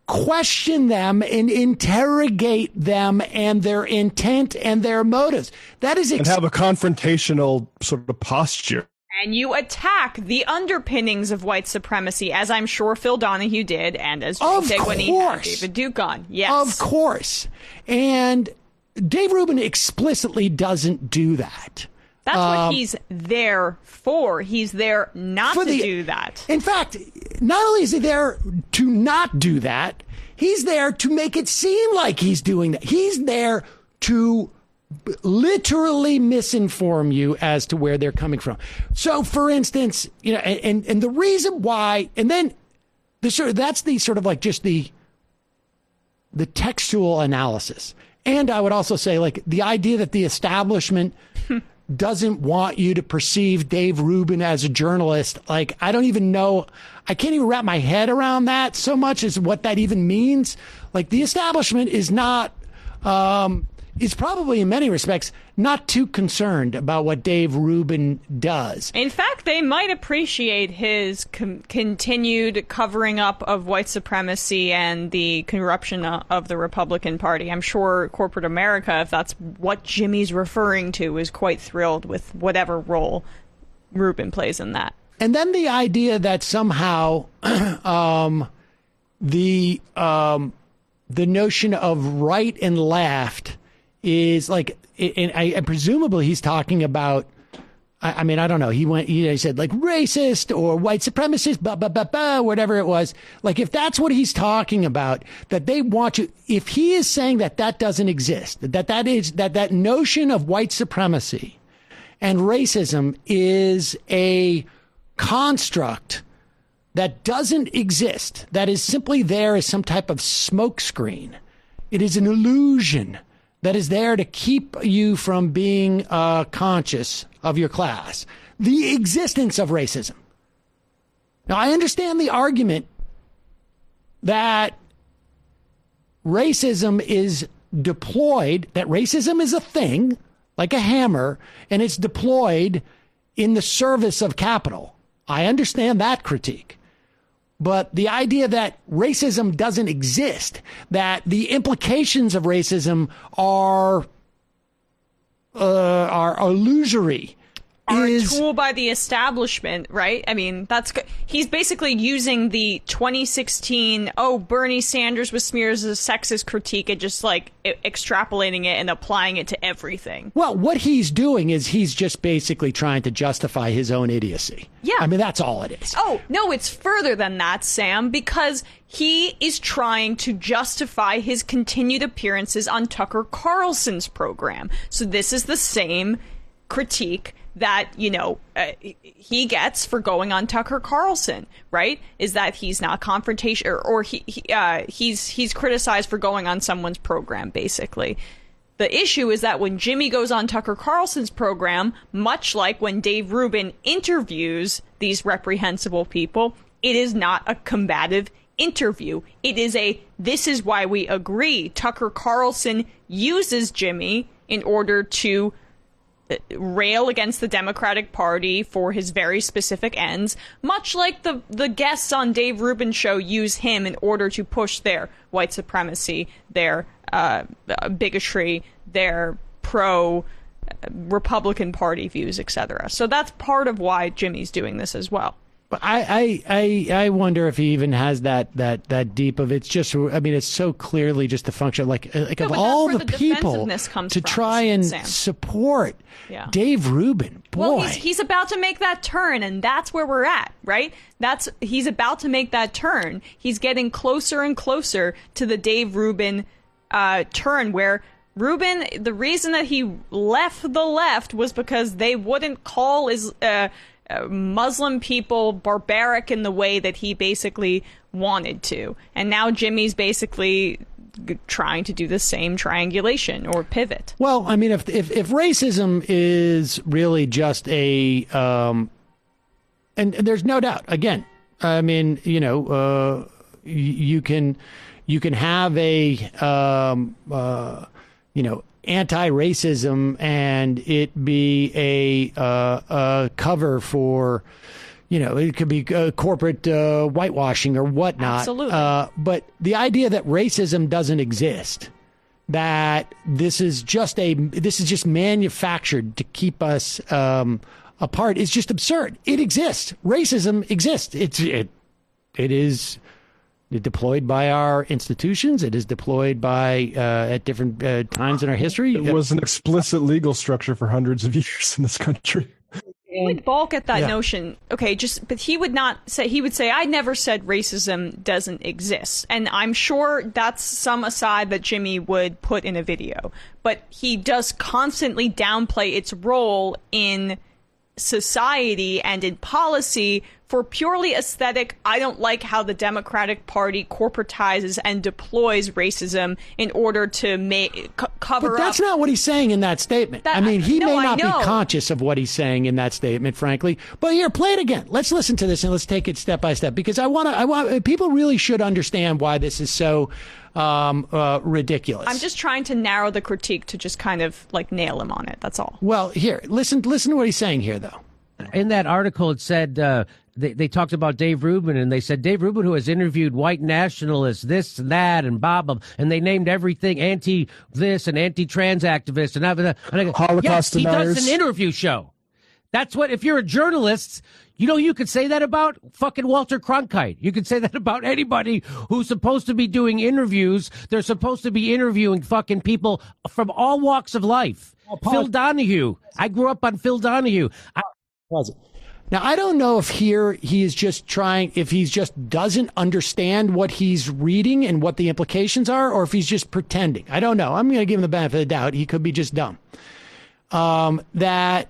question them and interrogate them and their intent and their motives. That is ex- and have a confrontational sort of posture. And you attack the underpinnings of white supremacy, as I'm sure Phil Donahue did, and as Joe did when he had David Duke on. Yes. Of course. And Dave Rubin explicitly doesn't do that. That's um, what he's there for. He's there not to the, do that. In fact, not only is he there to not do that, he's there to make it seem like he's doing that. He's there to literally misinform you as to where they're coming from. So, for instance, you know, and, and, and the reason why, and then the sort of, that's the sort of like just the the textual analysis. And I would also say, like, the idea that the establishment doesn't want you to perceive Dave Rubin as a journalist. Like, I don't even know, I can't even wrap my head around that so much as what that even means. Like, the establishment is not, um, is probably in many respects not too concerned about what Dave Rubin does. In fact, they might appreciate his com- continued covering up of white supremacy and the corruption of the Republican Party. I'm sure corporate America, if that's what Jimmy's referring to, is quite thrilled with whatever role Rubin plays in that. And then the idea that somehow um, the um, the notion of right and left is like, and, I, and presumably he's talking about, I, I mean, I don't know. He went, he said like racist or white supremacist, blah, blah, blah, blah, whatever it was. Like, if that's what he's talking about, that they want you, if he is saying that that doesn't exist, that that is, that that notion of white supremacy and racism is a construct that doesn't exist, that is simply there as some type of smokescreen. It is an illusion that is there to keep you from being uh, conscious of your class. The existence of racism. Now, I understand the argument that racism is deployed, that racism is a thing, like a hammer, and it's deployed in the service of capital. I understand that critique. But the idea that racism doesn't exist, that the implications of racism are uh, are illusory, are is a tool by the establishment, right? I mean, that's good. He's basically using the twenty sixteen, oh, Bernie Sanders with smears as a sexist critique and just like I- extrapolating it and applying it to everything. Well, what he's doing is he's just basically trying to justify his own idiocy. Yeah. I mean, that's all it is. Oh, no, it's further than that, Sam, because he is trying to justify his continued appearances on Tucker Carlson's program. So this is the same critique that, you know, uh, he gets for going on Tucker Carlson, right? Is that he's not confrontation, or, or he, he uh, he's he's criticized for going on someone's program, basically. The issue is that when Jimmy goes on Tucker Carlson's program, much like when Dave Rubin interviews these reprehensible people, it is not a combative interview. It is a, this is why we agree. Tucker Carlson uses Jimmy in order to rail against the Democratic Party for his very specific ends, much like the the guests on Dave Rubin's show use him in order to push their white supremacy, their uh, bigotry, their pro Republican Party views, et cetera. So that's part of why Jimmy's doing this as well. But I, I, I, I wonder if he even has that, that, that deep of it's just, I mean, it's so clearly just a function like, like no, of all the, the people to from, try and Sam. support yeah. Dave Rubin. Boy. Well, he's, he's about to make that turn, and that's where we're at, right? That's he's about to make that turn. He's getting closer and closer to the Dave Rubin uh, turn, where Rubin, the reason that he left the left was because they wouldn't call his uh, uh, Muslim people barbaric in the way that he basically wanted to. And now Jimmy's basically trying to do the same triangulation or pivot. Well, I mean, if if, if racism is really just a, um, and, and there's no doubt, again, I mean, you know, uh, you, you can you can have a, um, uh, you know, anti-racism and it be a, uh, a cover for, you know, it could be uh, corporate uh, whitewashing or whatnot. Absolutely. Uh, but the idea that racism doesn't exist, that this is just a this is just manufactured to keep us um, apart, is just absurd. It exists. Racism exists. It's it it is deployed by our institutions. It is deployed by uh, at different uh, times in our history. It was an explicit legal structure for hundreds of years in this country. He would balk at that Yeah. notion. Okay, just but he would not say. He would say, "I never said racism doesn't exist," and I'm sure that's some aside that Jimmy would put in a video. But he does constantly downplay its role in society and in policy for purely aesthetic. I don't like how the Democratic Party corporatizes and deploys racism in order to make co- cover But that's up. not what he's saying in that statement. That- I mean, he no, may I not be know. conscious of what he's saying in that statement, frankly. But here, play it again. Let's listen to this and let's take it step by step, because I want to. I want people really should understand why this is so um, uh, ridiculous. I'm just trying to narrow the critique to just kind of like nail him on it. That's all. Well, here, listen. Listen to what he's saying here, though. In that article, it said uh, they, they talked about Dave Rubin, and they said Dave Rubin, who has interviewed white nationalists, this and that, and Bob, um, and they named everything anti this and anti trans activists and that. And I go, Holocaust yes, he deniers. does an interview show. That's what, if you're a journalist, you know, you could say that about fucking Walter Cronkite. You could say that about anybody who's supposed to be doing interviews. They're supposed to be interviewing fucking people from all walks of life. Phil Donahue. I grew up on Phil Donahue. I, Now, I don't know if here he is just trying, if he's just doesn't understand what he's reading and what the implications are, or if he's just pretending. I don't know. I'm going to give him the benefit of the doubt. He could be just dumb. Um, that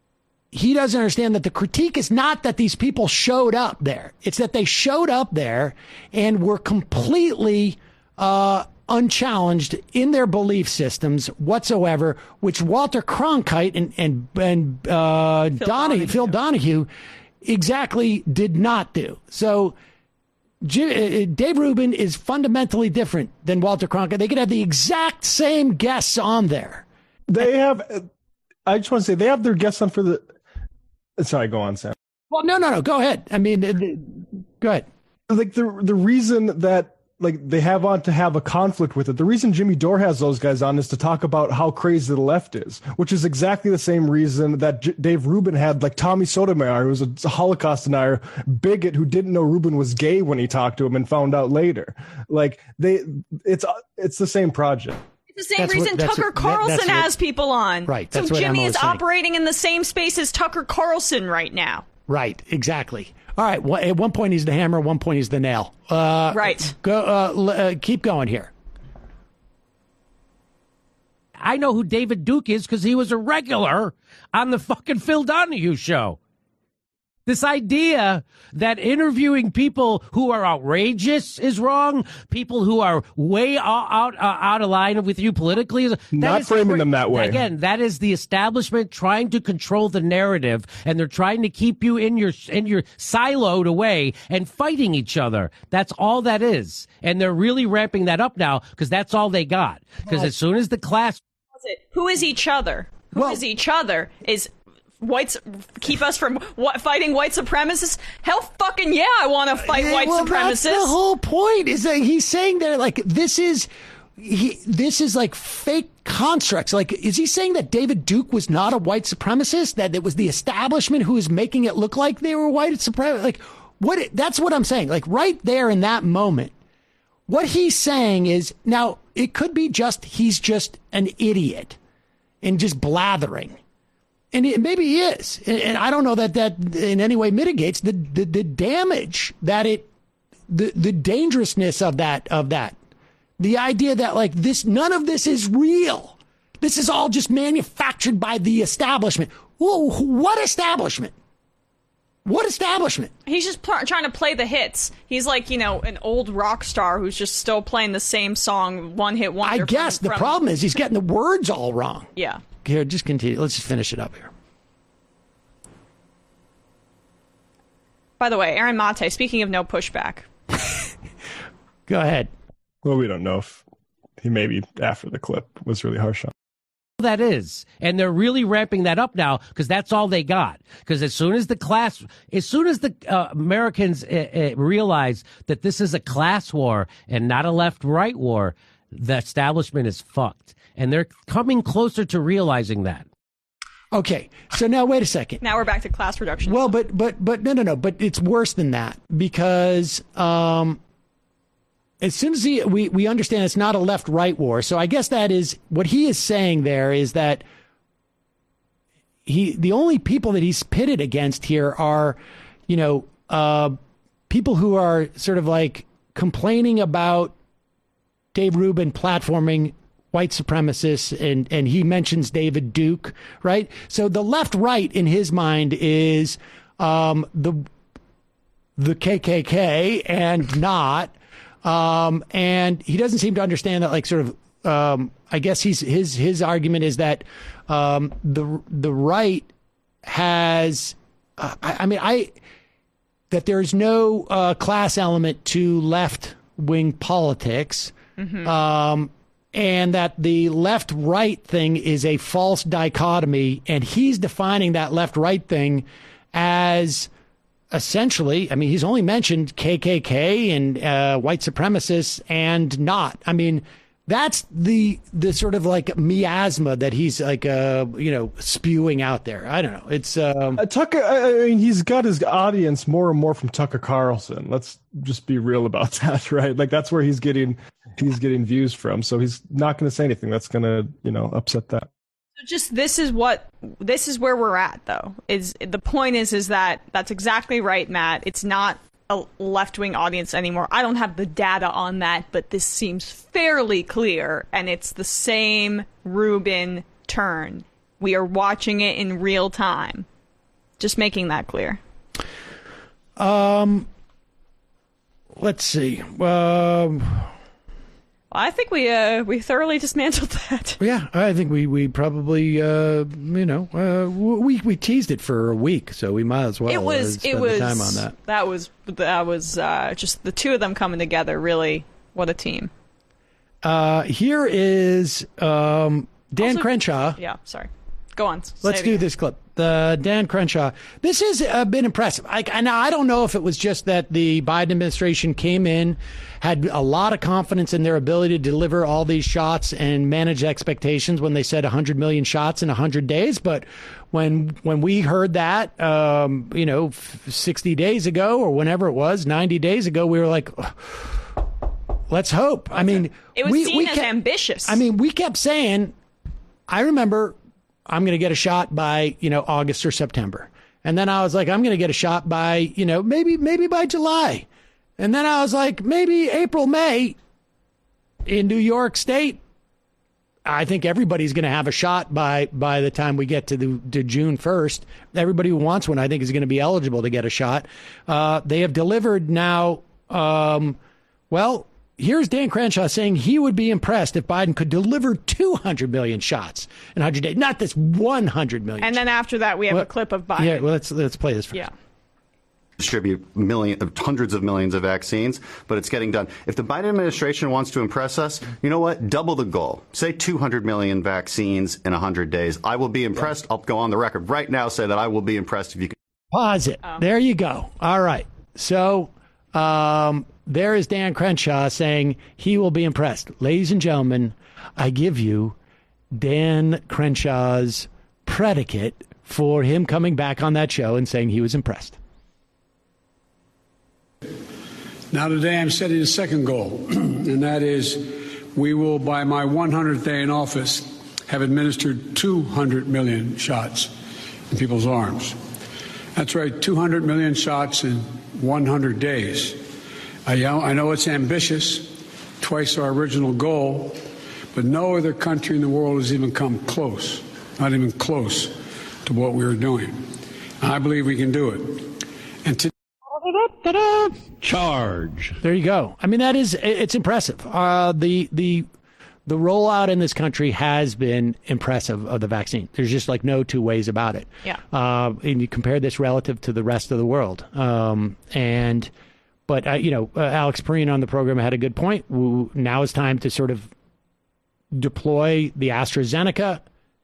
he doesn't understand that the critique is not that these people showed up there. It's that they showed up there and were completely uh, unchallenged in their belief systems whatsoever, which Walter Cronkite and and and uh, Phil Donahue, Donahue. Phil Donahue exactly did not do. So J- uh, Dave Rubin is fundamentally different than Walter Cronkite. They could have the exact same guests on there. They have. I just want to say they have their guests on for the. Sorry, go on, Sam. Well, no, no, no. Go ahead. I mean, uh, go ahead. Like the the reason that like they have on to have a conflict with it. The reason Jimmy Dore has those guys on is to talk about how crazy the left is, which is exactly the same reason that J- Dave Rubin had like Tommy Sotomayor, who was a, a Holocaust denier, bigot who didn't know Rubin was gay when he talked to him and found out later. Like they, it's it's the same project. The same That's what- reason that's Tucker what- that- Carlson that's what- has people on. Right, So that's what Jimmy Emma is was saying. operating in the same space as Tucker Carlson right now. Right, exactly. All right. Well, at one point he's the hammer, at one point he's the nail. Uh, Right. Go. Uh, l- uh, keep going here. I know who David Duke is because he was a regular on the fucking Phil Donahue show. This idea that interviewing people who are outrageous is wrong, people who are way out out, uh, out of line with you politically, is, that Not is framing cra- them that way. Again, that is the establishment trying to control the narrative, and they're trying to keep you in your in your siloed away and fighting each other. That's all that is, and they're really ramping that up now because that's all they got. Because as soon as the class. Who is each other? Who is Well- each other? Is whites keep us from what, fighting white supremacists? Hell fucking yeah, I want to fight Yeah, white well, supremacists. That's the whole point. Is that he's saying there like this is. He, this is like fake constructs. Like, is he saying that David Duke was not a white supremacist? That it was the establishment who was making it look like they were white supremacists? Like, what? That's what I'm saying. Like, right there in that moment, what he's saying is now it could be just he's just an idiot and just blathering, and it, maybe he is. And, and I don't know that that in any way mitigates the the, the damage that it, the the dangerousness of that of that. The idea that like this, none of this is real. This is all just manufactured by the establishment. Whoa, what establishment? What establishment? He's just pl- trying to play the hits. He's like, you know, an old rock star who's just still playing the same song, one hit wonder. I guess from, the from- problem is he's getting the words all wrong. Yeah. Here, just continue. Let's just finish it up here. By the way, Aaron Mate, speaking of no pushback. Go ahead. Well, we don't know if he maybe after the clip was really harsh on. that is, and they're really ramping that up now because that's all they got. Because as soon as the class, as soon as the uh, Americans uh, uh, realize that this is a class war and not a left-right war, the establishment is fucked, and they're coming closer to realizing that. Okay, so now wait a second. Now we're back to class reduction. Well, but but but no no no, but it's worse than that because um, as soon as he, we we understand it's not a left-right war, so I guess that is what he is saying. There is that he the only people that he's pitted against here are, you know, uh, people who are sort of like complaining about Dave Rubin platforming white supremacists, and, and he mentions David Duke, right? So the left-right in his mind is um, the the K K K and not, um, and he doesn't seem to understand that, like, sort of. Um, I guess he's his his argument is that um, the the right has, uh, I, I mean, I that there's no uh, class element to left-wing politics. Mm-hmm. Um, and that the left-right thing is a false dichotomy, and he's defining that left-right thing as essentially, I mean, he's only mentioned K K K and uh, white supremacists and not. I mean, that's the the sort of like miasma that he's like, uh, you know, spewing out there. I don't know. It's um, uh, Tucker. I mean, he's got his audience more and more from Tucker Carlson. Let's just be real about that, right? Like that's where he's getting he's getting views from. So he's not going to say anything that's going to, you know, upset that. So just this is what this is where we're at, though. Is the point is is that that's exactly right, Matt. It's not a left-wing audience anymore. I don't have the data on that, but this seems fairly clear, and it's the same Rubin turn. We are watching it in real time. Just making that clear. Um, let's see. Um, I think we uh we thoroughly dismantled that. Yeah, I think we we probably uh you know uh, we we teased it for a week, so we might as well. It was uh, spend it was the time on that. That was that was uh, just the two of them coming together. Really, what a team. Uh, here is um Dan also, Crenshaw. Yeah, sorry. Go on. Let's do this clip. The Dan Crenshaw. This has uh, been impressive. I, and I don't know if it was just that the Biden administration came in, had a lot of confidence in their ability to deliver all these shots and manage expectations when they said one hundred million shots in one hundred days. But when when we heard that, um, you know, sixty days ago or whenever it was, ninety days ago, we were like, let's hope. I mean, it was we, seen we as kept, ambitious. I mean, we kept saying, I remember I'm going to get a shot by, you know, August or September. And then I was like, I'm going to get a shot by, you know, maybe, maybe by July. And then I was like, maybe April, May in New York State. I think everybody's going to have a shot by, by the time we get to the to June first. Everybody who wants one, I think, is going to be eligible to get a shot. Uh, they have delivered now. Um, well, here's Dan Crenshaw saying he would be impressed if Biden could deliver two hundred million shots in one hundred days, not this one hundred million. And then after that, we have well, a clip of Biden. Yeah, well, let's let's play this first. Yeah. Distribute million, hundreds of millions of vaccines, but it's getting done. If the Biden administration wants to impress us, you know what? Double the goal. Say two hundred million vaccines in one hundred days. I will be impressed. Yeah. I'll go on the record right now, say that I will be impressed if you can. Pause it. Oh. There you go. All right. So, um, there is Dan Crenshaw saying he will be impressed. Ladies and gentlemen, I give you Dan Crenshaw's predicate for him coming back on that show and saying he was impressed. Now today I'm setting a second goal, and that is we will, by my one hundredth day in office, have administered two hundred million shots in people's arms. That's right, two hundred million shots in one hundred days. I, I know it's ambitious, twice our original goal, but no other country in the world has even come close, not even close to what we are doing. I believe we can do it. And to charge. There you go. I mean, that is, it's impressive. Uh, the, the, the rollout in this country has been impressive of the vaccine. There's just like no two ways about it. Yeah. Uh, and you compare this relative to the rest of the world. Um, and, But, uh, you know, uh, Alex Perrine on the program had a good point. Now is time to sort of deploy the AstraZeneca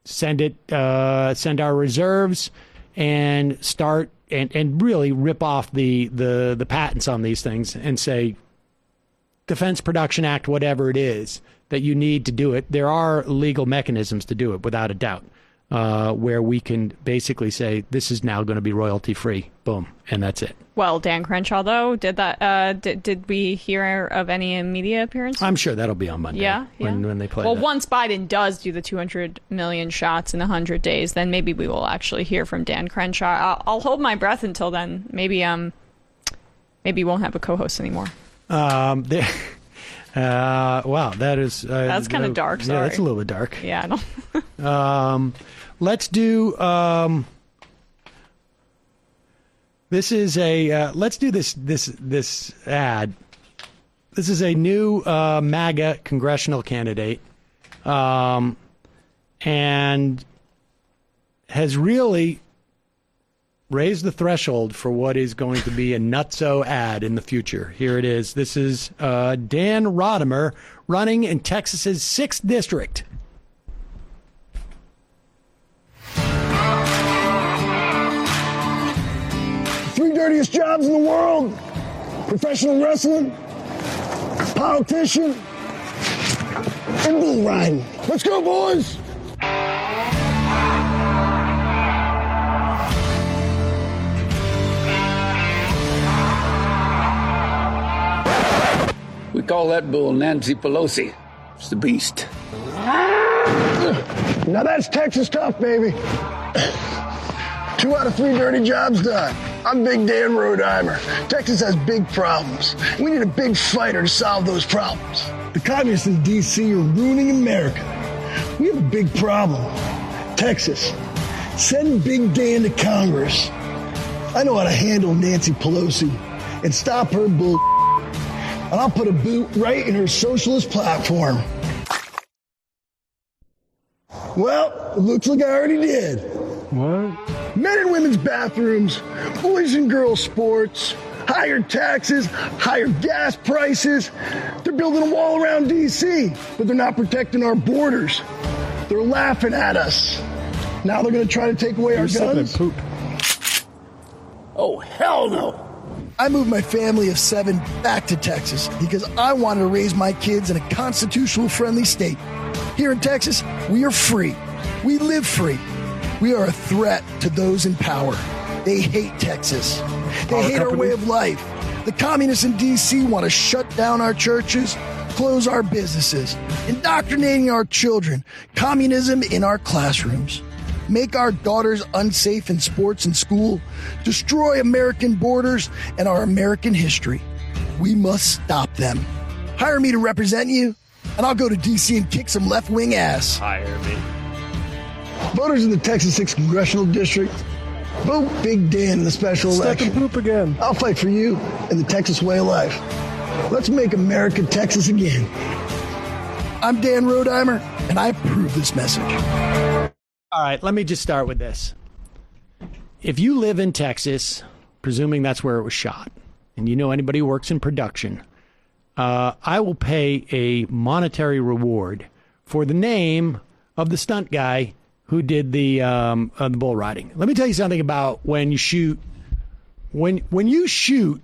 send it, uh, send our reserves, and start and, and really rip off the, the the patents on these things and say, Defense Production Act, whatever it is that you need to do it. There are legal mechanisms to do it, without a doubt, uh, where we can basically say this is now going to be royalty free. Boom, and that's it. Well, Dan Crenshaw, though, did that? Uh, did did we hear of any media appearance? I'm sure that'll be on Monday. Yeah, when, yeah. when they play. Well, that. once Biden does do the two hundred million shots in one hundred days, then maybe we will actually hear from Dan Crenshaw. I'll, I'll hold my breath until then. Maybe um, maybe we won't have a co-host anymore. Um, there. Uh, wow, that is. Uh, That's kind of dark. Sorry. Yeah, that's a little bit dark. Yeah, I don't. um, let's do. Um, this is a. Uh, let's do this. This this ad. This is a new uh, MAGA congressional candidate, um, and has really raised the threshold for what is going to be a nutso ad in the future. Here it is. This is uh, Dan Rodimer running in Texas's sixth district. Three dirtiest jobs in the world: professional wrestling, politician, and bull riding. Let's go, boys! We call that bull Nancy Pelosi. It's the beast. Now that's Texas tough, baby. Two out of three dirty jobs done. I'm Big Dan Rodimer. Texas has big problems. We need a big fighter to solve those problems. The communists in D C are ruining America. We have a big problem. Texas, send Big Dan to Congress. I know how to handle Nancy Pelosi and stop her bull. And I'll put a boot right in her socialist platform. Well, it looks like I already did. What? Men and women's bathrooms, boys and girls sports, higher taxes, higher gas prices. They're building a wall around D C, but they're not protecting our borders. They're laughing at us. Now they're going to try to take away our guns. Poop. Oh, hell no. I moved my family of seven back to Texas because I wanted to raise my kids in a constitutional-friendly state. Here in Texas, we are free. We live free. We are a threat to those in power. They hate Texas. They Power hate company. our way of life. The communists in D C want to shut down our churches, close our businesses, indoctrinating our children, communism in our classrooms. Make our daughters unsafe in sports and school, destroy American borders and our American history. We must stop them. Hire me to represent you, and I'll go to D C and kick some left-wing ass. Hire me. Voters in the Texas sixth Congressional District, vote Big Dan in the special Step election. and poop again. I'll fight for you and the Texas way of life. Let's make America Texas again. I'm Dan Rodimer, and I approve this message. All right, let me just start with this. If you live in Texas, presuming that's where it was shot, and you know anybody who works in production, uh, I will pay a monetary reward for the name of the stunt guy who did the um, uh, the bull riding. Let me tell you something about when you shoot. When when you shoot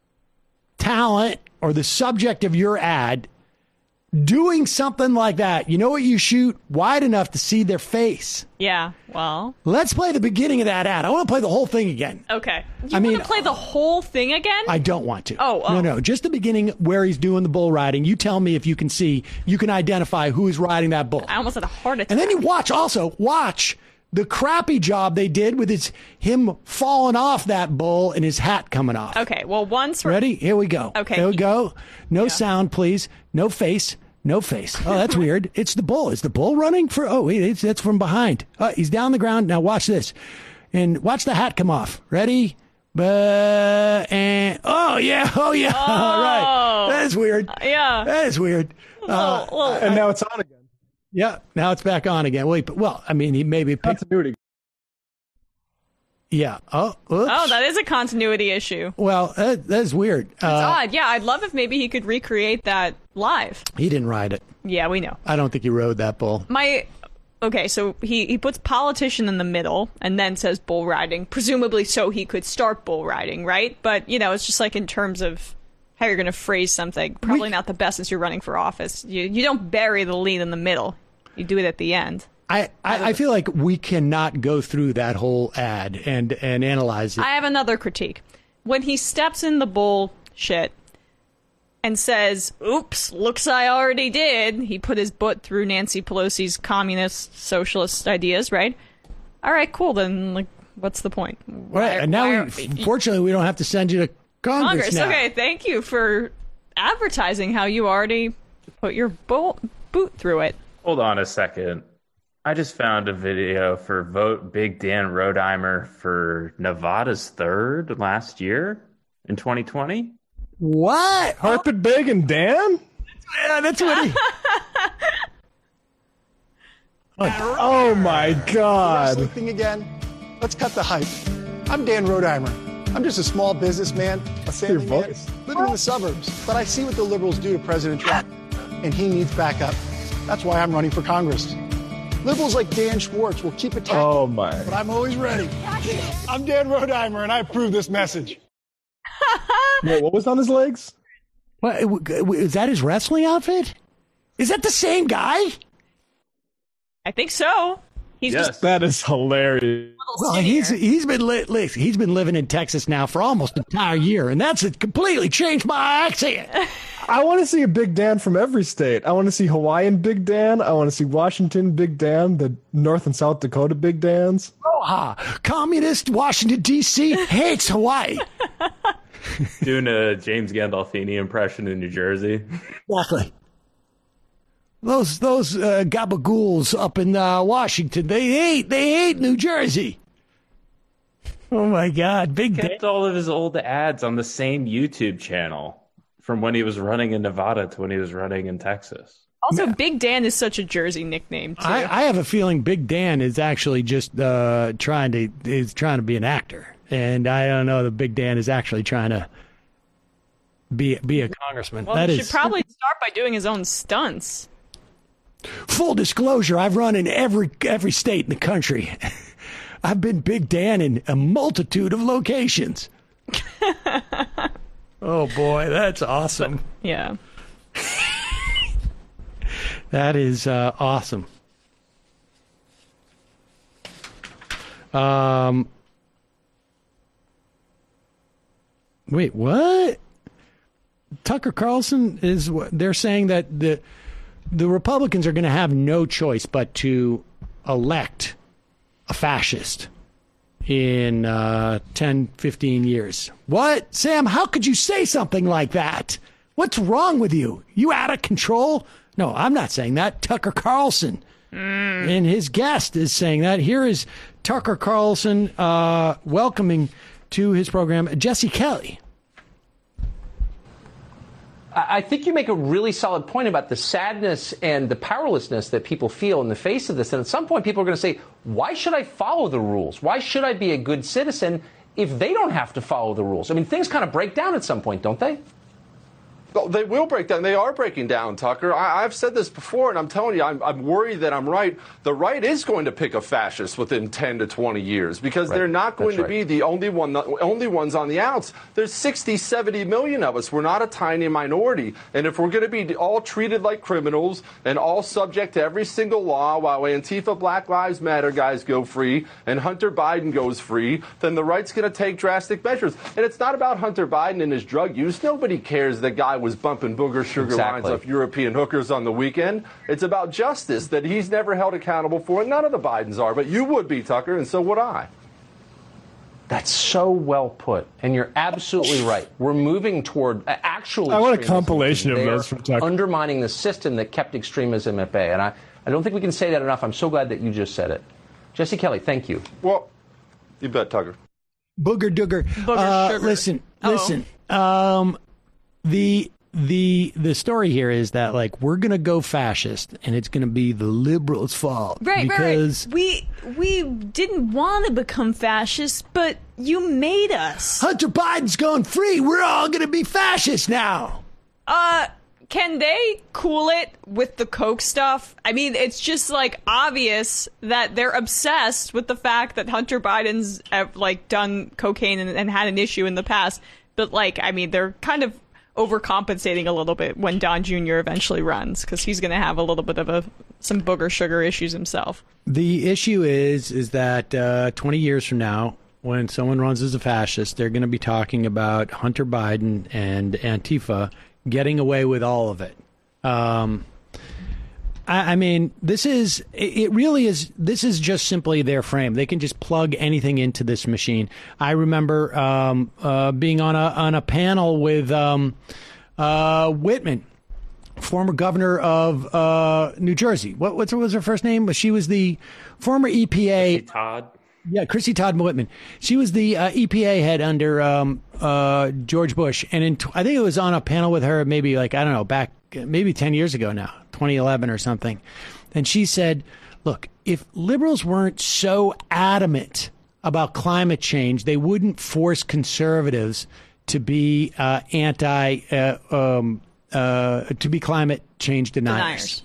talent or the subject of your ad doing something like that, you know what you shoot? Wide enough to see their face. Yeah, well. Let's play the beginning of that ad. I want to play the whole thing again. Okay. You I want mean, to play the whole thing again? I don't want to. Oh, oh. No, no. Just the beginning where he's doing the bull riding. You tell me if you can see, you can identify who is riding that bull. I almost had a heart attack. And then you watch, also, watch the crappy job they did with his him falling off that bull and his hat coming off. Okay, well, once we're... Ready? Here we go. Okay. Here we go. No Yeah. sound, please. No face. No face. Oh, that's weird. It's the bull. Is the bull running for? Oh, wait, it's, that's from behind. Uh, he's down the ground. Now watch this, and watch the hat come off. Ready? But and oh yeah, oh yeah. Oh. Right. That is weird. Uh, yeah. That is weird. Uh, Little- little- And now it's on again. yeah. Now it's back on again. Wait. Well, I mean, he maybe picked. Continuity. Yeah. Oh. Oops. Oh, that is a continuity issue. Well, that, that is weird. It's Uh, odd. Yeah, I'd love if maybe he could recreate that live. he didn't ride it. Yeah, we know. I don't think he rode that bull. My okay, so he, he puts politician in the middle and then says bull riding, presumably so he could start bull riding, right? But, you know, it's just like in terms of how you're going to phrase something, probably we, not the best as you're running for office. You you don't bury the lead in the middle. You do it at the end. I, I, I feel like we cannot go through that whole ad and, and analyze it. I have another critique. When he steps in the bullshit and says, oops, looks I already did, he put his butt through Nancy Pelosi's communist, socialist ideas, right? All right, cool, then, like, what's the point? Right, and now, we, fortunately, we don't have to send you to Congress, Congress now. Okay, thank you for advertising how you already put your bo- boot through it. Hold on a second. I just found a video for Vote Big Dan Rodheimer for Nevada's third last year in twenty twenty. What? Harp it big and Dan? Yeah, that's what he... Oh, my God. Sleeping again? Let's cut the hype. I'm Dan Rodheimer. I'm just a small businessman, a family man, living in the suburbs. But I see what the liberals do to President Trump, and he needs backup. That's why I'm running for Congress. Liberals like Dan Schwartz will keep attacking. Oh, my. But I'm always ready. I'm Dan Rodheimer, and I approve this message. Wait, what was on his legs? What, is that his wrestling outfit? Is that the same guy? I think so. He's yes. just that is hilarious. Well, he's he's been li- listen, he's been living in Texas now for almost an entire year, and that's it completely changed my accent. I want to see a Big Dan from every state. I want to see Hawaiian Big Dan. I want to see Washington Big Dan, the North and South Dakota Big Dans. Oh, communist Washington, D C hates Hawaii. Doing a James Gandolfini impression in New Jersey. Exactly. Those those uh, gabagools up in uh, Washington, they hate they hate New Jersey. Oh my God, Big Dan kept all of his old ads on the same YouTube channel from when he was running in Nevada to when he was running in Texas. Also, yeah. Big Dan is such a Jersey nickname too. I, I have a feeling Big Dan is actually just uh, trying to is trying to be an actor, and I don't know that Big Dan is actually trying to be be a congressman. Well, that he is, should probably start by doing his own stunts. Full disclosure, I've run in every every state in the country. I've been Big Dan in a multitude of locations. Oh, boy, that's awesome. But, yeah. That is uh, awesome. Um. Wait, what? Tucker Carlson is, they're saying that the the Republicans are going to have no choice but to elect a fascist in uh, ten, fifteen years. What? Sam, how could you say something like that? What's wrong with you? You out of control? No, I'm not saying that. Tucker Carlson mm. and his guest is saying that. Here is Tucker Carlson uh, welcoming to his program Jesse Kelly. I think you make a really solid point about the sadness and the powerlessness that people feel in the face of this. And at some point, people are going to say, why should I follow the rules? Why should I be a good citizen if they don't have to follow the rules? I mean, things kind of break down at some point, don't they? Well, they will break down. They are breaking down, Tucker. I, I've said this before, and I'm telling you, I'm, I'm worried that I'm right. The right is going to pick a fascist within ten to twenty years because right. they're not going That's to right. be the only one, the only ones on the outs. There's sixty, seventy million of us. We're not a tiny minority. And if we're going to be all treated like criminals and all subject to every single law while Antifa, Black Lives Matter guys go free and Hunter Biden goes free, then the right's going to take drastic measures. And it's not about Hunter Biden and his drug use. Nobody cares the guy was bumping booger sugar exactly. lines off European hookers on the weekend. It's about justice that he's never held accountable for, and none of the Bidens are. But you would be, Tucker, and so would I. That's so well put, and you're absolutely right. We're moving toward actual. I want a compilation of those from Tucker. Undermining the system that kept extremism at bay, and I, I don't think we can say that enough. I'm so glad that you just said it. Jesse Kelly, thank you. Well, you bet, Tucker. Booger Dooger. Booger uh, sugar. Listen, Uh-oh. listen. Um, the the the story here is that like we're gonna go fascist, and it's gonna be the liberals' fault, right? Because right, right. We we didn't want to become fascists, but you made us. Hunter Biden's going free. We're all gonna be fascists now. Uh, can they cool it with the Coke stuff? I mean, it's just like obvious that they're obsessed with the fact that Hunter Biden's uh, like done cocaine and, and had an issue in the past. But like, I mean, they're kind of overcompensating a little bit when Don Junior eventually runs, because he's going to have a little bit of a some booger sugar issues himself. The issue is is that uh, twenty years from now, when someone runs as a fascist, they're going to be talking about Hunter Biden and Antifa getting away with all of it. Um, I, I mean, this is it, it really is. This is just simply their frame. They can just plug anything into this machine. I remember um, uh, being on a on a panel with um, uh, Whitman, former governor of uh, New Jersey. What, what was her first name? She was the former E P A. Chrissy Todd. Yeah, Chrissy Todd Whitman. She was the uh, E P A head under um, uh, George Bush. And in, I think it was on a panel with her maybe like, I don't know, back maybe ten years ago now, twenty eleven or something. And she said, look, if liberals weren't so adamant about climate change, they wouldn't force conservatives to be uh, anti, uh, um, uh, to be climate change deniers. Deniers.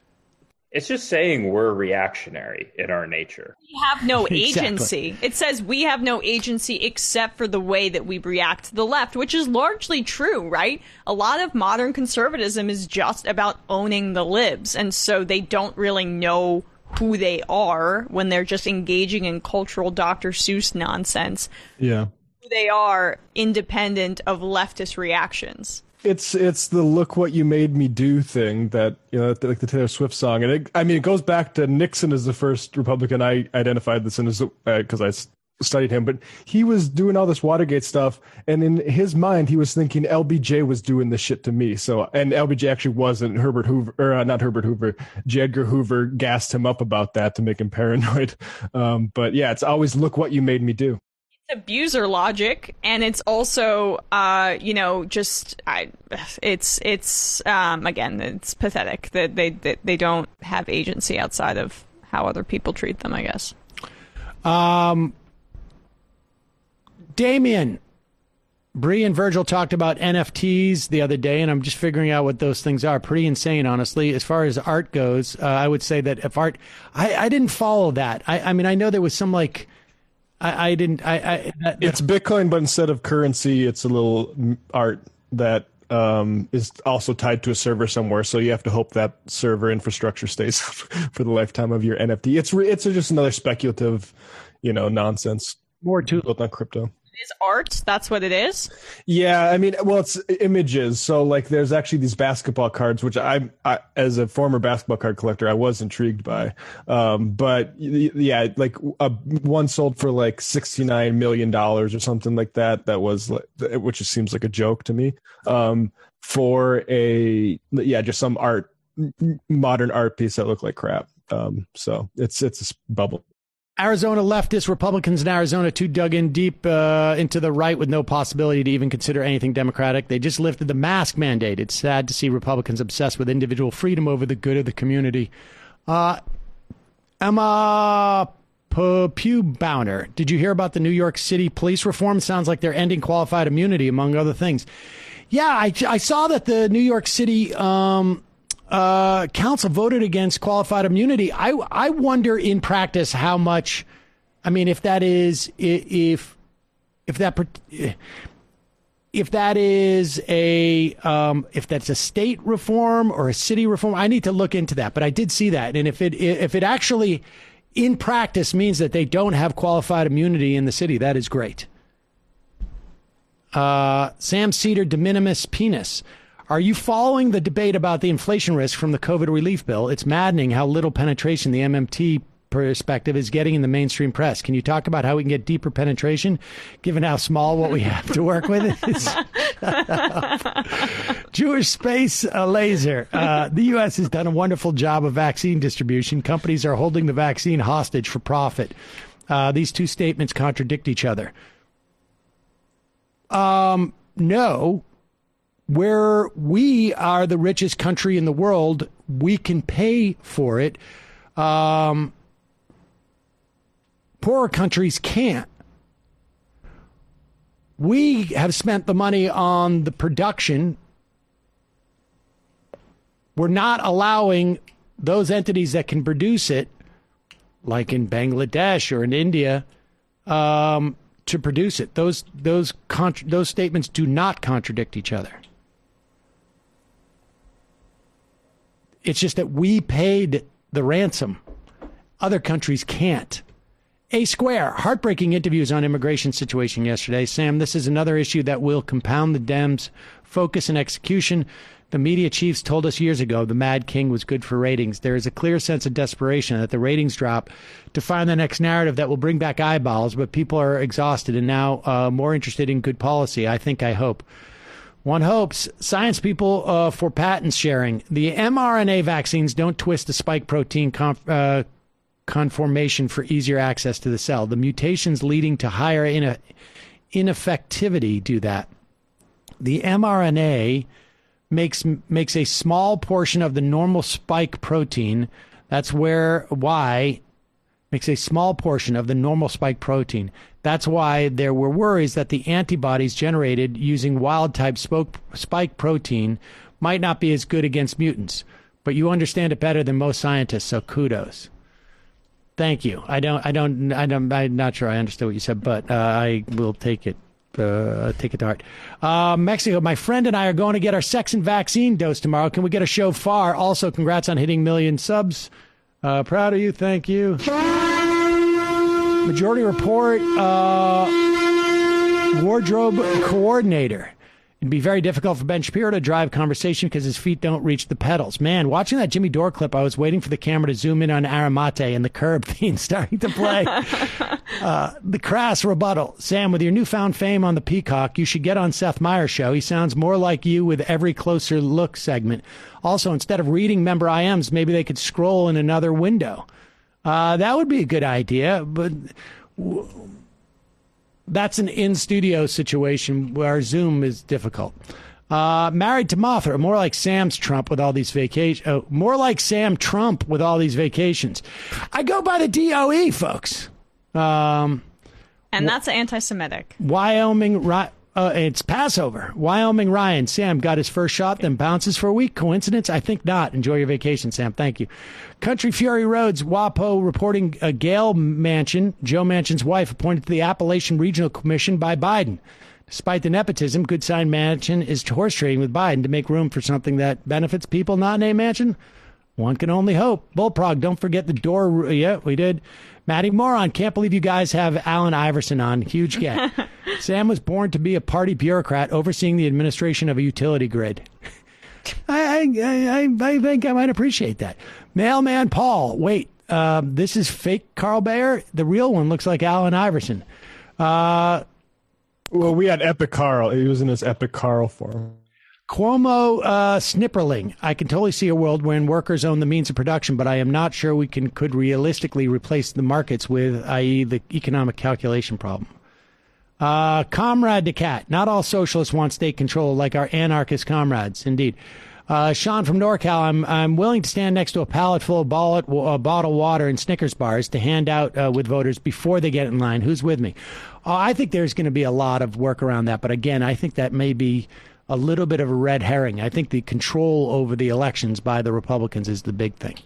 It's just saying we're reactionary in our nature. We have no agency. Exactly. It says we have no agency except for the way that we react to the left, which is largely true, right? A lot of modern conservatism is just about owning the libs, and so they don't really know who they are when they're just engaging in cultural Doctor Seuss nonsense. Yeah. Who they are independent of leftist reactions. It's it's the "look what you made me do" thing that, you know, like the Taylor Swift song, and it, I mean it goes back to Nixon as the first Republican I identified this in as because uh, I studied him, but he was doing all this Watergate stuff, and in his mind he was thinking L B J was doing this shit to me. So and L B J actually wasn't. Herbert Hoover, or uh, not Herbert Hoover, J. Edgar Hoover gassed him up about that to make him paranoid. Um, but yeah, it's always "look what you made me do." Abuser logic, and it's also uh you know just I it's it's um again it's pathetic that they that they don't have agency outside of how other people treat them, I guess. um Damien, Bree and Virgil talked about N F Ts the other day, and I'm just figuring out what those things are. Pretty insane, honestly. As far as art goes, uh, I would say that if art I, I didn't follow that. I, I mean I know there was some like I, I didn't. I. I that, it's Bitcoin, but instead of currency, it's a little art that um, is also tied to a server somewhere. So you have to hope that server infrastructure stays for the lifetime of your N F T. It's re- it's just another speculative, you know, nonsense. More to built on crypto. It is art. That's what it is. Yeah, I mean, well, it's images. So, like, there's actually these basketball cards, which I, I as a former basketball card collector, I was intrigued by. Um, but yeah, like a, one sold for like sixty-nine million dollars or something like that. That was, like, which just seems like a joke to me. Um, for a yeah, just some art, modern art piece that looked like crap. Um, so it's it's a bubble. Arizona leftists, Republicans in Arizona, too dug in deep uh, into the right with no possibility to even consider anything democratic. They just lifted the mask mandate. It's sad to see Republicans obsessed with individual freedom over the good of the community. Uh, Emma Pewbauner, did you hear about the New York City police reform? Sounds like they're ending qualified immunity, among other things. Yeah, I, I saw that the New York City um, uh, council voted against qualified immunity. I I wonder in practice how much. I mean, if that is if if that if that is a um, if that's a state reform or a city reform, I need to look into that. But I did see that, and if it if it actually in practice means that they don't have qualified immunity in the city, that is great. Uh, Sam Cedar, de minimis penis. Are you following the debate about the inflation risk from the COVID relief bill? It's maddening how little penetration the M M T perspective is getting in the mainstream press. Can you talk about how we can get deeper penetration, given how small what we have to work with is? Jewish Space uh, Laser. Uh, the U S has done a wonderful job of vaccine distribution. Companies are holding the vaccine hostage for profit. Uh, these two statements contradict each other. Um, no. Where we are the richest country in the world, we can pay for it. Um, poorer countries can't. We have spent the money on the production We're not allowing those entities that can produce it, like in Bangladesh or in India, um, to produce it. Those those contra- those statements do not contradict each other. It's just that we paid the ransom. Other countries can't. A Square, heartbreaking interviews on immigration situation yesterday. Sam, this is another issue that will compound the Dems' focus and execution. The media chiefs told us years ago the Mad King was good for ratings. There is a clear sense of desperation that the ratings drop to find the next narrative that will bring back eyeballs, but people are exhausted and now uh, more interested in good policy. I think, I hope. One hopes. Science people uh, for patents sharing. The mRNA vaccines don't twist the spike protein conf- uh, conformation for easier access to the cell. The mutations leading to higher ine- ineffectivity do that. The mRNA makes makes a small portion of the normal spike protein. That's where why makes a small portion of the normal spike protein. That's why there were worries that the antibodies generated using wild-type spike protein might not be as good against mutants. But you understand it better than most scientists, so kudos. Thank you. I don't. I don't. I don't. I'm not sure I understood what you said, but uh, I will take it. Uh, take it to heart. Uh, Mexico. My friend and I are going to get our second vaccine dose tomorrow. Can we get a shofar? Also, congrats on hitting million subs. Uh, proud of you. Thank you. Majority Report, uh, wardrobe coordinator. It'd be very difficult for Ben Shapiro to drive conversation because his feet don't reach the pedals. Man, watching that Jimmy Dore clip, I was waiting for the camera to zoom in on Aramate and the curb theme starting to play. uh, the crass rebuttal. Sam, with your newfound fame on the Peacock, you should get on Seth Meyers' show. He sounds more like you with every closer look segment. Also, instead of reading member I Ms, maybe they could scroll in another window. Uh, that would be a good idea, but w- that's an in-studio situation where Zoom is difficult. Uh, married to Mothra, more like Sam's Trump with all these vacations. Oh, more like Sam Trump with all these vacations. I go by the D O E, folks. Um, and that's anti-Semitic. Wyoming, uh, it's Passover. Wyoming Ryan, Sam got his first shot, then bounces for a week. Coincidence? I think not. Enjoy your vacation, Sam. Thank you. Country Fury Roads, WAPO reporting a Gail Manchin, Joe Manchin's wife, appointed to the Appalachian Regional Commission by Biden. Despite the nepotism, good sign Manchin is horse trading with Biden to make room for something that benefits people not named Manchin. One can only hope. Bullprog, don't forget the door. Yeah, we did. Matty Moron, can't believe you guys have Allen Iverson on. Huge get. Sam was born to be a party bureaucrat overseeing the administration of a utility grid. I, I, I, I think I might appreciate that. Mailman Paul, wait, uh, this is fake Carl Bayer? The real one looks like Allen Iverson. Uh, well, we had Epic Carl. He was in his Epic Carl form. Cuomo uh, Snipperling. I can totally see a world wherein workers own the means of production, but I am not sure we can could realistically replace the markets with, that is the economic calculation problem. Uh, Comrade DeCat. Not all socialists want state control like our anarchist comrades. Indeed. Uh, Sean from NorCal. I'm I'm willing to stand next to a pallet full of bottled uh, bottled water and Snickers bars to hand out uh, with voters before they get in line. Who's with me? Uh, I think there's going to be a lot of work around that. But again, I think that may be a little bit of a red herring. I think the control over the elections by the Republicans is the big thing.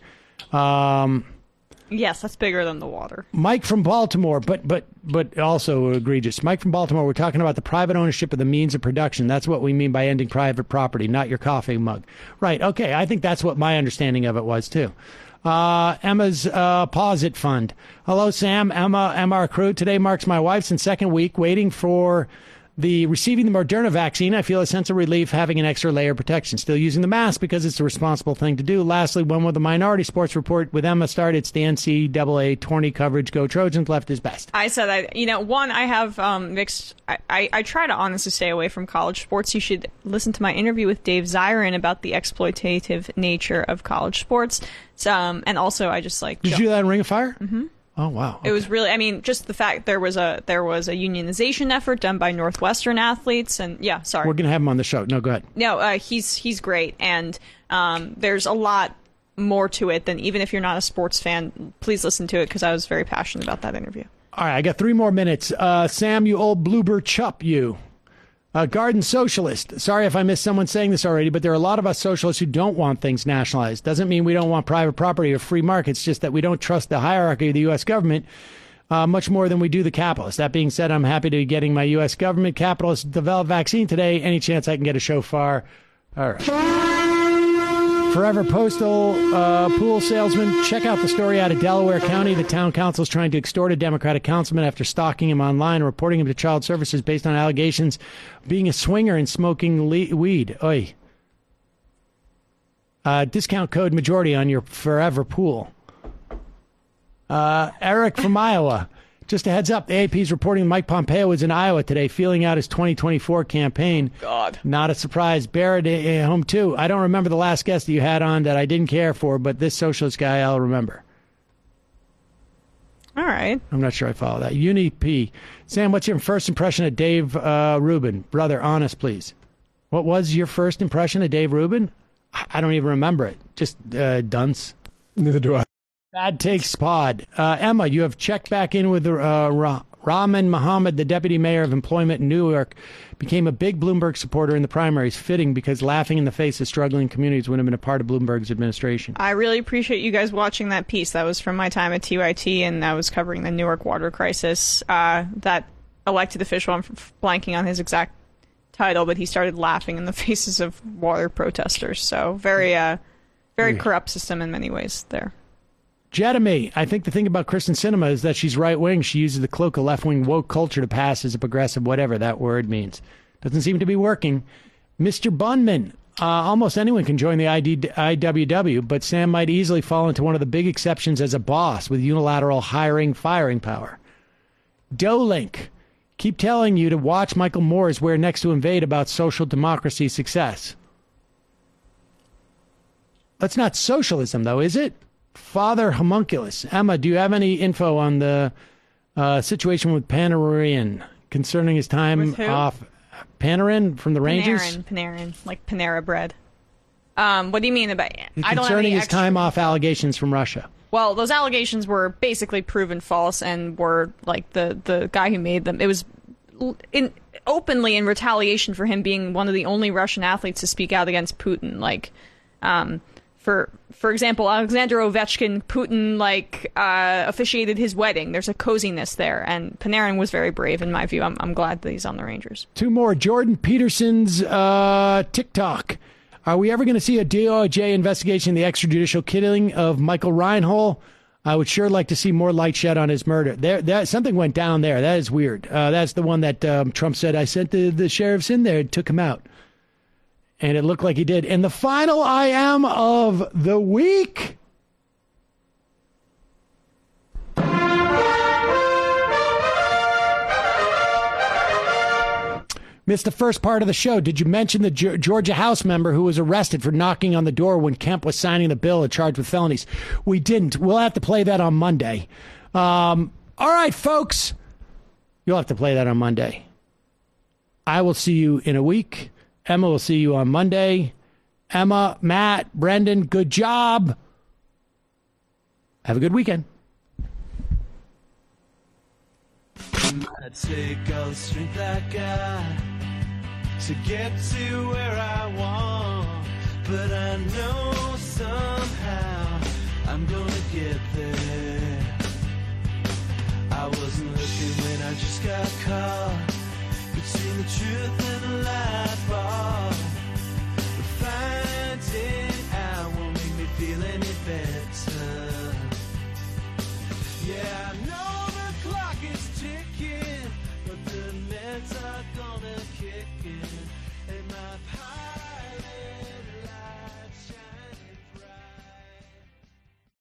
Um, yes, that's bigger than the water. Mike from Baltimore, but but but also egregious. Mike from Baltimore, we're talking about the private ownership of the means of production. That's what we mean by ending private property, not your coffee mug. Right, okay, I think that's what my understanding of it was, too. Uh, Emma's uh, Posit Fund. Hello, Sam. Emma, Emma, our crew. Today marks my wife's and second week waiting for the receiving the Moderna vaccine. I feel a sense of relief having an extra layer of protection. Still using the mask because it's the responsible thing to do. Lastly, when will the Minority Sports Report with Emma start? It's the N C double A tourney coverage. Go Trojans. Left is best. I said that, you know, one, I have um, mixed. I, I, I try to honestly stay away from college sports. You should listen to my interview with Dave Zirin about the exploitative nature of college sports. Um, and also, I just like. Did you do that in Ring of Fire? Mm-hmm. Oh, wow. Okay. It was really, I mean, just the fact there was a there was a unionization effort done by Northwestern athletes. And yeah, sorry. We're going to have him on the show. No, go ahead. No, uh, he's he's great. And um, there's a lot more to it than even if you're not a sports fan. Please listen to it because I was very passionate about that interview. All right, I got three more minutes. Uh, Sam, you old bloober chup, you. Uh, Garden Socialist. Sorry if I missed someone saying this already, but there are a lot of us socialists who don't want things nationalized. Doesn't mean we don't want private property or free markets, just that we don't trust the hierarchy of the U S government uh, much more than we do the capitalists. That being said, I'm happy to be getting my U S government capitalist developed vaccine today. Any chance I can get a shofar? All right. Forever Postal uh, pool salesman. Check out the story out of Delaware County. The town council is trying to extort a Democratic councilman after stalking him online and reporting him to Child Services based on allegations of being a swinger and smoking le- weed. Oy. Uh, discount code majority on your Forever pool. Uh, Eric from Iowa. Just a heads up, the A P is reporting Mike Pompeo was in Iowa today, feeling out his twenty twenty-four campaign. God. Not a surprise. Barrett at home, too. I don't remember the last guest that you had on that I didn't care for, but this socialist guy I'll remember. All right. I'm not sure I follow that. Uni P. Sam, what's your first impression of Dave uh, Rubin? Brother, honest, please. What was your first impression of Dave Rubin? I don't even remember it. Just uh, dunce. Neither do I. Bad Takes Pod. Uh, Emma, you have checked back in with uh, Ra- Rahman Mohammed, the deputy mayor of employment in New York, became a big Bloomberg supporter in the primaries, fitting because laughing in the face of struggling communities would have been a part of Bloomberg's administration. I really appreciate you guys watching that piece. That was from my time at T Y T, and I was covering the Newark water crisis. Uh, that elected official, I'm blanking on his exact title, but he started laughing in the faces of water protesters. So very, uh, very corrupt system in many ways there. Jeremy, I think the thing about Kristen Sinema is that she's right-wing. She uses the cloak of left-wing woke culture to pass as a progressive, whatever that word means. Doesn't seem to be working. Mister Bunman, uh, almost anyone can join the I D- I W W, but Sam might easily fall into one of the big exceptions as a boss with unilateral hiring-firing power. Dolink, keep telling you to watch Michael Moore's We're Next to Invade about social democracy success. That's not socialism, though, is it? Father Homunculus. Emma, do you have any info on the uh, situation with Panarin concerning his time off? Panarin from the Rangers? Panarin, Panarin, like Panera Bread. Um, what do you mean about I don't have Concerning any his extra time off allegations from Russia. Well, those allegations were basically proven false and were like the, the guy who made them. It was in, openly in retaliation for him being one of the only Russian athletes to speak out against Putin. Like, um, for for example, Alexander Ovechkin, Putin like uh, officiated his wedding. There's a coziness there, and Panarin was very brave in my view. I'm I'm glad that he's on the Rangers. Two more. Jordan Peterson's uh, TikTok. Are we ever going to see a D O J investigation into the extrajudicial killing of Michael Reinhold? I would sure like to see more light shed on his murder. There, that something went down there. That is weird. Uh, that's the one that um, Trump said, I sent the, the sheriffs in there and took him out. And it looked like he did. And the final I am of the week. Missed the first part of the show. Did you mention the G- Georgia House member who was arrested for knocking on the door when Kemp was signing the bill and charged with felonies? We didn't. We'll have to play that on Monday. Um, all right, folks. You'll have to play that on Monday. I will see you in a week. Emma will see you on Monday. Emma, Matt, Brendan, good job. Have a good weekend. I take all the strength I got to get to where I want, but I know